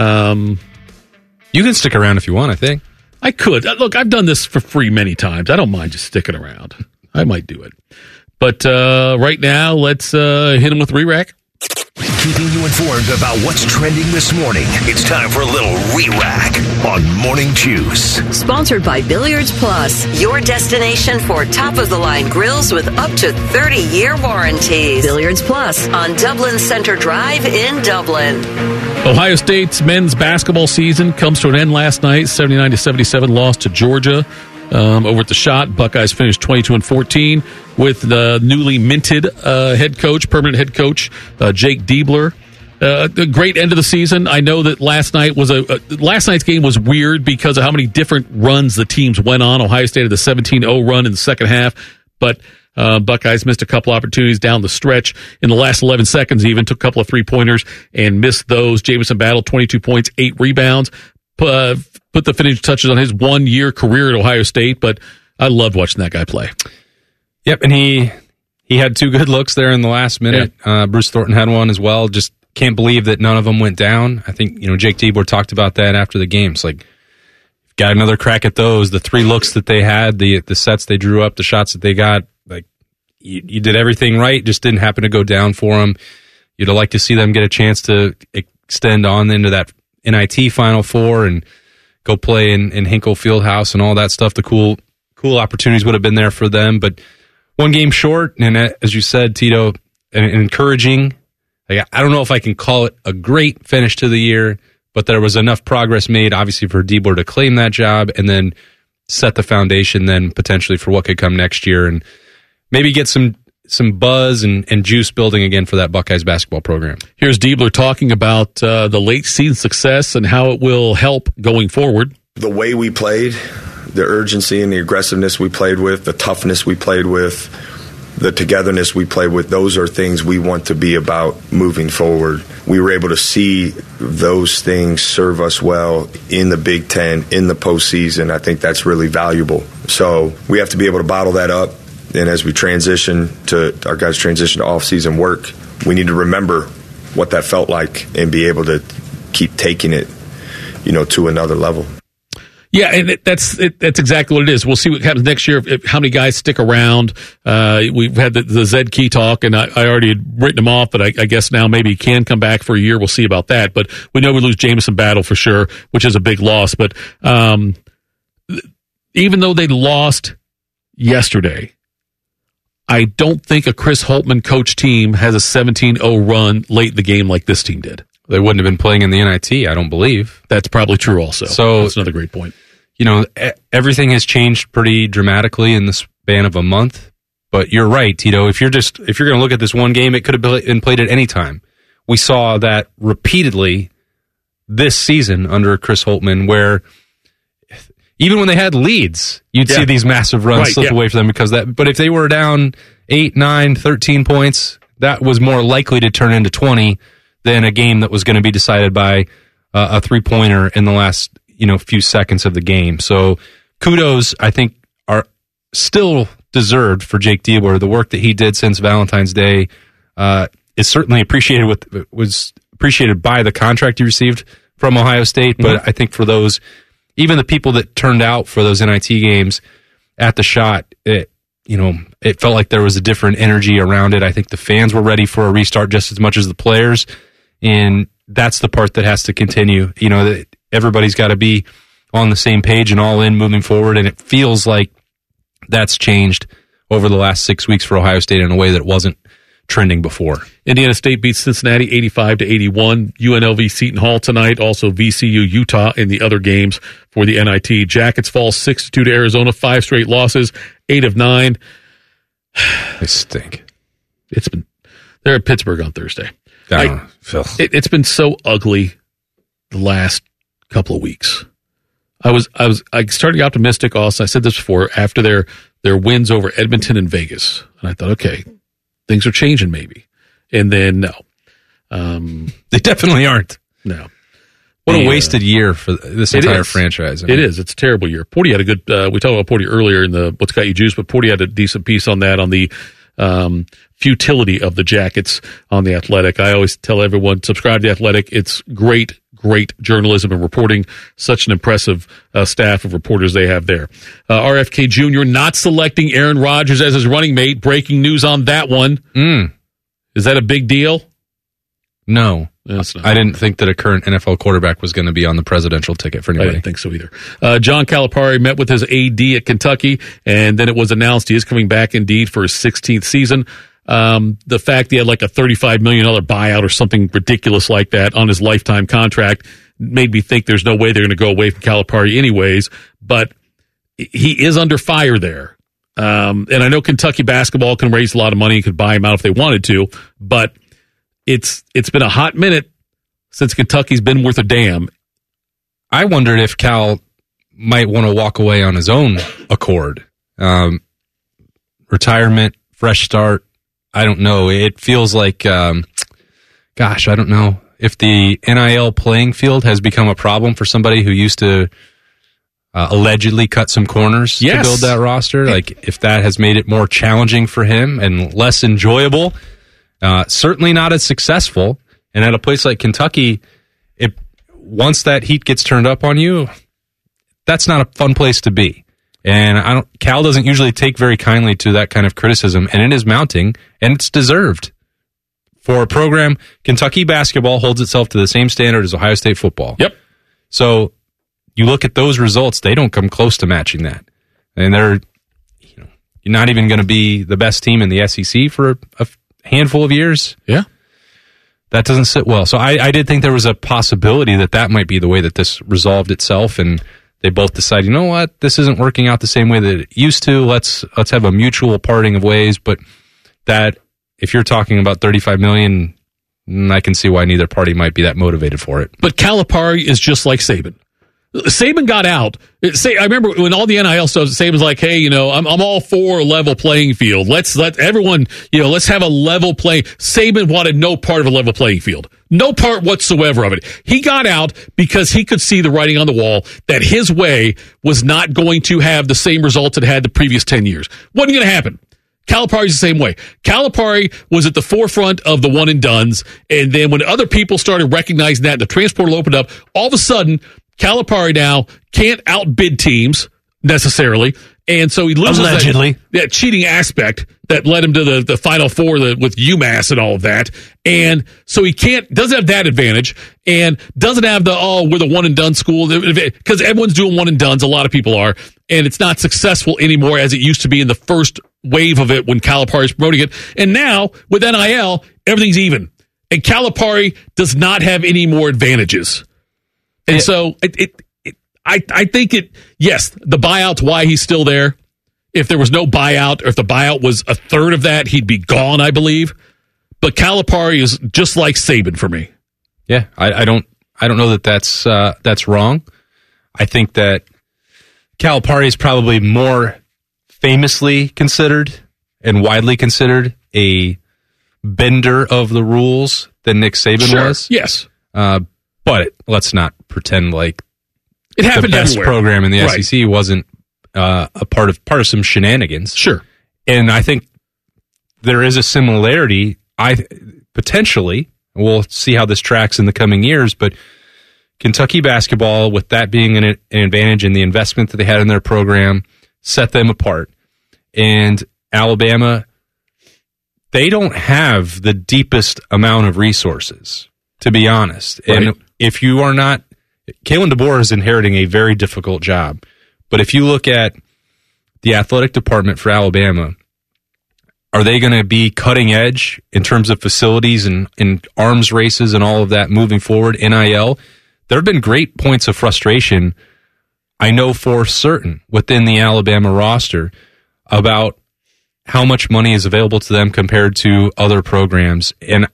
Speaker 4: You can stick around if you want, I think.
Speaker 3: I could. Look, I've done this for free many times. I don't mind just sticking around. I might do it. But right now, let's hit him with re-rack.
Speaker 2: Keeping you informed about what's trending this morning. It's time for a little re-rack on Morning Juice.
Speaker 5: Sponsored by Billiards Plus, your destination for top-of-the-line grills with up to 30-year warranties. Billiards Plus on Dublin Center Drive in Dublin.
Speaker 3: Ohio State's men's basketball season comes to an end last night. 79-77 loss to Georgia. Over at the Shot, Buckeyes finished 22-14 with the newly minted permanent head coach, Jake Diebler. A great end of the season. I know that last night's game was weird because of how many different runs the teams went on. Ohio State had the 17-0 run in the second half, but Buckeyes missed a couple opportunities down the stretch. In the last 11 seconds, even took a couple of three-pointers and missed those. Jamison Battle, 22 points, 8 rebounds. Put the finishing touches on his 1-year career at Ohio State, but I loved watching that guy play.
Speaker 4: Yep, and he had 2 good looks there in the last minute. Yeah. Bruce Thornton had one as well. Just can't believe that none of them went down. I think, Jake Diebler talked about that after the game. It's like, got another crack at those. The 3 looks that they had, the sets they drew up, the shots that they got, like, you did everything right, just didn't happen to go down for them. You'd like to see them get a chance to extend on into that NIT Final Four and go play in Hinkle Fieldhouse and all that stuff. The cool opportunities would have been there for them, but one game short. And as you said, Tito, encouraging. I don't know if I can call it a great finish to the year, but there was enough progress made, obviously, for Diebler to claim that job and then set the foundation then potentially for what could come next year and maybe get some buzz and juice building again for that Buckeyes basketball program.
Speaker 3: Here's Diebler talking about the late season success and how it will help going forward.
Speaker 12: The way we played, the urgency and the aggressiveness we played with, the toughness we played with, the togetherness we played with, those are things we want to be about moving forward. We were able to see those things serve us well in the Big Ten, in the postseason. I think that's really valuable. So we have to be able to bottle that up. And as we our guys transition to off-season work, we need to remember what that felt like and be able to keep taking it, to another level.
Speaker 3: Yeah, and that's exactly what it is. We'll see what happens next year, how many guys stick around. We've had the Zed Key talk, and I already had written him off, but I guess now maybe he can come back for a year. We'll see about that. But we know we lose Jamison Battle for sure, which is a big loss. But even though they lost yesterday, I don't think a Chris Holtmann coach team has a 17-0 run late in the game like this team did.
Speaker 4: They wouldn't have been playing in the NIT, I don't believe.
Speaker 3: That's probably true also.
Speaker 4: So
Speaker 3: that's another great point.
Speaker 4: Everything has changed pretty dramatically in the span of a month. But you're right, Tito. If you're going to look at this one game, it could have been played at any time. We saw that repeatedly this season under Chris Holtmann, where even when they had leads, you'd see these massive runs slip away from them because that. But if they were down 8, 9, 13 points, that was more likely to turn into 20 than a game that was going to be decided by a three-pointer in the last few seconds of the game. So kudos, I think, are still deserved for Jake Diebler. The work that he did since Valentine's Day is certainly was appreciated by the contract he received from Ohio State. But I think for those, even the people that turned out for those NIT games at the shot, it felt like there was a different energy around it. I think the fans were ready for a restart just as much as the players. And that's the part that has to continue. That everybody's got to be on the same page and all in moving forward. And it feels like that's changed over the last 6 weeks for Ohio State in a way that wasn't trending before.
Speaker 3: Indiana State beats Cincinnati 85-81. UNLV Seton Hall tonight. Also VCU Utah in the other games for the NIT. Jackets fall 6-2 to Arizona. 5 straight losses. 8 of 9.
Speaker 4: They stink.
Speaker 3: They're at Pittsburgh on Thursday.
Speaker 4: It's
Speaker 3: been so ugly the last couple of weeks. I started optimistic also. I said this before, after their wins over Edmonton and Vegas. And I thought, okay, things are changing maybe. And then no.
Speaker 4: They definitely aren't.
Speaker 3: No.
Speaker 4: What a wasted year for this entire franchise.
Speaker 3: It is. It's a terrible year. Porty had a good, we talked about Porty earlier in the What's Got You Juice, but Porty had a decent piece on that, on the futility of the Jackets on The Athletic. I always tell everyone, subscribe to The Athletic. It's great journalism and reporting. Such an impressive staff of reporters they have there. RFK Jr. not selecting Aaron Rodgers as his running mate. Breaking news on that one. Is that a big deal?
Speaker 4: No. I didn't think that a current NFL quarterback was going to be on the presidential ticket for anybody.
Speaker 3: I didn't think so either. John Calipari met with his AD at Kentucky, and then it was announced he is coming back indeed for his 16th season. The fact he had like a $35 million buyout or something ridiculous like that on his lifetime contract made me think there's no way they're going to go away from Calipari anyways, but he is under fire there. And I know Kentucky basketball can raise a lot of money and could buy him out if they wanted to, but it's been a hot minute since Kentucky's been worth a damn.
Speaker 4: I wondered if Cal might want to walk away on his own accord. Retirement, fresh start. I don't know. It feels like, I don't know if the NIL playing field has become a problem for somebody who used to allegedly cut some corners to build that roster. Like if that has made it more challenging for him and less enjoyable. Certainly not as successful. And at a place like Kentucky, once that heat gets turned up on you, that's not a fun place to be. And Cal doesn't usually take very kindly to that kind of criticism, and it is mounting, and it's deserved. For a program, Kentucky basketball holds itself to the same standard as Ohio State football.
Speaker 3: Yep.
Speaker 4: So you look at those results, they don't come close to matching that. And you're not even going to be the best team in the SEC for a handful of years.
Speaker 3: Yeah.
Speaker 4: That doesn't sit well. So I did think there was a possibility that might be the way that this resolved itself, and they both decide, you know what, this isn't working out the same way that it used to. Let's have a mutual parting of ways. But that, if you're talking about $35 million, I can see why neither party might be that motivated for it.
Speaker 3: But Calipari is just like Saban. Saban got out. I remember when all the NIL stuff, Saban's like, hey, I'm all for a level playing field. Let's let everyone, let's have a level play. Saban wanted no part of a level playing field. No part whatsoever of it. He got out because he could see the writing on the wall that his way was not going to have the same results it had the previous 10 years. Wasn't going to happen. Calipari's the same way. Calipari was at the forefront of the one and dones, and then when other people started recognizing that, the transfer portal opened up, all of a sudden, Calipari now can't outbid teams necessarily, and so he loses that cheating aspect that led him to the Final Four with UMass and all of that, and so he doesn't have that advantage, and doesn't have we're the one and done school, because everyone's doing one and dones, a lot of people are, and it's not successful anymore as it used to be in the first wave of it when Calipari's promoting it, and now with NIL, everything's even, and Calipari does not have any more advantages, and so I think yes, the buyout's why he's still there. If there was no buyout, or if the buyout was a third of that, he'd be gone, I believe. But Calipari is just like Saban for me.
Speaker 4: Yeah, I don't know that's wrong. I think that Calipari is probably more famously considered and widely considered a bender of the rules than Nick Saban was.
Speaker 3: Yes.
Speaker 4: But let's not pretend like
Speaker 3: it happened
Speaker 4: the best
Speaker 3: everywhere.
Speaker 4: program in the SEC wasn't a part of some shenanigans.
Speaker 3: Sure.
Speaker 4: And I think there is a similarity. Potentially, we'll see how this tracks in the coming years, but Kentucky basketball, with that being an advantage in the investment that they had in their program, set them apart. And Alabama, they don't have the deepest amount of resources, to be honest. Right. And if you are not, Kalen DeBoer is inheriting a very difficult job. But if you look at the athletic department for Alabama, are they going to be cutting edge in terms of facilities and arms races and all of that moving forward? NIL, there have been great points of frustration, I know for certain, within the Alabama roster about how much money is available to them compared to other programs. And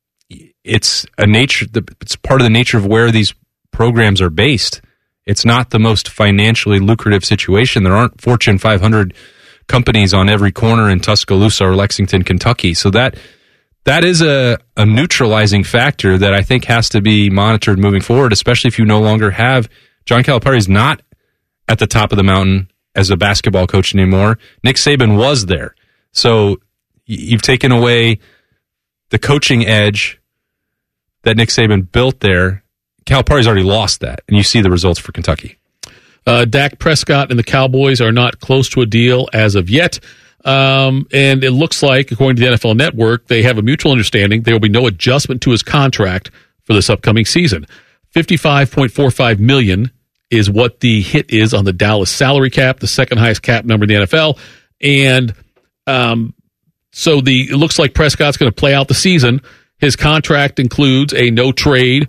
Speaker 4: it's part of the nature of where these programs are based. It's not the most financially lucrative situation. There aren't Fortune 500 companies on every corner in Tuscaloosa or Lexington, Kentucky. So that is a neutralizing factor that I think has to be monitored moving forward, especially if you no longer have John Calipari is not at the top of the mountain as a basketball coach anymore. Nick Saban was there. So you've taken away the coaching edge that Nick Saban built there. Calipari's already lost that, and you see the results for Kentucky.
Speaker 3: Dak Prescott and the Cowboys are not close to a deal as of yet. And it looks like, according to the NFL Network, they have a mutual understanding. There will be no adjustment to his contract for this upcoming season. $55.45 million is what the hit is on the Dallas salary cap, the second highest cap number in the NFL. And so it looks like Prescott's going to play out the season. His contract includes a no trade,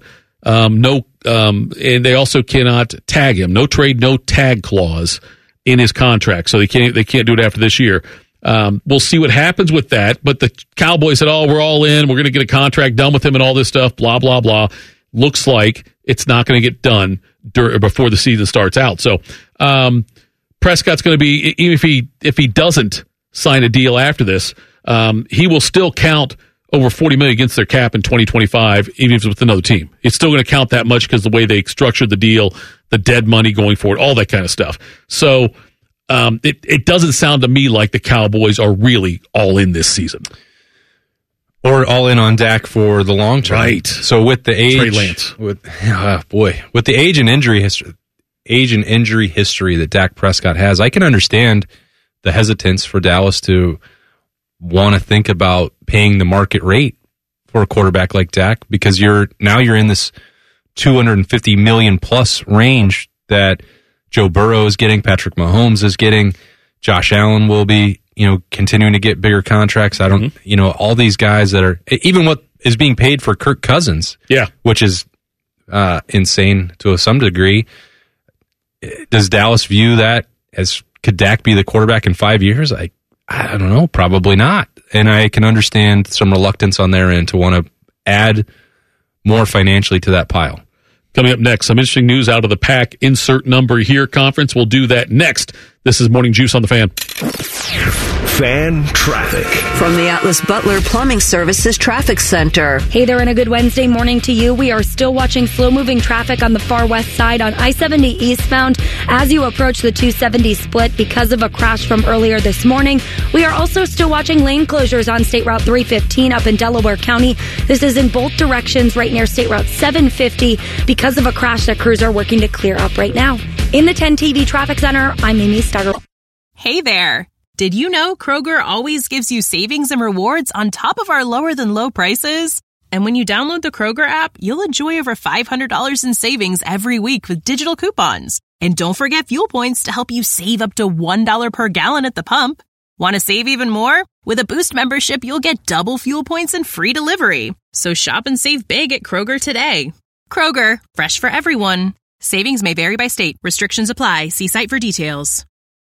Speaker 3: and they also cannot tag him. No trade, no tag clause in his contract, so they can't do it after this year. We'll see what happens with that. But the Cowboys said, "Oh, we're all in. We're going to get a contract done with him and all this stuff." Blah blah blah. Looks like it's not going to get done before the season starts out. So Prescott's going to be, even if he doesn't sign a deal after this, he will still count over $40 million against their cap in 2025, even if it's with another team. It's still going to count that much because the way they structured the deal, the dead money going forward, all that kind of stuff. So it doesn't sound to me like the Cowboys are really all in this season.
Speaker 4: Or all in on Dak for the long term.
Speaker 3: Right.
Speaker 4: So with the age,
Speaker 3: Trey Lance.
Speaker 4: with the age and injury history that Dak Prescott has, I can understand the hesitance for Dallas to want to think about paying the market rate for a quarterback like Dak, because you're in this $250 million plus range that Joe Burrow is getting, Patrick Mahomes is getting, Josh Allen will be, continuing to get bigger contracts. I don't, all these guys that are, even what is being paid for Kirk Cousins, which is insane to some degree. Does Dallas view that as, could Dak be the quarterback in 5 years? I don't know, probably not. And I can understand some reluctance on their end to want to add more financially to that pile.
Speaker 3: Coming up next, some interesting news out of the PAC Insert Number Here conference. We'll do that next. This is Morning Juice on the Fan.
Speaker 2: Fan Traffic.
Speaker 5: From the Atlas Butler Plumbing Services Traffic Center.
Speaker 10: Hey there, and a good Wednesday morning to you. We are still watching slow-moving traffic on the far west side on I-70 eastbound as you approach the 270 split because of a crash from earlier this morning. We are also still watching lane closures on State Route 315 up in Delaware County. This is in both directions right near State Route 750 because of a crash that crews are working to clear up right now. In the 10 TV Traffic Center, I'm Amy Starter.
Speaker 11: Hey there. Did you know Kroger always gives you savings and rewards on top of our lower than low prices? And when you download the Kroger app, you'll enjoy over $500 in savings every week with digital coupons. And don't forget fuel points to help you save up to $1 per gallon at the pump. Want to save even more? With a Boost membership, you'll get double fuel points and free delivery. So shop and save big at Kroger today. Kroger, fresh for everyone. Savings may vary by state. Restrictions apply. See site for details.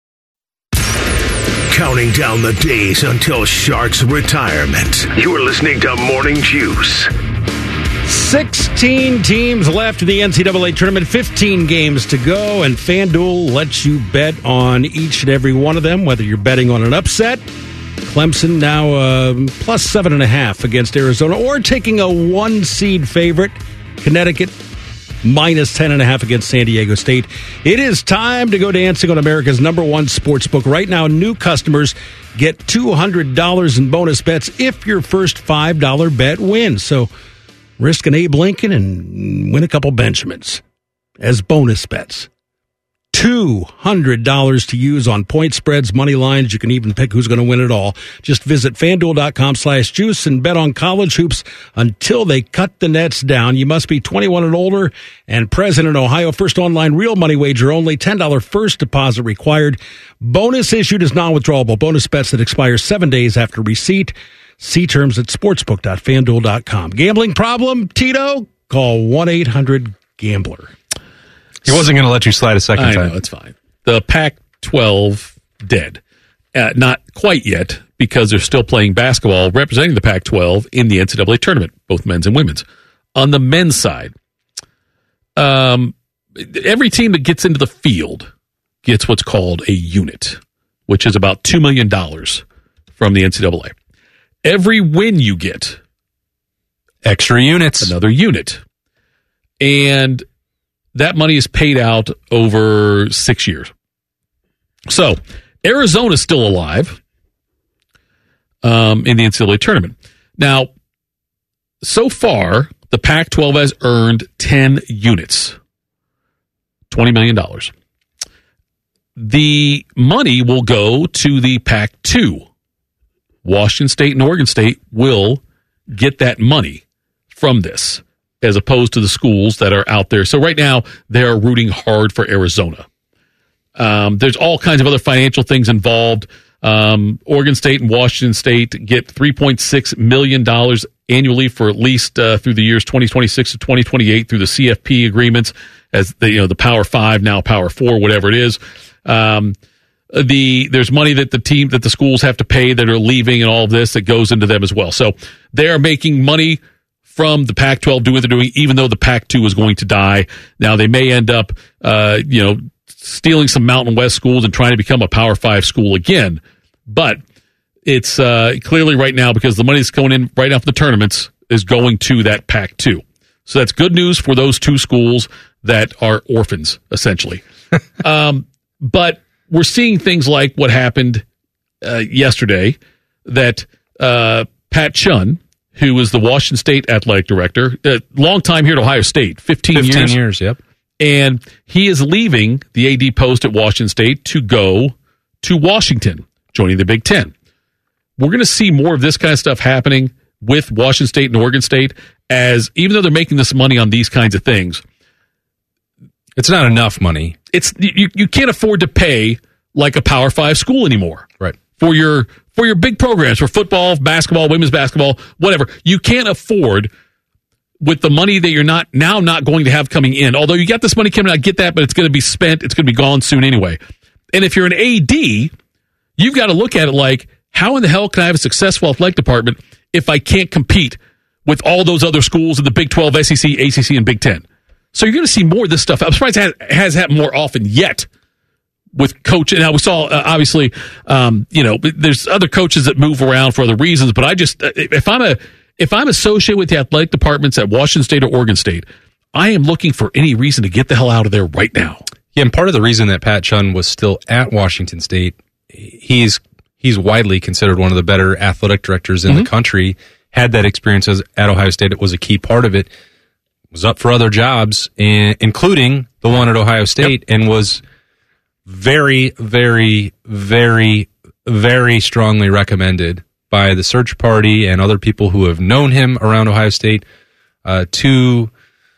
Speaker 2: Counting down the days until Shark's retirement. You're listening to Morning Juice.
Speaker 1: 16 teams left in the NCAA tournament, 15 games to go, and FanDuel lets you bet on each and every one of them, whether you're betting on an upset, Clemson now plus 7.5 against Arizona, or taking a 1-seed favorite, Connecticut, minus 10.5 against San Diego State. It is time to go dancing on America's #1 sportsbook. Right now, new customers get $200 in bonus bets if your first $5 bet wins. So risk an Abe Lincoln and win a couple Benjamins as bonus bets. $200 to use on point spreads, money lines. You can even pick who's going to win it all. Just visit FanDuel.com/juice and bet on college hoops until they cut the nets down. You must be 21 and older and present in Ohio. First online real money wager only. $10 first deposit required. Bonus issued is non-withdrawable. Bonus bets that expire 7 days after receipt. See terms at sportsbook.fanduel.com. Gambling problem, Tito? Call 1-800-GAMBLER.
Speaker 4: He wasn't going to let you slide a second time.
Speaker 3: I know, it's fine. The Pac-12 dead. Not quite yet, because they're still playing basketball representing the Pac-12 in the NCAA tournament, both men's and women's. On the men's side, every team that gets into the field gets what's called a unit, which is about $2 million from the NCAA. Every win you get,
Speaker 4: extra units,
Speaker 3: another unit. And that money is paid out over 6 years. So, Arizona's still alive in the NCAA tournament. Now, so far, the Pac-12 has earned 10 units, $20 million. The money will go to the Pac-2. Washington State and Oregon State will get that money from this, as opposed to the schools that are out there. So right now, they're rooting hard for Arizona. There's all kinds of other financial things involved. Oregon State and Washington State get $3.6 million annually for at least through the years 2026 to 2028 through the CFP agreements, as the Power 5, now Power 4, whatever it is. There's money that the schools have to pay that are leaving, and all of this that goes into them as well. So they are making money from the Pac-12 doing what they're doing, even though the Pac-2 is going to die. Now they may end up, stealing some Mountain West schools and trying to become a Power 5 school again. But it's clearly right now, because the money that's going in right now for the tournaments is going to that Pac-2. So that's good news for those two schools that are orphans, essentially. But we're seeing things like what happened yesterday, that Pat Chun, who was the Washington State athletic director, long time here at Ohio State, 15
Speaker 4: years, yep.
Speaker 3: And he is leaving the AD post at Washington State to go to Washington, joining the Big Ten. We're going to see more of this kind of stuff happening with Washington State and Oregon State, as even though they're making this money on these kinds of things,
Speaker 4: it's not enough money.
Speaker 3: It's you can't afford to pay like a Power 5 school anymore.
Speaker 4: Right.
Speaker 3: For your big programs, for football, basketball, women's basketball, whatever. You can't afford, with the money that you're not going to have coming in. Although you got this money coming out, get that, but it's going to be spent. It's going to be gone soon anyway. And if you're an AD, you've got to look at it like, how in the hell can I have a successful athletic department if I can't compete with all those other schools in the Big 12, SEC, ACC, and Big 10? So you're going to see more of this stuff. I'm surprised it has happened more often yet with coach. Now we saw obviously, there's other coaches that move around for other reasons, but I just if I'm associated with the athletic departments at Washington State or Oregon State, I am looking for any reason to get the hell out of there right now.
Speaker 4: Yeah, and part of the reason that Pat Chun was still at Washington State, he's widely considered one of the better athletic directors in the country. Had that experience at Ohio State, it was a key part of it. Was up for other jobs, including the one at Ohio State, and was very, very, very, very strongly recommended by the search party and other people who have known him around Ohio State to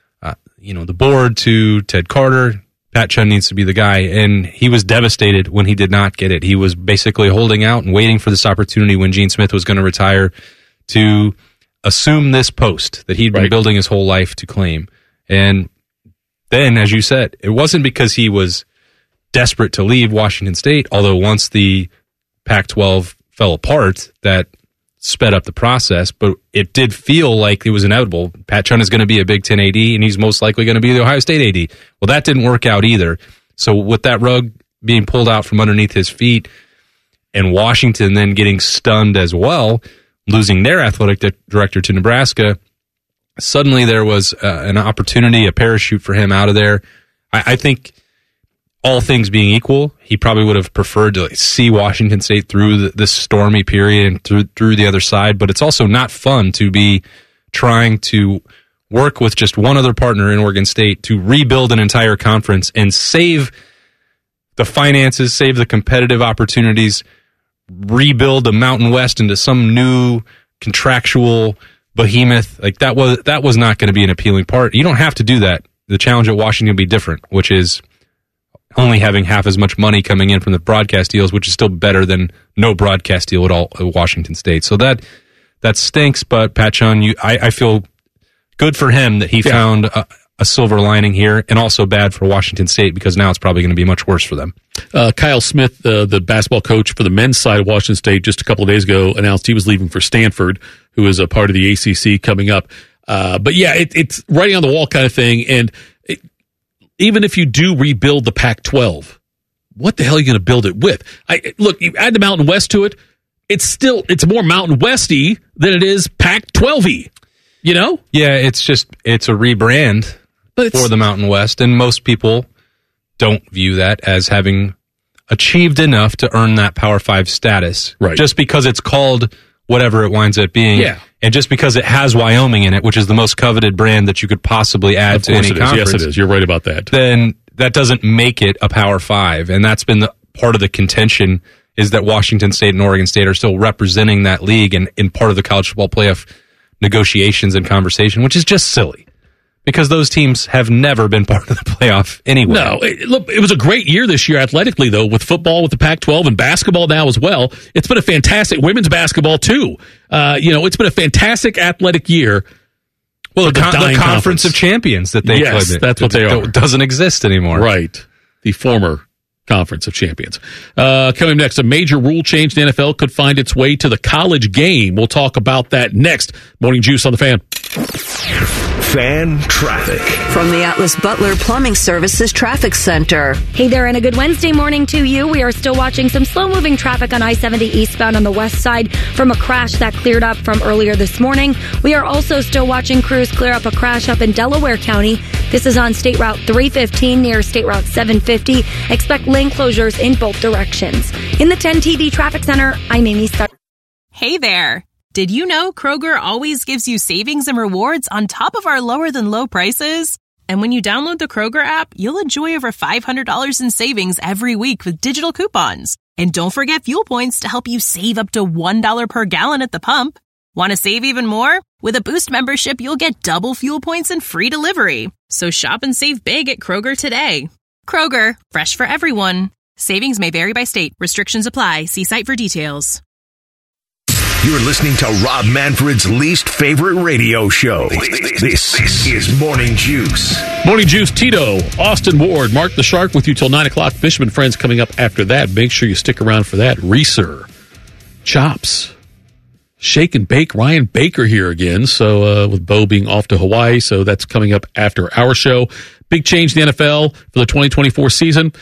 Speaker 4: the board, to Ted Carter. Pat Chun needs to be the guy, and he was devastated when he did not get it. He was basically holding out and waiting for this opportunity when Gene Smith was going to retire to assume this post that he'd been building his whole life to claim. And then, as you said, it wasn't because he was desperate to leave Washington State, although once the Pac-12 fell apart, that sped up the process, but it did feel like it was inevitable. Pat Chun is going to be a Big Ten AD, and he's most likely going to be the Ohio State AD. Well, that didn't work out either. So with that rug being pulled out from underneath his feet, and Washington then getting stunned as well, losing their athletic director to Nebraska, suddenly there was an opportunity, a parachute for him out of there. I think all things being equal, he probably would have preferred to see Washington State through this stormy period and through the other side. But it's also not fun to be trying to work with just one other partner in Oregon State to rebuild an entire conference and save the finances, save the competitive opportunities, rebuild the Mountain West into some new contractual behemoth. Like that was not going to be an appealing part. You don't have to do that. The challenge at Washington will be different, which is only having half as much money coming in from the broadcast deals, which is still better than no broadcast deal at all at Washington State. So that stinks, but Pat Chun, I feel good for him that he found a silver lining here, and also bad for Washington State because now it's probably going to be much worse for them.
Speaker 3: Kyle Smith, the basketball coach for the men's side of Washington State, just a couple of days ago announced he was leaving for Stanford, who is a part of the ACC coming up. But yeah, it's writing on the wall kind of thing, and even if you do rebuild the Pac-12, what the hell are you going to build it with? Look, you add the Mountain West to it, it's more Mountain West-y than it is Pac-12-y, you know?
Speaker 4: Yeah, it's a rebrand for the Mountain West, and most people don't view that as having achieved enough to earn that Power 5 status.
Speaker 3: Right.
Speaker 4: Just because it's called whatever it winds up being.
Speaker 3: Yeah.
Speaker 4: And just because it has Wyoming in it, which is the most coveted brand that you could possibly add to any conference.
Speaker 3: Yes, it is. You're right about that.
Speaker 4: Then that doesn't make it a Power 5. And that's been part of the contention, is that Washington State and Oregon State are still representing that league and in part of the college football playoff negotiations and conversation, which is just silly. Because those teams have never been part of the playoff anyway.
Speaker 3: No, it was a great year this year athletically, though, with football, with the Pac-12, and basketball now as well. It's been a fantastic women's basketball, too. It's been a fantastic athletic year.
Speaker 4: Well, the Conference of Champions that they
Speaker 3: yes,
Speaker 4: played.
Speaker 3: That's what they are.
Speaker 4: That doesn't exist anymore.
Speaker 3: Right. The former Conference of Champions. Coming next, a major rule change in the NFL could find its way to the college game. We'll talk about that next. Morning Juice on the Fan.
Speaker 2: Fan traffic
Speaker 5: from the Atlas Butler Plumbing Services Traffic Center.
Speaker 10: Hey there, and a good Wednesday morning to you. We are still watching some slow-moving traffic on I-70 eastbound on the west side from a crash that cleared up from earlier this morning. We are also still watching crews clear up a crash up in Delaware County. This is on State Route 315 near State Route 750. Expect lane closures in both directions. In the 10 TV Traffic Center, I'm Amy Starr.
Speaker 11: Hey there. Did you know Kroger always gives you savings and rewards on top of our lower than low prices? And when you download the Kroger app, you'll enjoy over $500 in savings every week with digital coupons. And don't forget fuel points to help you save up to $1 per gallon at the pump. Want to save even more? With a Boost membership, you'll get double fuel points and free delivery. So shop and save big at Kroger today. Kroger, fresh for everyone. Savings may vary by state. Restrictions apply. See site for details.
Speaker 2: You're listening to Rob Manfred's least favorite radio show. This is Morning Juice.
Speaker 3: Morning Juice, Tito, Austin Ward, Mark the Shark with you till 9 o'clock. Fisherman Friends coming up after that. Make sure you stick around for that. Reeser, Chops, Shake and Bake. Ryan Baker here again. So with Bo being off to Hawaii, so that's coming up after our show. Big change in the NFL for the 2024 season.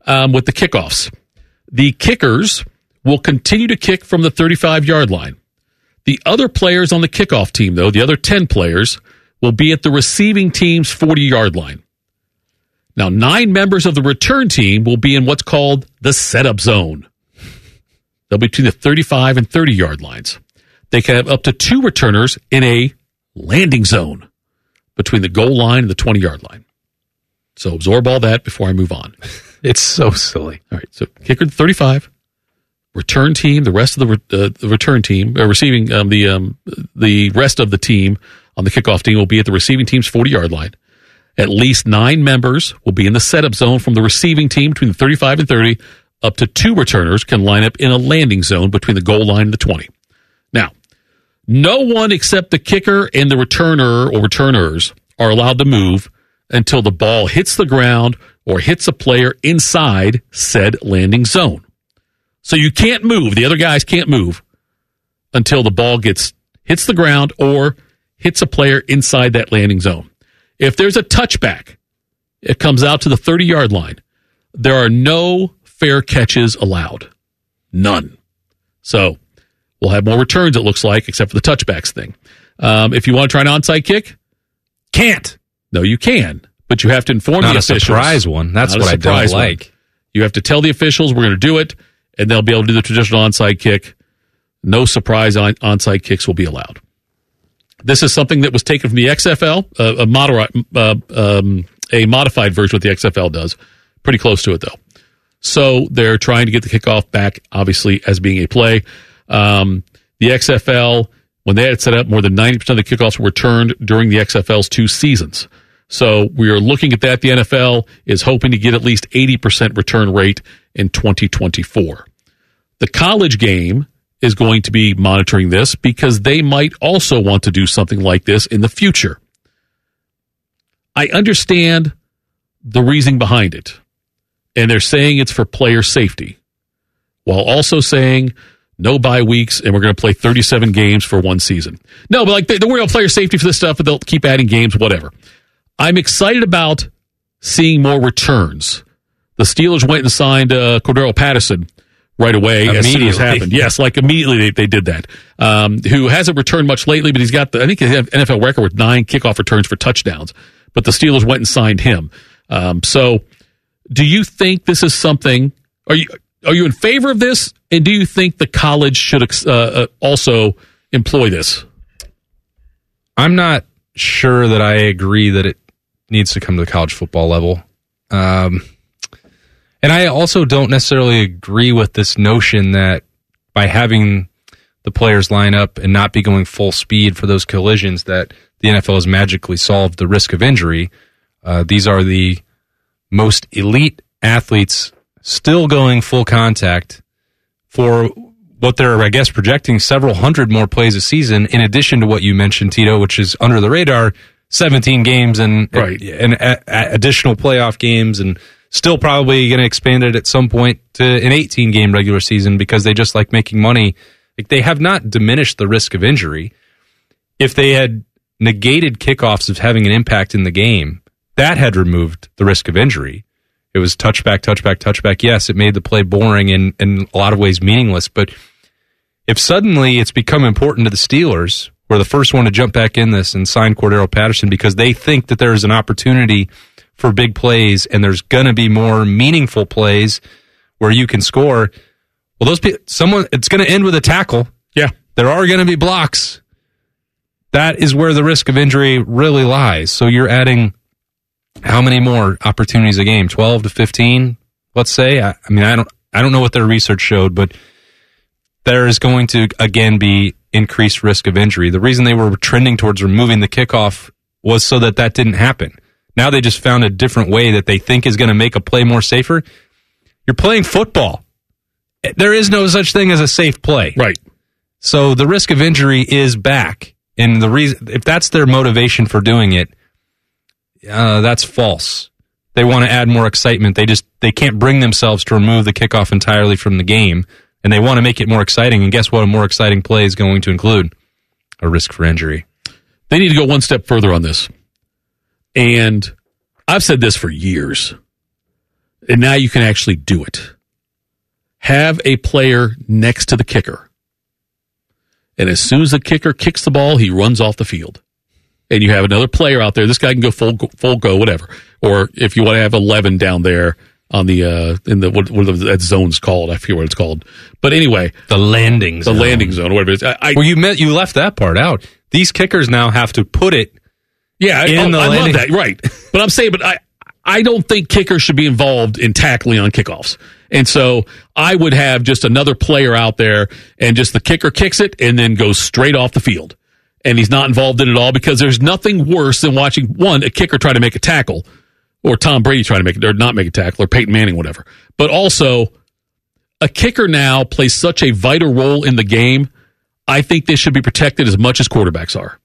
Speaker 3: with the kickoffs. The kickers will continue to kick from the 35-yard line. The other players on the kickoff team, though, the other 10 players, will be at the receiving team's 40-yard line. Now, 9 members of the return team will be in what's called the setup zone. They'll be between the 35 and 30-yard lines. They can have up to 2 returners in a landing zone between the goal line and the 20-yard line. So absorb all that before I move on.
Speaker 4: It's so silly.
Speaker 3: All right, so kicker 35, return team, the rest of the return team, receiving the rest of the team on the kickoff team will be at the receiving team's 40-yard line. At least 9 members will be in the setup zone from the receiving team between the 35 and 30. Up to 2 returners can line up in a landing zone between the goal line and the 20. Now, no one except the kicker and the returner or returners are allowed to move until the ball hits the ground or hits a player inside said landing zone. So you can't move. The other guys can't move until the ball hits the ground or hits a player inside that landing zone. If there's a touchback, it comes out to the 30-yard line. There are no fair catches allowed. None. So we'll have more returns, it looks like, except for the touchbacks thing. If you want to try an onside kick, can't. No, you can, but you have to inform the officials.
Speaker 4: Not a surprise one. That's what I don't like.
Speaker 3: You have to tell the officials we're going to do it, and they'll be able to do the traditional onside kick. No surprise onside kicks will be allowed. This is something that was taken from the XFL, a modified version of what the XFL does. Pretty close to it, though. So they're trying to get the kickoff back, obviously, as being a play. The XFL, when they had set up, more than 90% of the kickoffs were returned during the XFL's 2 seasons. So we are looking at that. The NFL is hoping to get at least 80% return rate in 2024. The college game is going to be monitoring this because they might also want to do something like this in the future. I understand the reasoning behind it, and they're saying it's for player safety, while also saying no bye weeks and we're going to play 37 games for one season. No, but like they're worried about player safety for this stuff, but they'll keep adding games, whatever. I'm excited about seeing more returns. The Steelers went and signed Cordero Patterson right away as soon as it happened. Yes, like immediately they did that. Who hasn't returned much lately, but he's got, I think he has an NFL record with 9 kickoff returns for touchdowns. But the Steelers went and signed him. So do you think this is something, are you in favor of this? And do you think the college should also employ this?
Speaker 4: I'm not sure that I agree that it needs to come to the college football level. And I also don't necessarily agree with this notion that by having the players line up and not be going full speed for those collisions that the NFL has magically solved the risk of injury. These are the most elite athletes still going full contact for what they're, I guess, projecting several hundred more plays a season, in addition to what you mentioned, Tito, which is under the radar, 17 games and additional playoff games, and still probably going to expand it at some point to an 18-game regular season because they just like making money. Like, they have not diminished the risk of injury. If they had negated kickoffs of having an impact in the game, that had removed the risk of injury. It was touchback, touchback, touchback. Yes, it made the play boring and in a lot of ways meaningless, but if suddenly it's become important to the Steelers, who are the first one to jump back in this and sign Cordero Patterson because they think that there's an opportunity for big plays and there's going to be more meaningful plays where you can score, well, it's going to end with a tackle.
Speaker 3: Yeah.
Speaker 4: There are going to be blocks. That is where the risk of injury really lies. So you're adding how many more opportunities a game? 12 to 15, let's say. I don't know what their research showed, but there is going to, again, be increased risk of injury. The reason they were trending towards removing the kickoff was so that didn't happen. Now they just found a different way that they think is going to make a play more safer. You're playing football. There is no such thing as a safe play.
Speaker 3: Right.
Speaker 4: So the risk of injury is back. And the reason, if that's their motivation for doing it, that's false. They want to add more excitement. They can't bring themselves to remove the kickoff entirely from the game. And they want to make it more exciting. And guess what? A more exciting play is going to include a risk for injury.
Speaker 3: They need to go one step further on this. And I've said this for years. And now you can actually do it. Have a player next to the kicker. And as soon as the kicker kicks the ball, he runs off the field. And you have another player out there. This guy can go full go, whatever. Or if you want to have 11 down there on the what that zone's called. I forget what it's called. But anyway,
Speaker 4: the landing zone,
Speaker 3: whatever it is.
Speaker 4: Well, you left that part out. These kickers now have to put it.
Speaker 3: Yeah, I love that. Right. But I'm saying, I don't think kickers should be involved in tackling on kickoffs. And so I would have just another player out there and just the kicker kicks it and then goes straight off the field. And he's not involved in it at all because there's nothing worse than watching, a kicker try to make a tackle or Tom Brady try to make it or not make a tackle or Peyton Manning, whatever. But also a kicker now plays such a vital role in the game. I think they should be protected as much as quarterbacks are.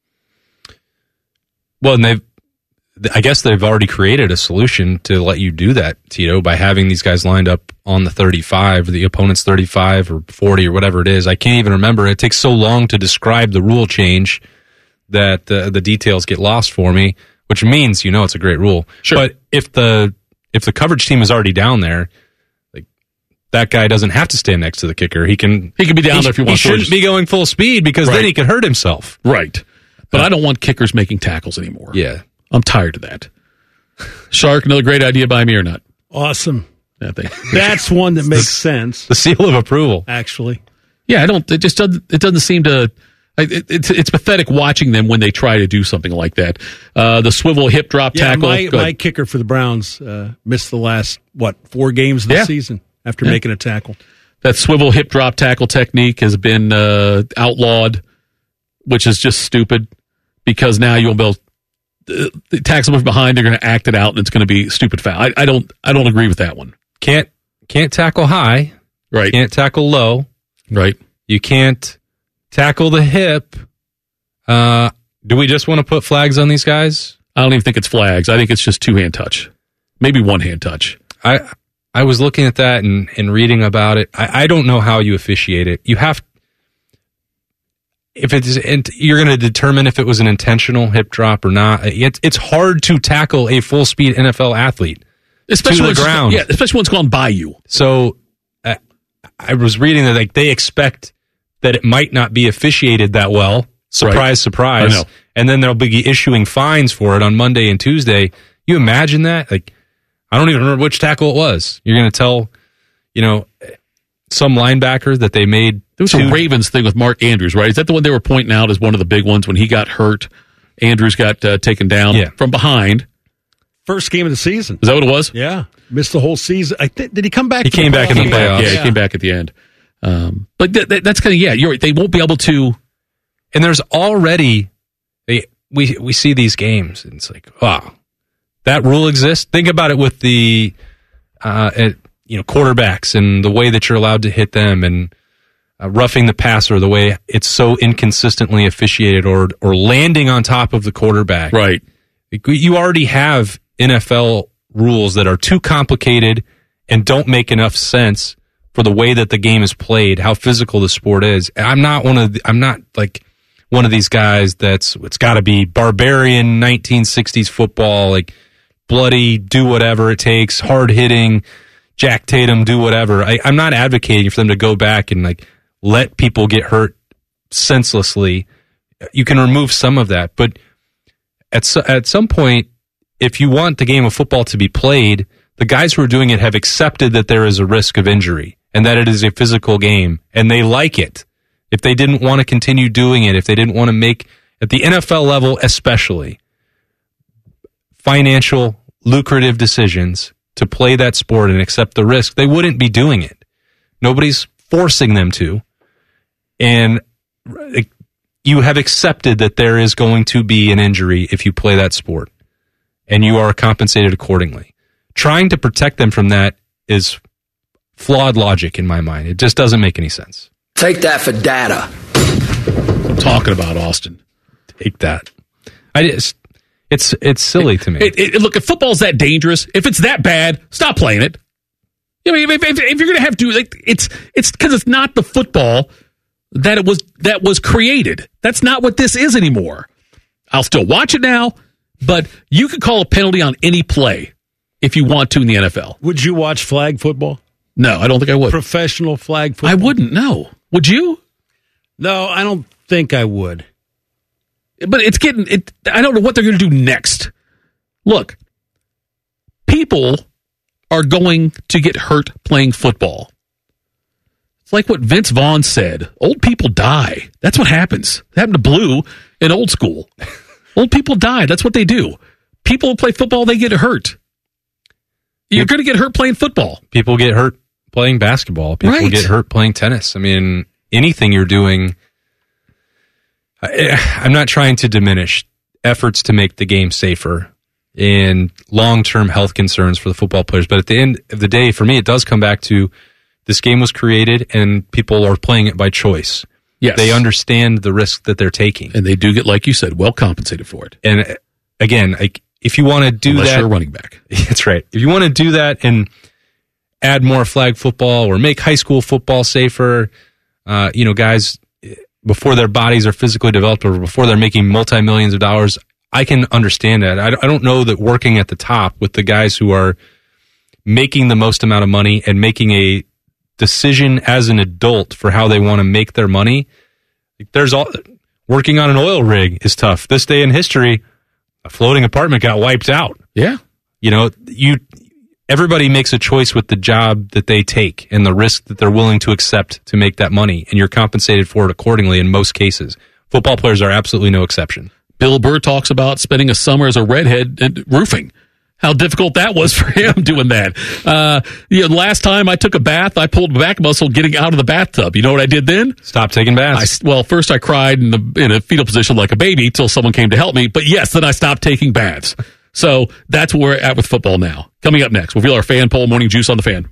Speaker 4: Well, and I guess they've already created a solution to let you do that, Tito, by having these guys lined up on the 35, the opponent's 35 or 40 or whatever it is. I can't even remember. It takes so long to describe the rule change that the details get lost for me, which means it's a great rule.
Speaker 3: Sure.
Speaker 4: But if the coverage team is already down there, like that guy doesn't have to stand next to the kicker. He can
Speaker 3: be down there if he wants to.
Speaker 4: He shouldn't be going full speed because then he could hurt himself.
Speaker 3: Right. But I don't want kickers making tackles anymore.
Speaker 4: Yeah.
Speaker 3: I'm tired of that. Shark, another great idea by me or not?
Speaker 1: Awesome.
Speaker 3: Yeah, thank you.
Speaker 1: That's one that makes sense.
Speaker 4: The seal of approval.
Speaker 1: Actually.
Speaker 3: Yeah, it just doesn't seem to, it's pathetic watching them when they try to do something like that. The swivel hip drop tackle.
Speaker 1: My kicker for the Browns missed the last, 4 games of the season after making a tackle.
Speaker 3: That swivel hip drop tackle technique has been outlawed, which is just stupid because now you won't be able to tackle someone from behind. They're going to act it out, and it's going to be a stupid foul. I don't agree with that one.
Speaker 4: Can't tackle high,
Speaker 3: right?
Speaker 4: Can't tackle low,
Speaker 3: right?
Speaker 4: You can't tackle the hip. Do we just want to put flags on these guys?
Speaker 3: I don't even think it's flags. I think it's just 2-hand touch, maybe 1-hand touch.
Speaker 4: I was looking at that and reading about it. I don't know how you officiate it. You have. If you're going to determine if it was an intentional hip drop or not. It's hard to tackle a full speed NFL athlete,
Speaker 3: especially
Speaker 4: to the ground.
Speaker 3: Yeah, especially when it's gone by you.
Speaker 4: So I was reading that they expect that it might not be officiated that well. Surprise, surprise.
Speaker 3: I know.
Speaker 4: And then they'll be issuing fines for it on Monday and Tuesday. You imagine that? I don't even remember which tackle it was. You're going to tell, some linebacker that they made.
Speaker 3: There was a Ravens thing with Mark Andrews, right? Is that the one they were pointing out as one of the big ones when he got hurt? Andrews got taken down from behind.
Speaker 1: First game of the season.
Speaker 3: Is that what it was?
Speaker 1: Yeah. Missed the whole season. Did he come back?
Speaker 4: He came back in the playoffs.
Speaker 3: Yeah, he came back at the end. But that's kind of, you're right. They won't be able to.
Speaker 4: And there's already, we see these games, and it's like, wow, that rule exists. Think about it with the, quarterbacks and the way that you're allowed to hit them and roughing the passer, the way it's so inconsistently officiated or landing on top of the quarterback.
Speaker 3: Right.
Speaker 4: You already have NFL rules that are too complicated and don't make enough sense for the way that the game is played, how physical the sport is. I'm not like one of these guys it's got to be barbarian 1960s football, like bloody, do whatever it takes, hard hitting, Jack Tatum, do whatever. I'm not advocating for them to go back and let people get hurt senselessly. You can remove some of that, but at some point, if you want the game of football to be played, the guys who are doing it have accepted that there is a risk of injury and that it is a physical game, and they like it. If they didn't want to continue doing it, if they didn't want to make, at the NFL level especially, financial, lucrative decisions to play that sport and accept the risk, they wouldn't be doing it. Nobody's forcing them to. And you have accepted that there is going to be an injury if you play that sport, and you are compensated accordingly. Trying to protect them from that is flawed logic in my mind. It just doesn't make any sense.
Speaker 19: Take that for data.
Speaker 3: I'm talking about Austin.
Speaker 4: Take that. It's silly to me.
Speaker 3: Look, if football's that dangerous, if it's that bad, stop playing it. I mean, if you're going to have to, it's because it's not the football that was created. That's not what this is anymore. I'll still watch it now, but you can call a penalty on any play if you want to in the NFL.
Speaker 1: Would you watch flag football?
Speaker 3: No, I don't think I would.
Speaker 1: Professional flag football?
Speaker 3: I wouldn't, no. Would you?
Speaker 1: No, I don't think I would.
Speaker 3: But it's getting, I don't know what they're going to do next. Look, people are going to get hurt playing football. It's like what Vince Vaughn said. Old people die. That's what happens. It happened to Blue in old school. Old people die. That's what they do. People who play football, they get hurt. You're going to get hurt playing football.
Speaker 4: People get hurt playing basketball. People get hurt playing tennis. I mean, anything you're doing, I'm not trying to diminish efforts to make the game safer and long-term health concerns for the football players. But at the end of the day, for me, it does come back to this game was created and people are playing it by choice.
Speaker 3: Yes.
Speaker 4: They understand the risk that they're taking.
Speaker 3: And they do get, like you said, well compensated for it.
Speaker 4: And again, if you want to do
Speaker 3: Unless
Speaker 4: that,
Speaker 3: you're a running back.
Speaker 4: That's right. If you want to do that and add more flag football or make high school football safer, guys, before their bodies are physically developed or before they're making multi-millions of dollars, I can understand that. I don't know that working at the top with the guys who are making the most amount of money and making a decision as an adult for how they want to make their money. Working on an oil rig is tough. This day in history, a floating apartment got wiped out.
Speaker 3: Yeah.
Speaker 4: Everybody makes a choice with the job that they take and the risk that they're willing to accept to make that money, and you're compensated for it accordingly in most cases. Football players are absolutely no exception.
Speaker 3: Bill Burr talks about spending a summer as a redhead at roofing. How difficult that was for him doing that. Last time I took a bath, I pulled a back muscle getting out of the bathtub. You know what I did then?
Speaker 4: Stop taking baths.
Speaker 3: First I cried in a fetal position like a baby till someone came to help me. But yes, then I stopped taking baths. So that's where we're at with football now. Coming up next, we'll reveal our fan poll, Morning Juice on the Fan.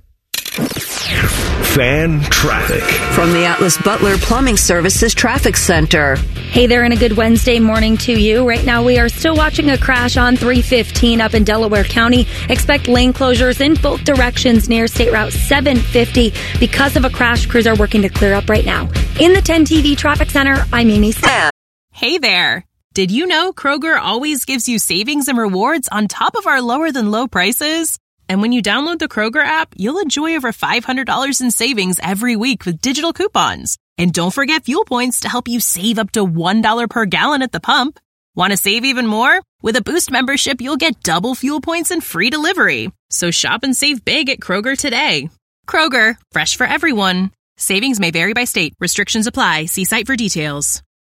Speaker 2: Fan traffic.
Speaker 5: From the Atlas Butler Plumbing Services Traffic Center.
Speaker 10: Hey there, and a good Wednesday morning to you. Right now, we are still watching a crash on 315 up in Delaware County. Expect lane closures in both directions near State Route 750 because of a crash. Crews are working to clear up right now. In the 10 TV Traffic Center, I'm Amy.
Speaker 11: Hey there. Did you know Kroger always gives you savings and rewards on top of our lower than low prices? And when you download the Kroger app, you'll enjoy over $500 in savings every week with digital coupons. And don't forget fuel points to help you save up to $1 per gallon at the pump. Want to save even more? With a Boost membership, you'll get double fuel points and free delivery. So shop and save big at Kroger today. Kroger, fresh for everyone. Savings may vary by state. Restrictions apply. See site for details.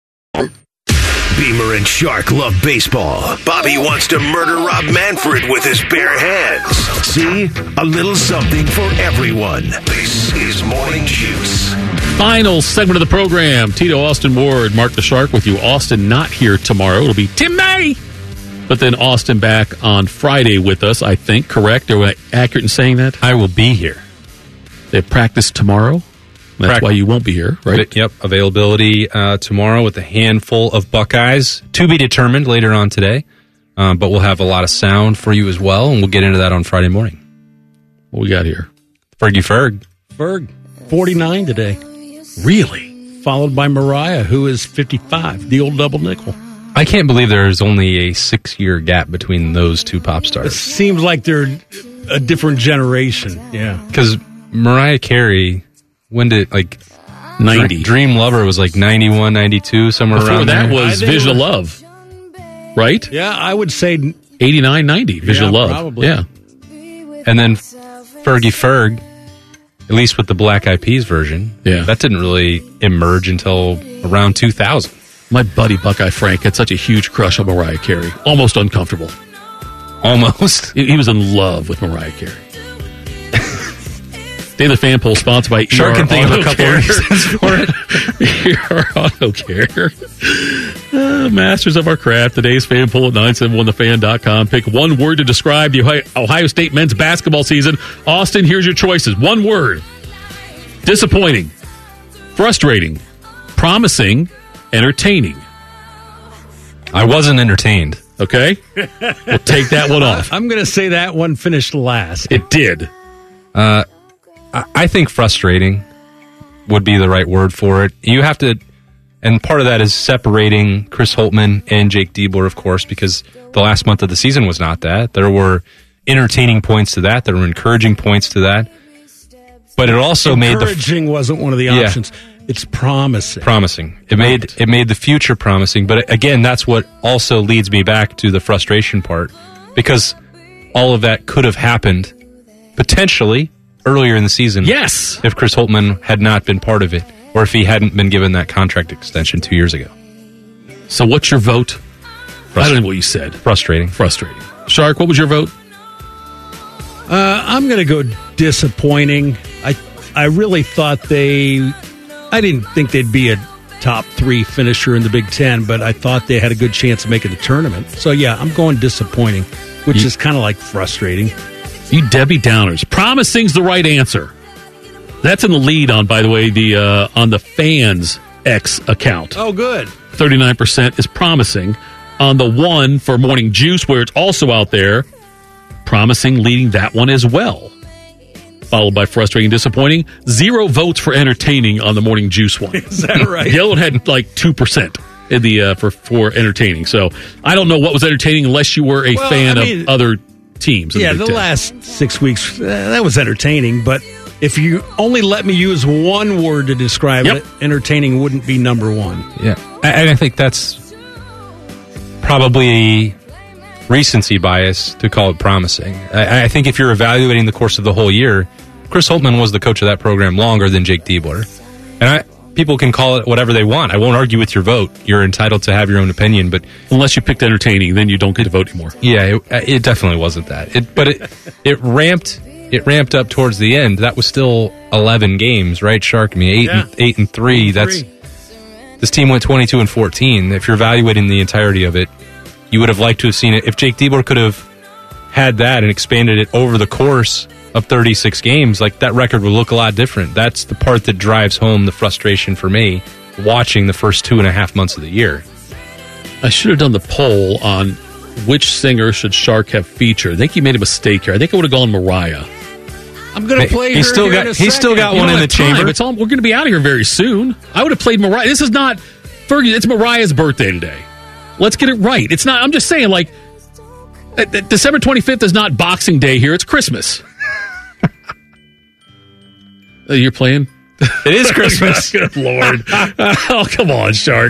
Speaker 2: Beamer and Shark love baseball. Bobby wants to murder Rob Manfred with his bare hands. See? A little something for everyone. This is Morning Juice.
Speaker 3: Final segment of the program. Tito, Austin Ward, Mark the Shark with you. Austin not here tomorrow. It'll be Tim May. But then Austin back on Friday with us, I think. Correct? Are we accurate in saying that?
Speaker 4: I will be here.
Speaker 3: They practice tomorrow. That's why you won't be here, right?
Speaker 4: Yep. Availability tomorrow with a handful of Buckeyes. To be determined later on today. But we'll have a lot of sound for you as well, and we'll get into that on Friday morning.
Speaker 3: What we got here?
Speaker 4: Fergie Ferg.
Speaker 1: Ferg, 49 today.
Speaker 3: Really?
Speaker 1: Followed by Mariah, who is 55, the old double nickel.
Speaker 4: I can't believe there's only a 6-year gap between those two pop
Speaker 1: It
Speaker 4: stars.
Speaker 1: seems like they're a different generation. Yeah.
Speaker 4: Because Mariah Carey... When did,
Speaker 3: 90.
Speaker 4: Dream Lover was 91, 92, somewhere
Speaker 3: Before
Speaker 4: around
Speaker 3: that
Speaker 4: there.
Speaker 3: was Vision of Love, right?
Speaker 1: Yeah, I would say
Speaker 3: 89, 90, Vision of Love.
Speaker 1: Probably.
Speaker 3: Yeah.
Speaker 4: And then Fergie Ferg, at least with the Black Eyed Peas version, that didn't really emerge until around 2000.
Speaker 3: My buddy Buckeye Frank had such a huge crush on Mariah Carey. Almost uncomfortable.
Speaker 4: Almost?
Speaker 3: He was in love with Mariah Carey. Daily Fan Poll sponsored by
Speaker 4: Sure,
Speaker 3: ER
Speaker 4: can think
Speaker 3: Auto
Speaker 4: of a couple
Speaker 3: Care.
Speaker 4: reasons for it.
Speaker 3: ER Auto Care. Masters of our craft. Today's fan poll at 971thefan.com. Pick one word to describe the Ohio State men's basketball season. Austin, here's your choices. One word. Disappointing. Frustrating. Promising. Entertaining.
Speaker 4: I wasn't entertained.
Speaker 3: Okay? We'll take that one off.
Speaker 1: I'm going to say that one finished last.
Speaker 3: It did.
Speaker 4: I think frustrating would be the right word for it. You have to, and part of that is separating Chris Holtmann and Jake Diebler, of course, because the last month of the season was not that. There were entertaining points to that. There were encouraging points to that. But it also made
Speaker 1: encouraging wasn't one of the options. It's promising.
Speaker 4: Promising. It made the future promising. But again, that's what also leads me back to the frustration part, because all of that could have happened potentially earlier in the season.
Speaker 3: Yes,
Speaker 4: if Chris Holtmann had not been part of it, or if he hadn't been given that contract extension 2 years ago.
Speaker 3: So, what's your vote? I don't know what you said.
Speaker 4: Frustrating.
Speaker 3: Shark, what was your vote?
Speaker 1: I'm going to go disappointing. I really thought I didn't think they'd be a top 3 finisher in the Big Ten, but I thought they had a good chance of making the tournament. So, yeah, I'm going disappointing, which is kind of like frustrating.
Speaker 3: You Debbie Downers. Promising's the right answer. That's in the lead on, by the way, on the Fans X account.
Speaker 1: Oh, good.
Speaker 3: 39% is promising. On the one for Morning Juice, where it's also out there, promising leading that one as well. Followed by frustrating, disappointing. 0 votes for entertaining on the Morning Juice one.
Speaker 1: Is that right?
Speaker 3: Yellow had like 2% in the for entertaining. So I don't know what was entertaining unless you were a fan of other teams.
Speaker 1: Yeah, the last 6 weeks, that was entertaining. But if you only let me use one word to describe it, entertaining wouldn't be number one.
Speaker 4: Yeah, and I think that's probably recency bias to call it promising. I think if you're evaluating the course of the whole year, Chris Holtmann was the coach of that program longer than Jake Diebler. And people can call it whatever they want. I won't argue with your vote. You're entitled to have your own opinion, but
Speaker 3: unless you picked entertaining, then you don't get to vote anymore.
Speaker 4: Yeah, it definitely wasn't that. But it ramped up towards the end. That was still 11 games, right, Shark? I mean, 8 and 3. This team went 22-14. If you're evaluating the entirety of it, you would have liked to have seen it. If Jake Diebler could have had that and expanded it over the course of 36 games, like that record would look a lot different. That's the part that drives home the frustration for me watching the first 2.5 months of the year.
Speaker 3: I should have done the poll on which singer should Shark have featured. I think he made a mistake here. I think I would have gone Mariah.
Speaker 1: I'm going to play her.
Speaker 4: He's still got one in the chamber.
Speaker 3: We're going to be out of here very soon. I would have played Mariah. This is not Fergie. It's Mariah's birthday today. Let's get it right. It's not. I'm just saying, like, December 25th is not Boxing Day here. It's Christmas. You're playing?
Speaker 4: It is Christmas.
Speaker 3: Good Lord. Oh, come on, Shark.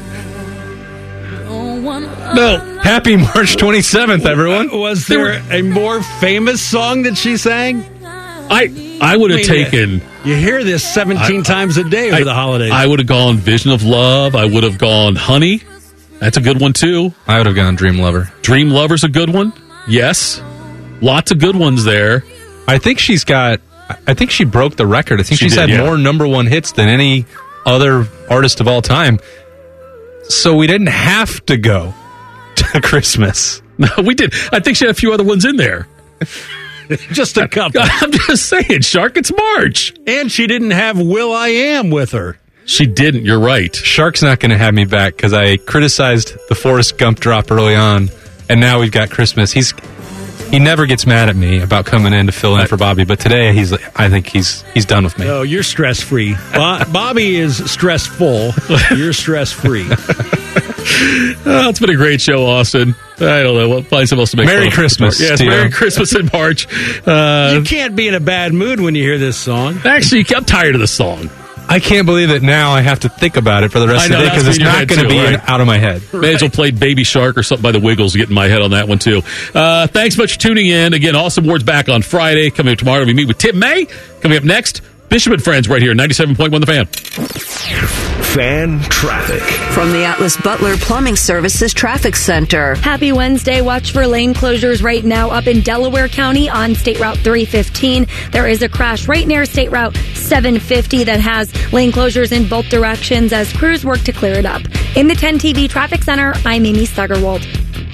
Speaker 4: No. Happy March 27th, everyone.
Speaker 1: Was there a more famous song that she sang?
Speaker 3: I would have taken...
Speaker 1: You hear this 17 times a day over the holidays.
Speaker 3: I would have gone Vision of Love. I would have gone Honey. That's a good one, too.
Speaker 4: I would have gone Dream Lover.
Speaker 3: Dream Lover's a good one. Yes. Lots of good ones there.
Speaker 4: I think she broke the record. I think she's had more number one hits than any other artist of all time. So we didn't have to go to Christmas.
Speaker 3: No, we did. I think she had a few other ones in there.
Speaker 1: Just a couple.
Speaker 3: I'm just saying, Shark, it's March.
Speaker 1: And she didn't have Will I Am with her.
Speaker 3: She didn't. You're right.
Speaker 4: Shark's not going to have me back because I criticized the Forrest Gump drop early on, and now we've got Christmas. He never gets mad at me about coming in to fill in for Bobby, but today I think he's done with me.
Speaker 1: No, you're stress free. Bobby is stressful. You're stress free.
Speaker 3: It's been a great show, Austin. I don't know. We'll find something else to make
Speaker 4: Merry Christmas.
Speaker 3: Yes, Merry Christmas in March.
Speaker 1: You can't be in a bad mood when you hear this song.
Speaker 3: Actually, I'm tired of the song.
Speaker 4: I can't believe that now I have to think about it for the rest of the day because it's not going to be out of my head.
Speaker 3: May as well play Baby Shark or something by the Wiggles to get in my head on that one, too. Thanks much for tuning in. Again, Awesome Ward's back on Friday. Coming up tomorrow, we meet with Tim May. Coming up next, Bishop and Friends right here, 97.1 The Fan.
Speaker 2: Fan traffic.
Speaker 5: From the Atlas Butler Plumbing Services Traffic Center.
Speaker 10: Happy Wednesday. Watch for lane closures right now up in Delaware County on State Route 315. There is a crash right near State Route 750 that has lane closures in both directions as crews work to clear it up. In the 10 TV Traffic Center, I'm Amy Stuggerwald.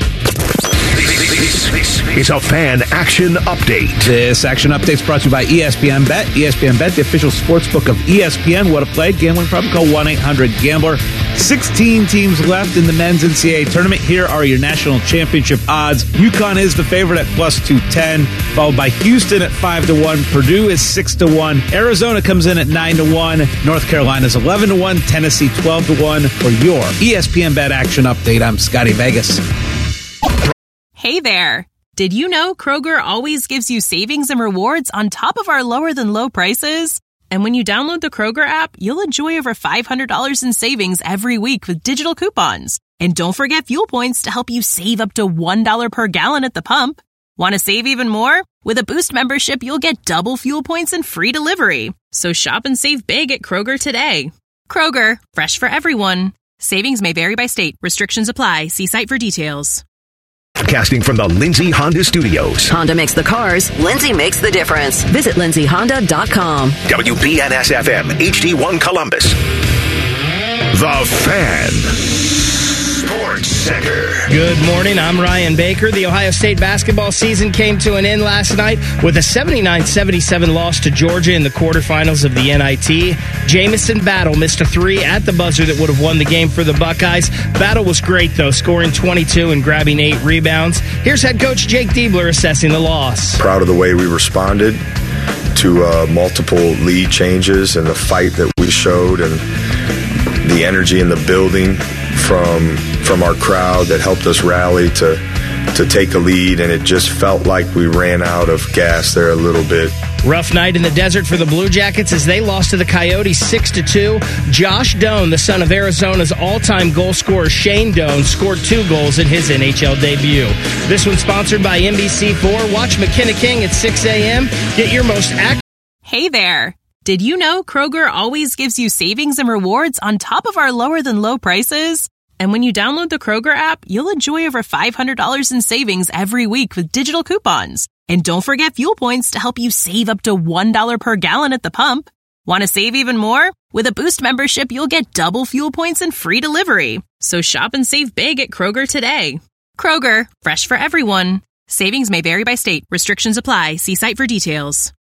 Speaker 2: This is a Fan Action Update.
Speaker 19: This action update is brought to you by ESPN Bet. ESPN Bet, the official sportsbook of ESPN. What a play. Gambling problem? Call 1-800-GAMBLER. 16 teams left in the men's NCAA tournament. Here are your national championship odds. UConn is the favorite at +210, followed by Houston at 5-1. Purdue is 6-1. Arizona comes in at 9-1. North Carolina is 11-1. Tennessee 12-1. For your ESPN Bet action update, I'm Scotty Vegas.
Speaker 11: Hey there. Did you know Kroger always gives you savings and rewards on top of our lower than low prices? And when you download the Kroger app, you'll enjoy over $500 in savings every week with digital coupons. And don't forget fuel points to help you save up to $1 per gallon at the pump. Want to save even more? With a Boost membership, you'll get double fuel points and free delivery. So shop and save big at Kroger today. Kroger, fresh for everyone. Savings may vary by state. Restrictions apply. See site for details.
Speaker 2: Casting from the Lindsay Honda Studios.
Speaker 5: Honda makes the cars. Lindsay makes the difference. Visit lindsayhonda.com.
Speaker 2: WBNS-FM, HD1 Columbus. The Fan. Sports Center.
Speaker 20: Good morning. I'm Ryan Baker. The Ohio State basketball season came to an end last night with a 79-77 loss to Georgia in the quarterfinals of the NIT. Jamison Battle missed a three at the buzzer that would have won the game for the Buckeyes. Battle was great, though, scoring 22 and grabbing 8 rebounds. Here's head coach Jake Diebler assessing the loss.
Speaker 12: Proud of the way we responded to multiple lead changes and the fight that we showed and the energy in the building from our crowd that helped us rally to take a lead, and it just felt like we ran out of gas there a little bit.
Speaker 20: Rough night in the desert for the Blue Jackets as they lost to the Coyotes 6-2. Josh Doan, the son of Arizona's all-time goal scorer Shane Doan, scored 2 goals in his NHL debut. This one's sponsored by NBC4. Watch McKenna King at 6 a.m. Get your most active...
Speaker 11: Hey there. Did you know Kroger always gives you savings and rewards on top of our lower than low prices? And when you download the Kroger app, you'll enjoy over $500 in savings every week with digital coupons. And don't forget fuel points to help you save up to $1 per gallon at the pump. Want to save even more? With a Boost membership, you'll get double fuel points and free delivery. So shop and save big at Kroger today. Kroger, fresh for everyone. Savings may vary by state. Restrictions apply. See site for details.